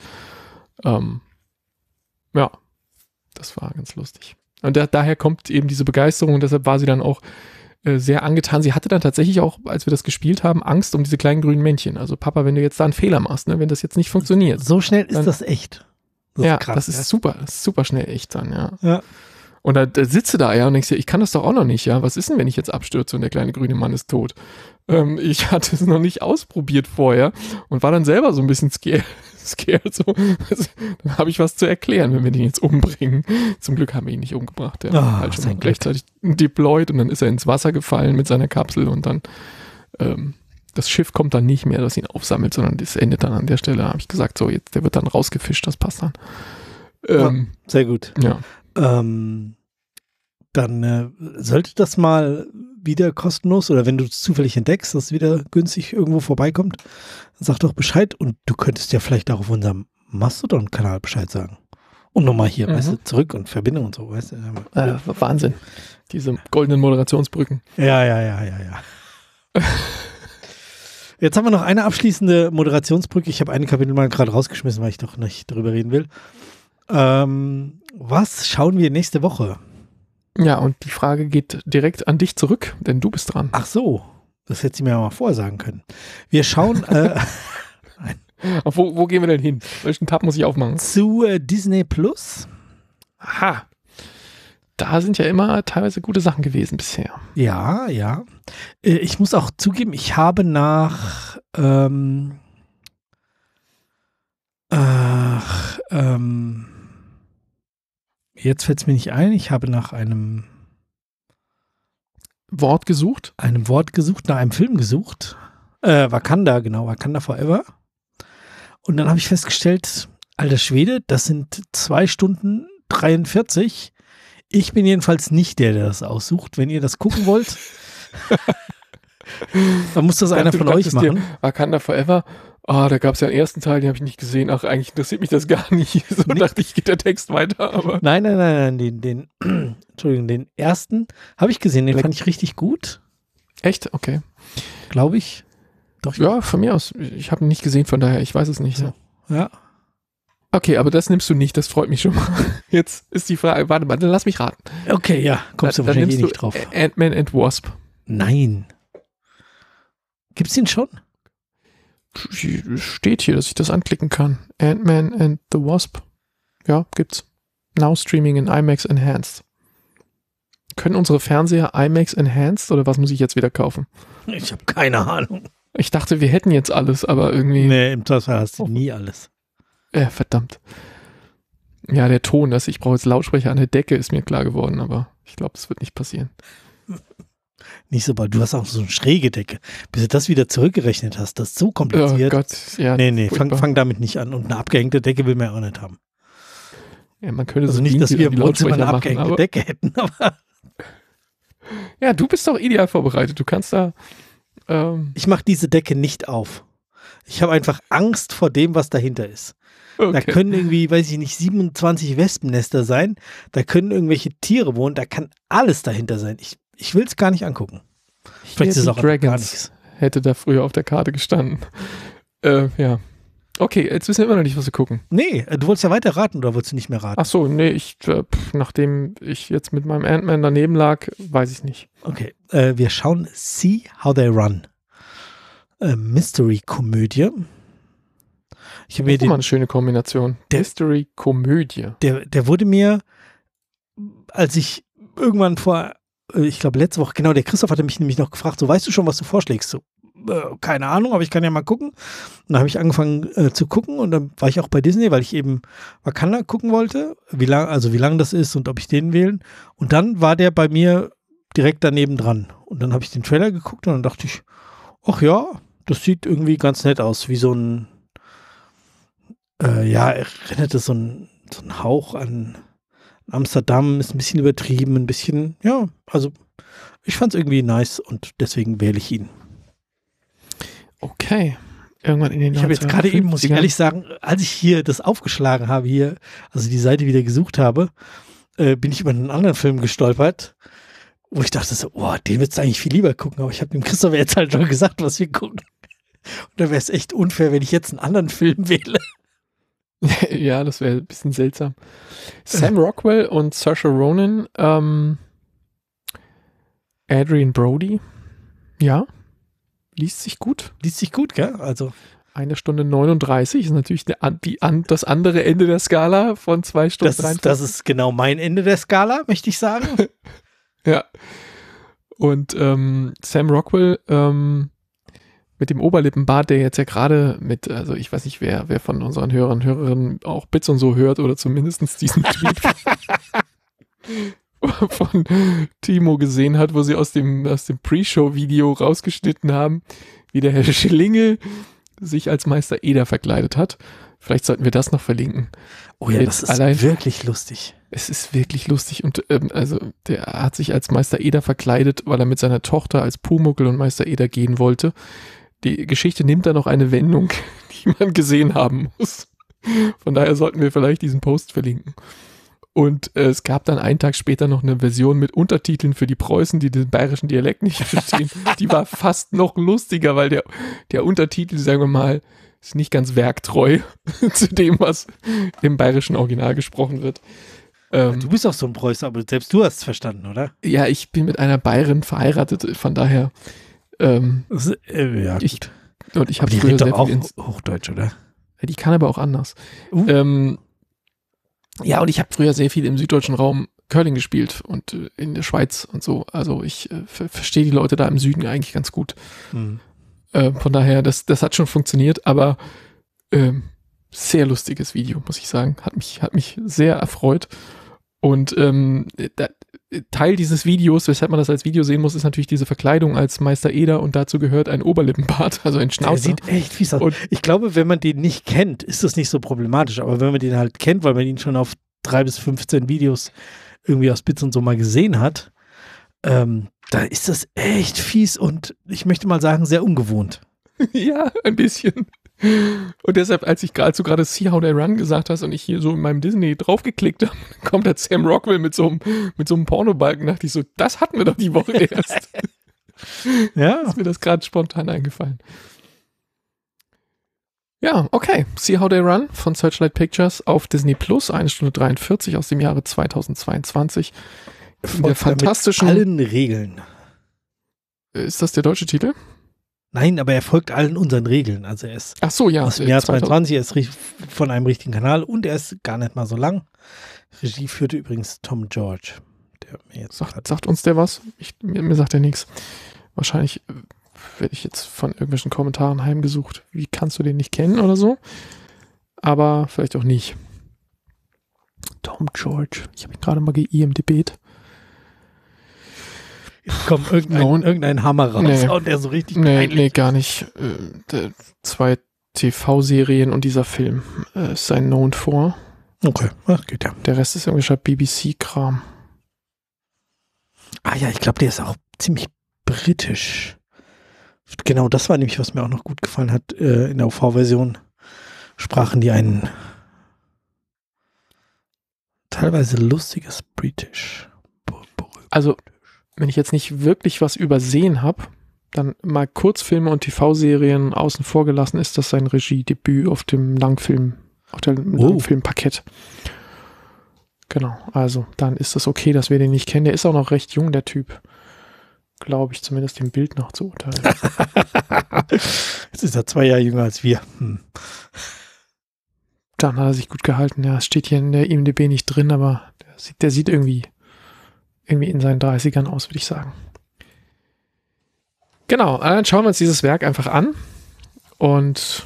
Speaker 2: Ja, das war ganz lustig. Und daher kommt eben diese Begeisterung und deshalb war sie dann auch sehr angetan. Sie hatte dann tatsächlich auch, als wir das gespielt haben, Angst um diese kleinen grünen Männchen. Also Papa, wenn du jetzt da einen Fehler machst, ne, wenn das jetzt nicht funktioniert.
Speaker 1: So schnell ist das echt.
Speaker 2: Das ist krass, das ist super schnell echt dann, ja. Und da sitze da ja und denkst dir, ich kann das doch auch noch nicht, ja. Was ist denn, wenn ich jetzt abstürze und der kleine grüne Mann ist tot? Ich hatte es noch nicht ausprobiert vorher und war dann selber so ein bisschen scared so. Also, dann habe ich was zu erklären, wenn wir den jetzt umbringen. Zum Glück haben wir ihn nicht umgebracht. Der war halt schon gleichzeitig deployed und dann ist er ins Wasser gefallen mit seiner Kapsel und dann das Schiff kommt dann nicht mehr, das ihn aufsammelt, sondern das endet dann an der Stelle. Da habe ich gesagt, so, jetzt, der wird dann rausgefischt, das passt dann.
Speaker 1: Sehr gut.
Speaker 2: Ja.
Speaker 1: Dann sollte das mal wieder kostenlos oder wenn du es zufällig entdeckst, dass es wieder günstig irgendwo vorbeikommt, dann sag doch Bescheid und du könntest ja vielleicht auch auf unserem Mastodon-Kanal Bescheid sagen. Und nochmal hier, weißt du, zurück und Verbindung und so, weißt du.
Speaker 2: Wahnsinn. Diese goldenen Moderationsbrücken.
Speaker 1: Ja. Jetzt haben wir noch eine abschließende Moderationsbrücke. Ich habe eine Kapitel mal gerade rausgeschmissen, weil ich doch nicht darüber reden will. Was schauen wir nächste Woche?
Speaker 2: Ja, und die Frage geht direkt an dich zurück, denn du bist dran.
Speaker 1: Ach so, das hätte sie mir mal vorher sagen können. Wir schauen
Speaker 2: Wo gehen wir denn hin? Welchen Tab muss ich aufmachen?
Speaker 1: Zu Disney Plus.
Speaker 2: Aha. Da sind ja immer teilweise gute Sachen gewesen bisher.
Speaker 1: Ja. Ich muss auch zugeben, ich habe nach jetzt fällt es mir nicht ein, ich habe nach einem
Speaker 2: Wort gesucht?
Speaker 1: Nach einem Film gesucht. Wakanda Forever. Und dann habe ich festgestellt, alter Schwede, das sind 2 Stunden 43. Ich bin jedenfalls nicht der das aussucht. Wenn ihr das gucken wollt, dann muss das einer von euch machen.
Speaker 2: Wakanda Forever. Da gab es ja einen ersten Teil, den habe ich nicht gesehen. Ach, eigentlich interessiert mich das gar nicht. So dachte ich, geht der Text weiter. Aber
Speaker 1: Nein. Entschuldigung, den ersten habe ich gesehen. Den fand ich richtig gut.
Speaker 2: Echt? Okay.
Speaker 1: Glaube ich.
Speaker 2: Doch. Ja, von mir aus. Ich habe ihn nicht gesehen, von daher, ich weiß es nicht.
Speaker 1: So. Ja.
Speaker 2: Okay, aber das nimmst du nicht, das freut mich schon mal. Jetzt ist die Frage, warte mal, dann lass mich raten.
Speaker 1: Okay, ja, kommst du wahrscheinlich nicht drauf.
Speaker 2: Ant-Man and Wasp.
Speaker 1: Nein. Gibt's den schon?
Speaker 2: Steht hier, dass ich das anklicken kann. Ant-Man and the Wasp. Ja, gibt's. Now streaming in IMAX Enhanced. Können unsere Fernseher IMAX Enhanced oder was muss ich jetzt wieder kaufen?
Speaker 1: Ich habe keine Ahnung.
Speaker 2: Ich dachte, wir hätten jetzt alles, aber irgendwie...
Speaker 1: Nee, im Zweifel hast du nie alles.
Speaker 2: Verdammt. Ja, der Ton, ich brauche jetzt Lautsprecher an der Decke, ist mir klar geworden, aber ich glaube, das wird nicht passieren.
Speaker 1: Nicht so bald. Du hast auch so eine schräge Decke. Bis du das wieder zurückgerechnet hast, das ist so kompliziert.
Speaker 2: Oh Gott, ja.
Speaker 1: Nee, fang damit nicht an. Und eine abgehängte Decke will man ja auch nicht haben.
Speaker 2: Ja, man könnte
Speaker 1: Also
Speaker 2: so
Speaker 1: nicht, dass wir im Wohnzimmer eine
Speaker 2: machen,
Speaker 1: abgehängte
Speaker 2: aber
Speaker 1: Decke hätten, aber...
Speaker 2: Ja, du bist doch ideal vorbereitet. Du kannst da...
Speaker 1: Ich mache diese Decke nicht auf. Ich habe einfach Angst vor dem, was dahinter ist.
Speaker 2: Okay.
Speaker 1: Da können irgendwie, weiß ich nicht, 27 Wespennester sein. Da können irgendwelche Tiere wohnen. Da kann alles dahinter sein. Ich will es gar nicht angucken. Vielleicht ist es auch gar nichts.
Speaker 2: Hätte da früher auf der Karte gestanden. Ja. Okay, jetzt wissen wir immer noch nicht, was wir gucken.
Speaker 1: Nee, du wolltest ja weiter raten oder wolltest du nicht mehr raten?
Speaker 2: Ach so, nee, nachdem ich jetzt mit meinem Ant-Man daneben lag, weiß ich nicht.
Speaker 1: Okay, wir schauen See How They Run. Mystery-Komödie. Ich habe mir
Speaker 2: Das ist mal eine schöne Kombination. Mystery-Komödie.
Speaker 1: Der wurde mir, als ich irgendwann ich glaube letzte Woche, genau, der Christoph hatte mich nämlich noch gefragt, so, weißt du schon, was du vorschlägst? So, keine Ahnung, aber ich kann ja mal gucken. Und dann habe ich angefangen zu gucken und dann war ich auch bei Disney, weil ich eben Wakanda gucken wollte, wie lang das ist und ob ich den wählen. Und dann war der bei mir direkt daneben dran. Und dann habe ich den Trailer geguckt und dann dachte ich, ach ja, das sieht irgendwie ganz nett aus, wie so ein, erinnert es so ein Hauch an Amsterdam, ist ein bisschen übertrieben, ein bisschen, ja, also ich fand es irgendwie nice und deswegen wähle ich ihn.
Speaker 2: Okay. Irgendwann in den
Speaker 1: Ich habe jetzt gerade eben, muss ich ehrlich sagen, als ich hier das aufgeschlagen habe, also die Seite wieder gesucht habe, bin ich über einen anderen Film gestolpert, wo ich dachte so, den würdest du eigentlich viel lieber gucken, aber ich habe dem Christopher jetzt halt schon gesagt, was wir gucken. Und da wäre es echt unfair, wenn ich jetzt einen anderen Film wähle.
Speaker 2: Ja, das wäre ein bisschen seltsam. Sam Rockwell und Saoirse Ronan, Adrian Brody, ja, liest sich gut.
Speaker 1: Liest sich gut, gell? Also
Speaker 2: 1 Stunde 39 ist natürlich das andere Ende der Skala von 2 Stunden 43.
Speaker 1: Das ist genau mein Ende der Skala, möchte ich sagen.
Speaker 2: Ja. Und Sam Rockwell mit dem Oberlippenbart, der jetzt ja gerade also ich weiß nicht, wer von unseren Hörern und Hörerinnen auch Bits und so hört oder zumindest diesen Tweet von Timo gesehen hat, wo sie aus dem Pre-Show-Video rausgeschnitten haben, wie der Herr Schlinge sich als Meister Eder verkleidet hat. Vielleicht sollten wir das noch verlinken.
Speaker 1: Oh ja, das ist wirklich lustig.
Speaker 2: Es ist wirklich lustig und also der hat sich als Meister Eder verkleidet, weil er mit seiner Tochter als Pumuckl und Meister Eder gehen wollte. Die Geschichte nimmt da noch eine Wendung, die man gesehen haben muss. Von daher sollten wir vielleicht diesen Post verlinken. Und es gab dann einen Tag später noch eine Version mit Untertiteln für die Preußen, die den bayerischen Dialekt nicht verstehen. Die war fast noch lustiger, weil der Untertitel, sagen wir mal, ist nicht ganz werktreu zu dem, was im bayerischen Original gesprochen wird.
Speaker 1: Du bist auch so ein Preußer, aber selbst du hast es verstanden, oder?
Speaker 2: Ja, ich bin mit einer Bayerin verheiratet, von daher
Speaker 1: ja,
Speaker 2: gut. Ich habe
Speaker 1: die
Speaker 2: früher
Speaker 1: redet
Speaker 2: sehr
Speaker 1: doch auch
Speaker 2: viel
Speaker 1: Hochdeutsch, oder?
Speaker 2: die kann aber auch anders. Ja, und ich habe früher sehr viel im süddeutschen Raum Curling gespielt und in der Schweiz und so. Also ich verstehe die Leute da im Süden eigentlich ganz gut. Von daher, das hat schon funktioniert, aber sehr lustiges Video, muss ich sagen. Hat mich sehr erfreut. Und Teil dieses Videos, weshalb man das als Video sehen muss, ist natürlich diese Verkleidung als Meister Eder und dazu gehört ein Oberlippenbart, also ein Schnauzer.
Speaker 1: Der sieht echt fies aus. Und ich glaube, wenn man den nicht kennt, ist das nicht so problematisch, aber wenn man den halt kennt, weil man ihn schon auf 3 bis 15 Videos irgendwie aus Bits und so mal gesehen hat, da ist das echt fies und ich möchte mal sagen, sehr ungewohnt.
Speaker 2: Ja, ein bisschen. Und deshalb, als ich gerade See How They Run gesagt hast und ich hier so in meinem Disney draufgeklickt habe, kommt da Sam Rockwell mit so einem Pornobalken, dachte ich so, das hatten wir doch die Woche erst.
Speaker 1: Ja.
Speaker 2: Ist mir das gerade spontan eingefallen. Ja, okay. See How They Run von Searchlight Pictures auf Disney Plus, 1 Stunde 43 aus dem Jahre 2022.
Speaker 1: Von der fantastischen... Mit allen Regeln.
Speaker 2: Ist das der deutsche Titel?
Speaker 1: Nein, aber er folgt allen unseren Regeln. Also er ist
Speaker 2: Ach so, ja.
Speaker 1: aus dem Jahr 22, er ist von einem richtigen Kanal und er ist gar nicht mal so lang. Regie führte übrigens Tom George. Der mir jetzt
Speaker 2: Sagt uns der was? Mir sagt er nichts. Wahrscheinlich werde ich jetzt von irgendwelchen Kommentaren heimgesucht. Wie kannst du den nicht kennen oder so? Aber vielleicht auch nicht. Tom George. Ich habe ihn gerade mal IMDb'd.
Speaker 1: Jetzt kommt irgendein Hammer raus und der so richtig peinlich.
Speaker 2: Nee, gar nicht. 2 TV-Serien und dieser Film ist sein Known for.
Speaker 1: Okay, das geht ja.
Speaker 2: Der Rest ist irgendwelcher BBC-Kram.
Speaker 1: Ah ja, ich glaube, der ist auch ziemlich britisch. Genau, das war nämlich, was mir auch noch gut gefallen hat. In der OV-Version sprachen die ein teilweise lustiges British.
Speaker 2: Also, wenn ich jetzt nicht wirklich was übersehen habe, dann mal Kurzfilme und TV-Serien außen vor gelassen, ist das sein Regiedebüt auf dem Langfilmparkett. Genau, also dann ist es okay, dass wir den nicht kennen. Der ist auch noch recht jung, der Typ. Glaube ich, zumindest dem Bild nach zu urteilen.
Speaker 1: Jetzt ist er 2 Jahre jünger als wir.
Speaker 2: Dann hat er sich gut gehalten. Ja, es steht hier in der IMDb nicht drin, aber der sieht irgendwie in seinen 30ern aus, würde ich sagen. Genau, dann schauen wir uns dieses Werk einfach an und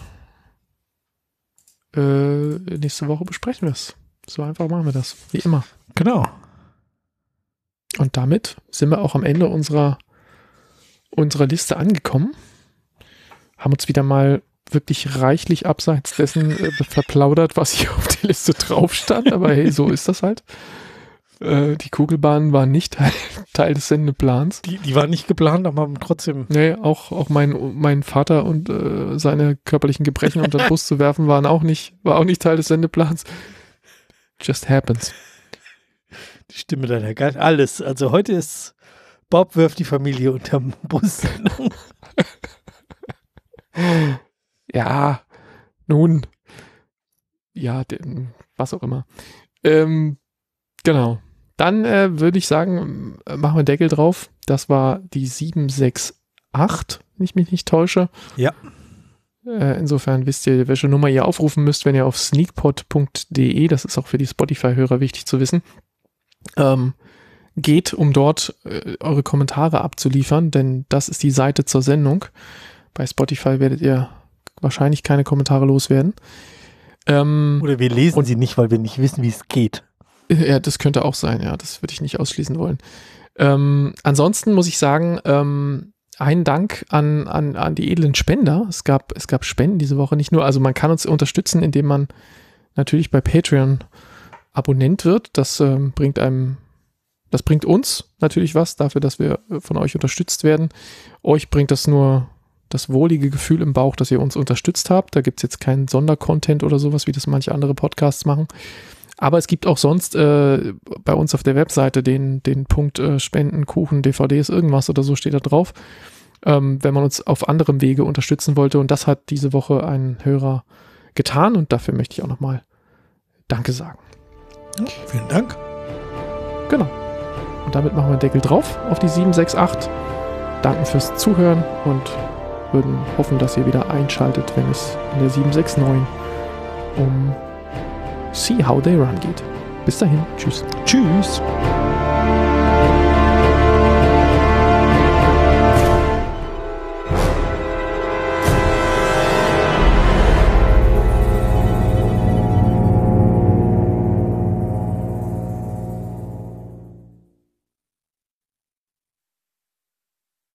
Speaker 2: nächste Woche besprechen wir es. So einfach machen wir das, wie immer.
Speaker 1: Genau.
Speaker 2: Und damit sind wir auch am Ende unserer Liste angekommen. Haben uns wieder mal wirklich reichlich abseits dessen verplaudert, was hier auf der Liste drauf stand. Aber hey, so ist das halt. Die Kugelbahnen waren nicht Teil des Sendeplans.
Speaker 1: Die waren nicht geplant, aber trotzdem.
Speaker 2: Nee, auch mein Vater und seine körperlichen Gebrechen unter den Bus zu werfen war auch nicht Teil des Sendeplans. Just happens.
Speaker 1: Die Stimme deiner Geist, alles. Also heute ist Bob wirft die Familie unterm Bus.
Speaker 2: Ja, nun. Ja, was auch immer. Genau. Dann würde ich sagen, machen wir Deckel drauf. Das war die 768, wenn ich mich nicht täusche.
Speaker 1: Ja.
Speaker 2: Insofern wisst ihr, welche Nummer ihr aufrufen müsst, wenn ihr auf sneakpod.de, das ist auch für die Spotify-Hörer wichtig zu wissen, geht, um dort eure Kommentare abzuliefern, denn das ist die Seite zur Sendung. Bei Spotify werdet ihr wahrscheinlich keine Kommentare loswerden.
Speaker 1: Oder wir lesen sie nicht, weil wir nicht wissen, wie es geht.
Speaker 2: Ja, das könnte auch sein, ja, das würde ich nicht ausschließen wollen. Ansonsten muss ich sagen, einen Dank an die edlen Spender. Es gab Spenden diese Woche nicht nur, also man kann uns unterstützen, indem man natürlich bei Patreon Abonnent wird. Das bringt uns natürlich was dafür, dass wir von euch unterstützt werden. Euch bringt das nur das wohlige Gefühl im Bauch, dass ihr uns unterstützt habt. Da gibt es jetzt keinen Sondercontent oder sowas, wie das manche andere Podcasts machen. Aber es gibt auch sonst bei uns auf der Webseite den Punkt Spenden, Kuchen, DVDs, irgendwas oder so steht da drauf, wenn man uns auf anderem Wege unterstützen wollte. Und das hat diese Woche ein Hörer getan und dafür möchte ich auch nochmal Danke sagen.
Speaker 1: Ja, vielen Dank.
Speaker 2: Genau. Und damit machen wir einen Deckel drauf auf die 768. Danken fürs Zuhören und würden hoffen, dass ihr wieder einschaltet, wenn es in der 769 um See How They Run geht. Bis dahin. Tschüss.
Speaker 1: Tschüss.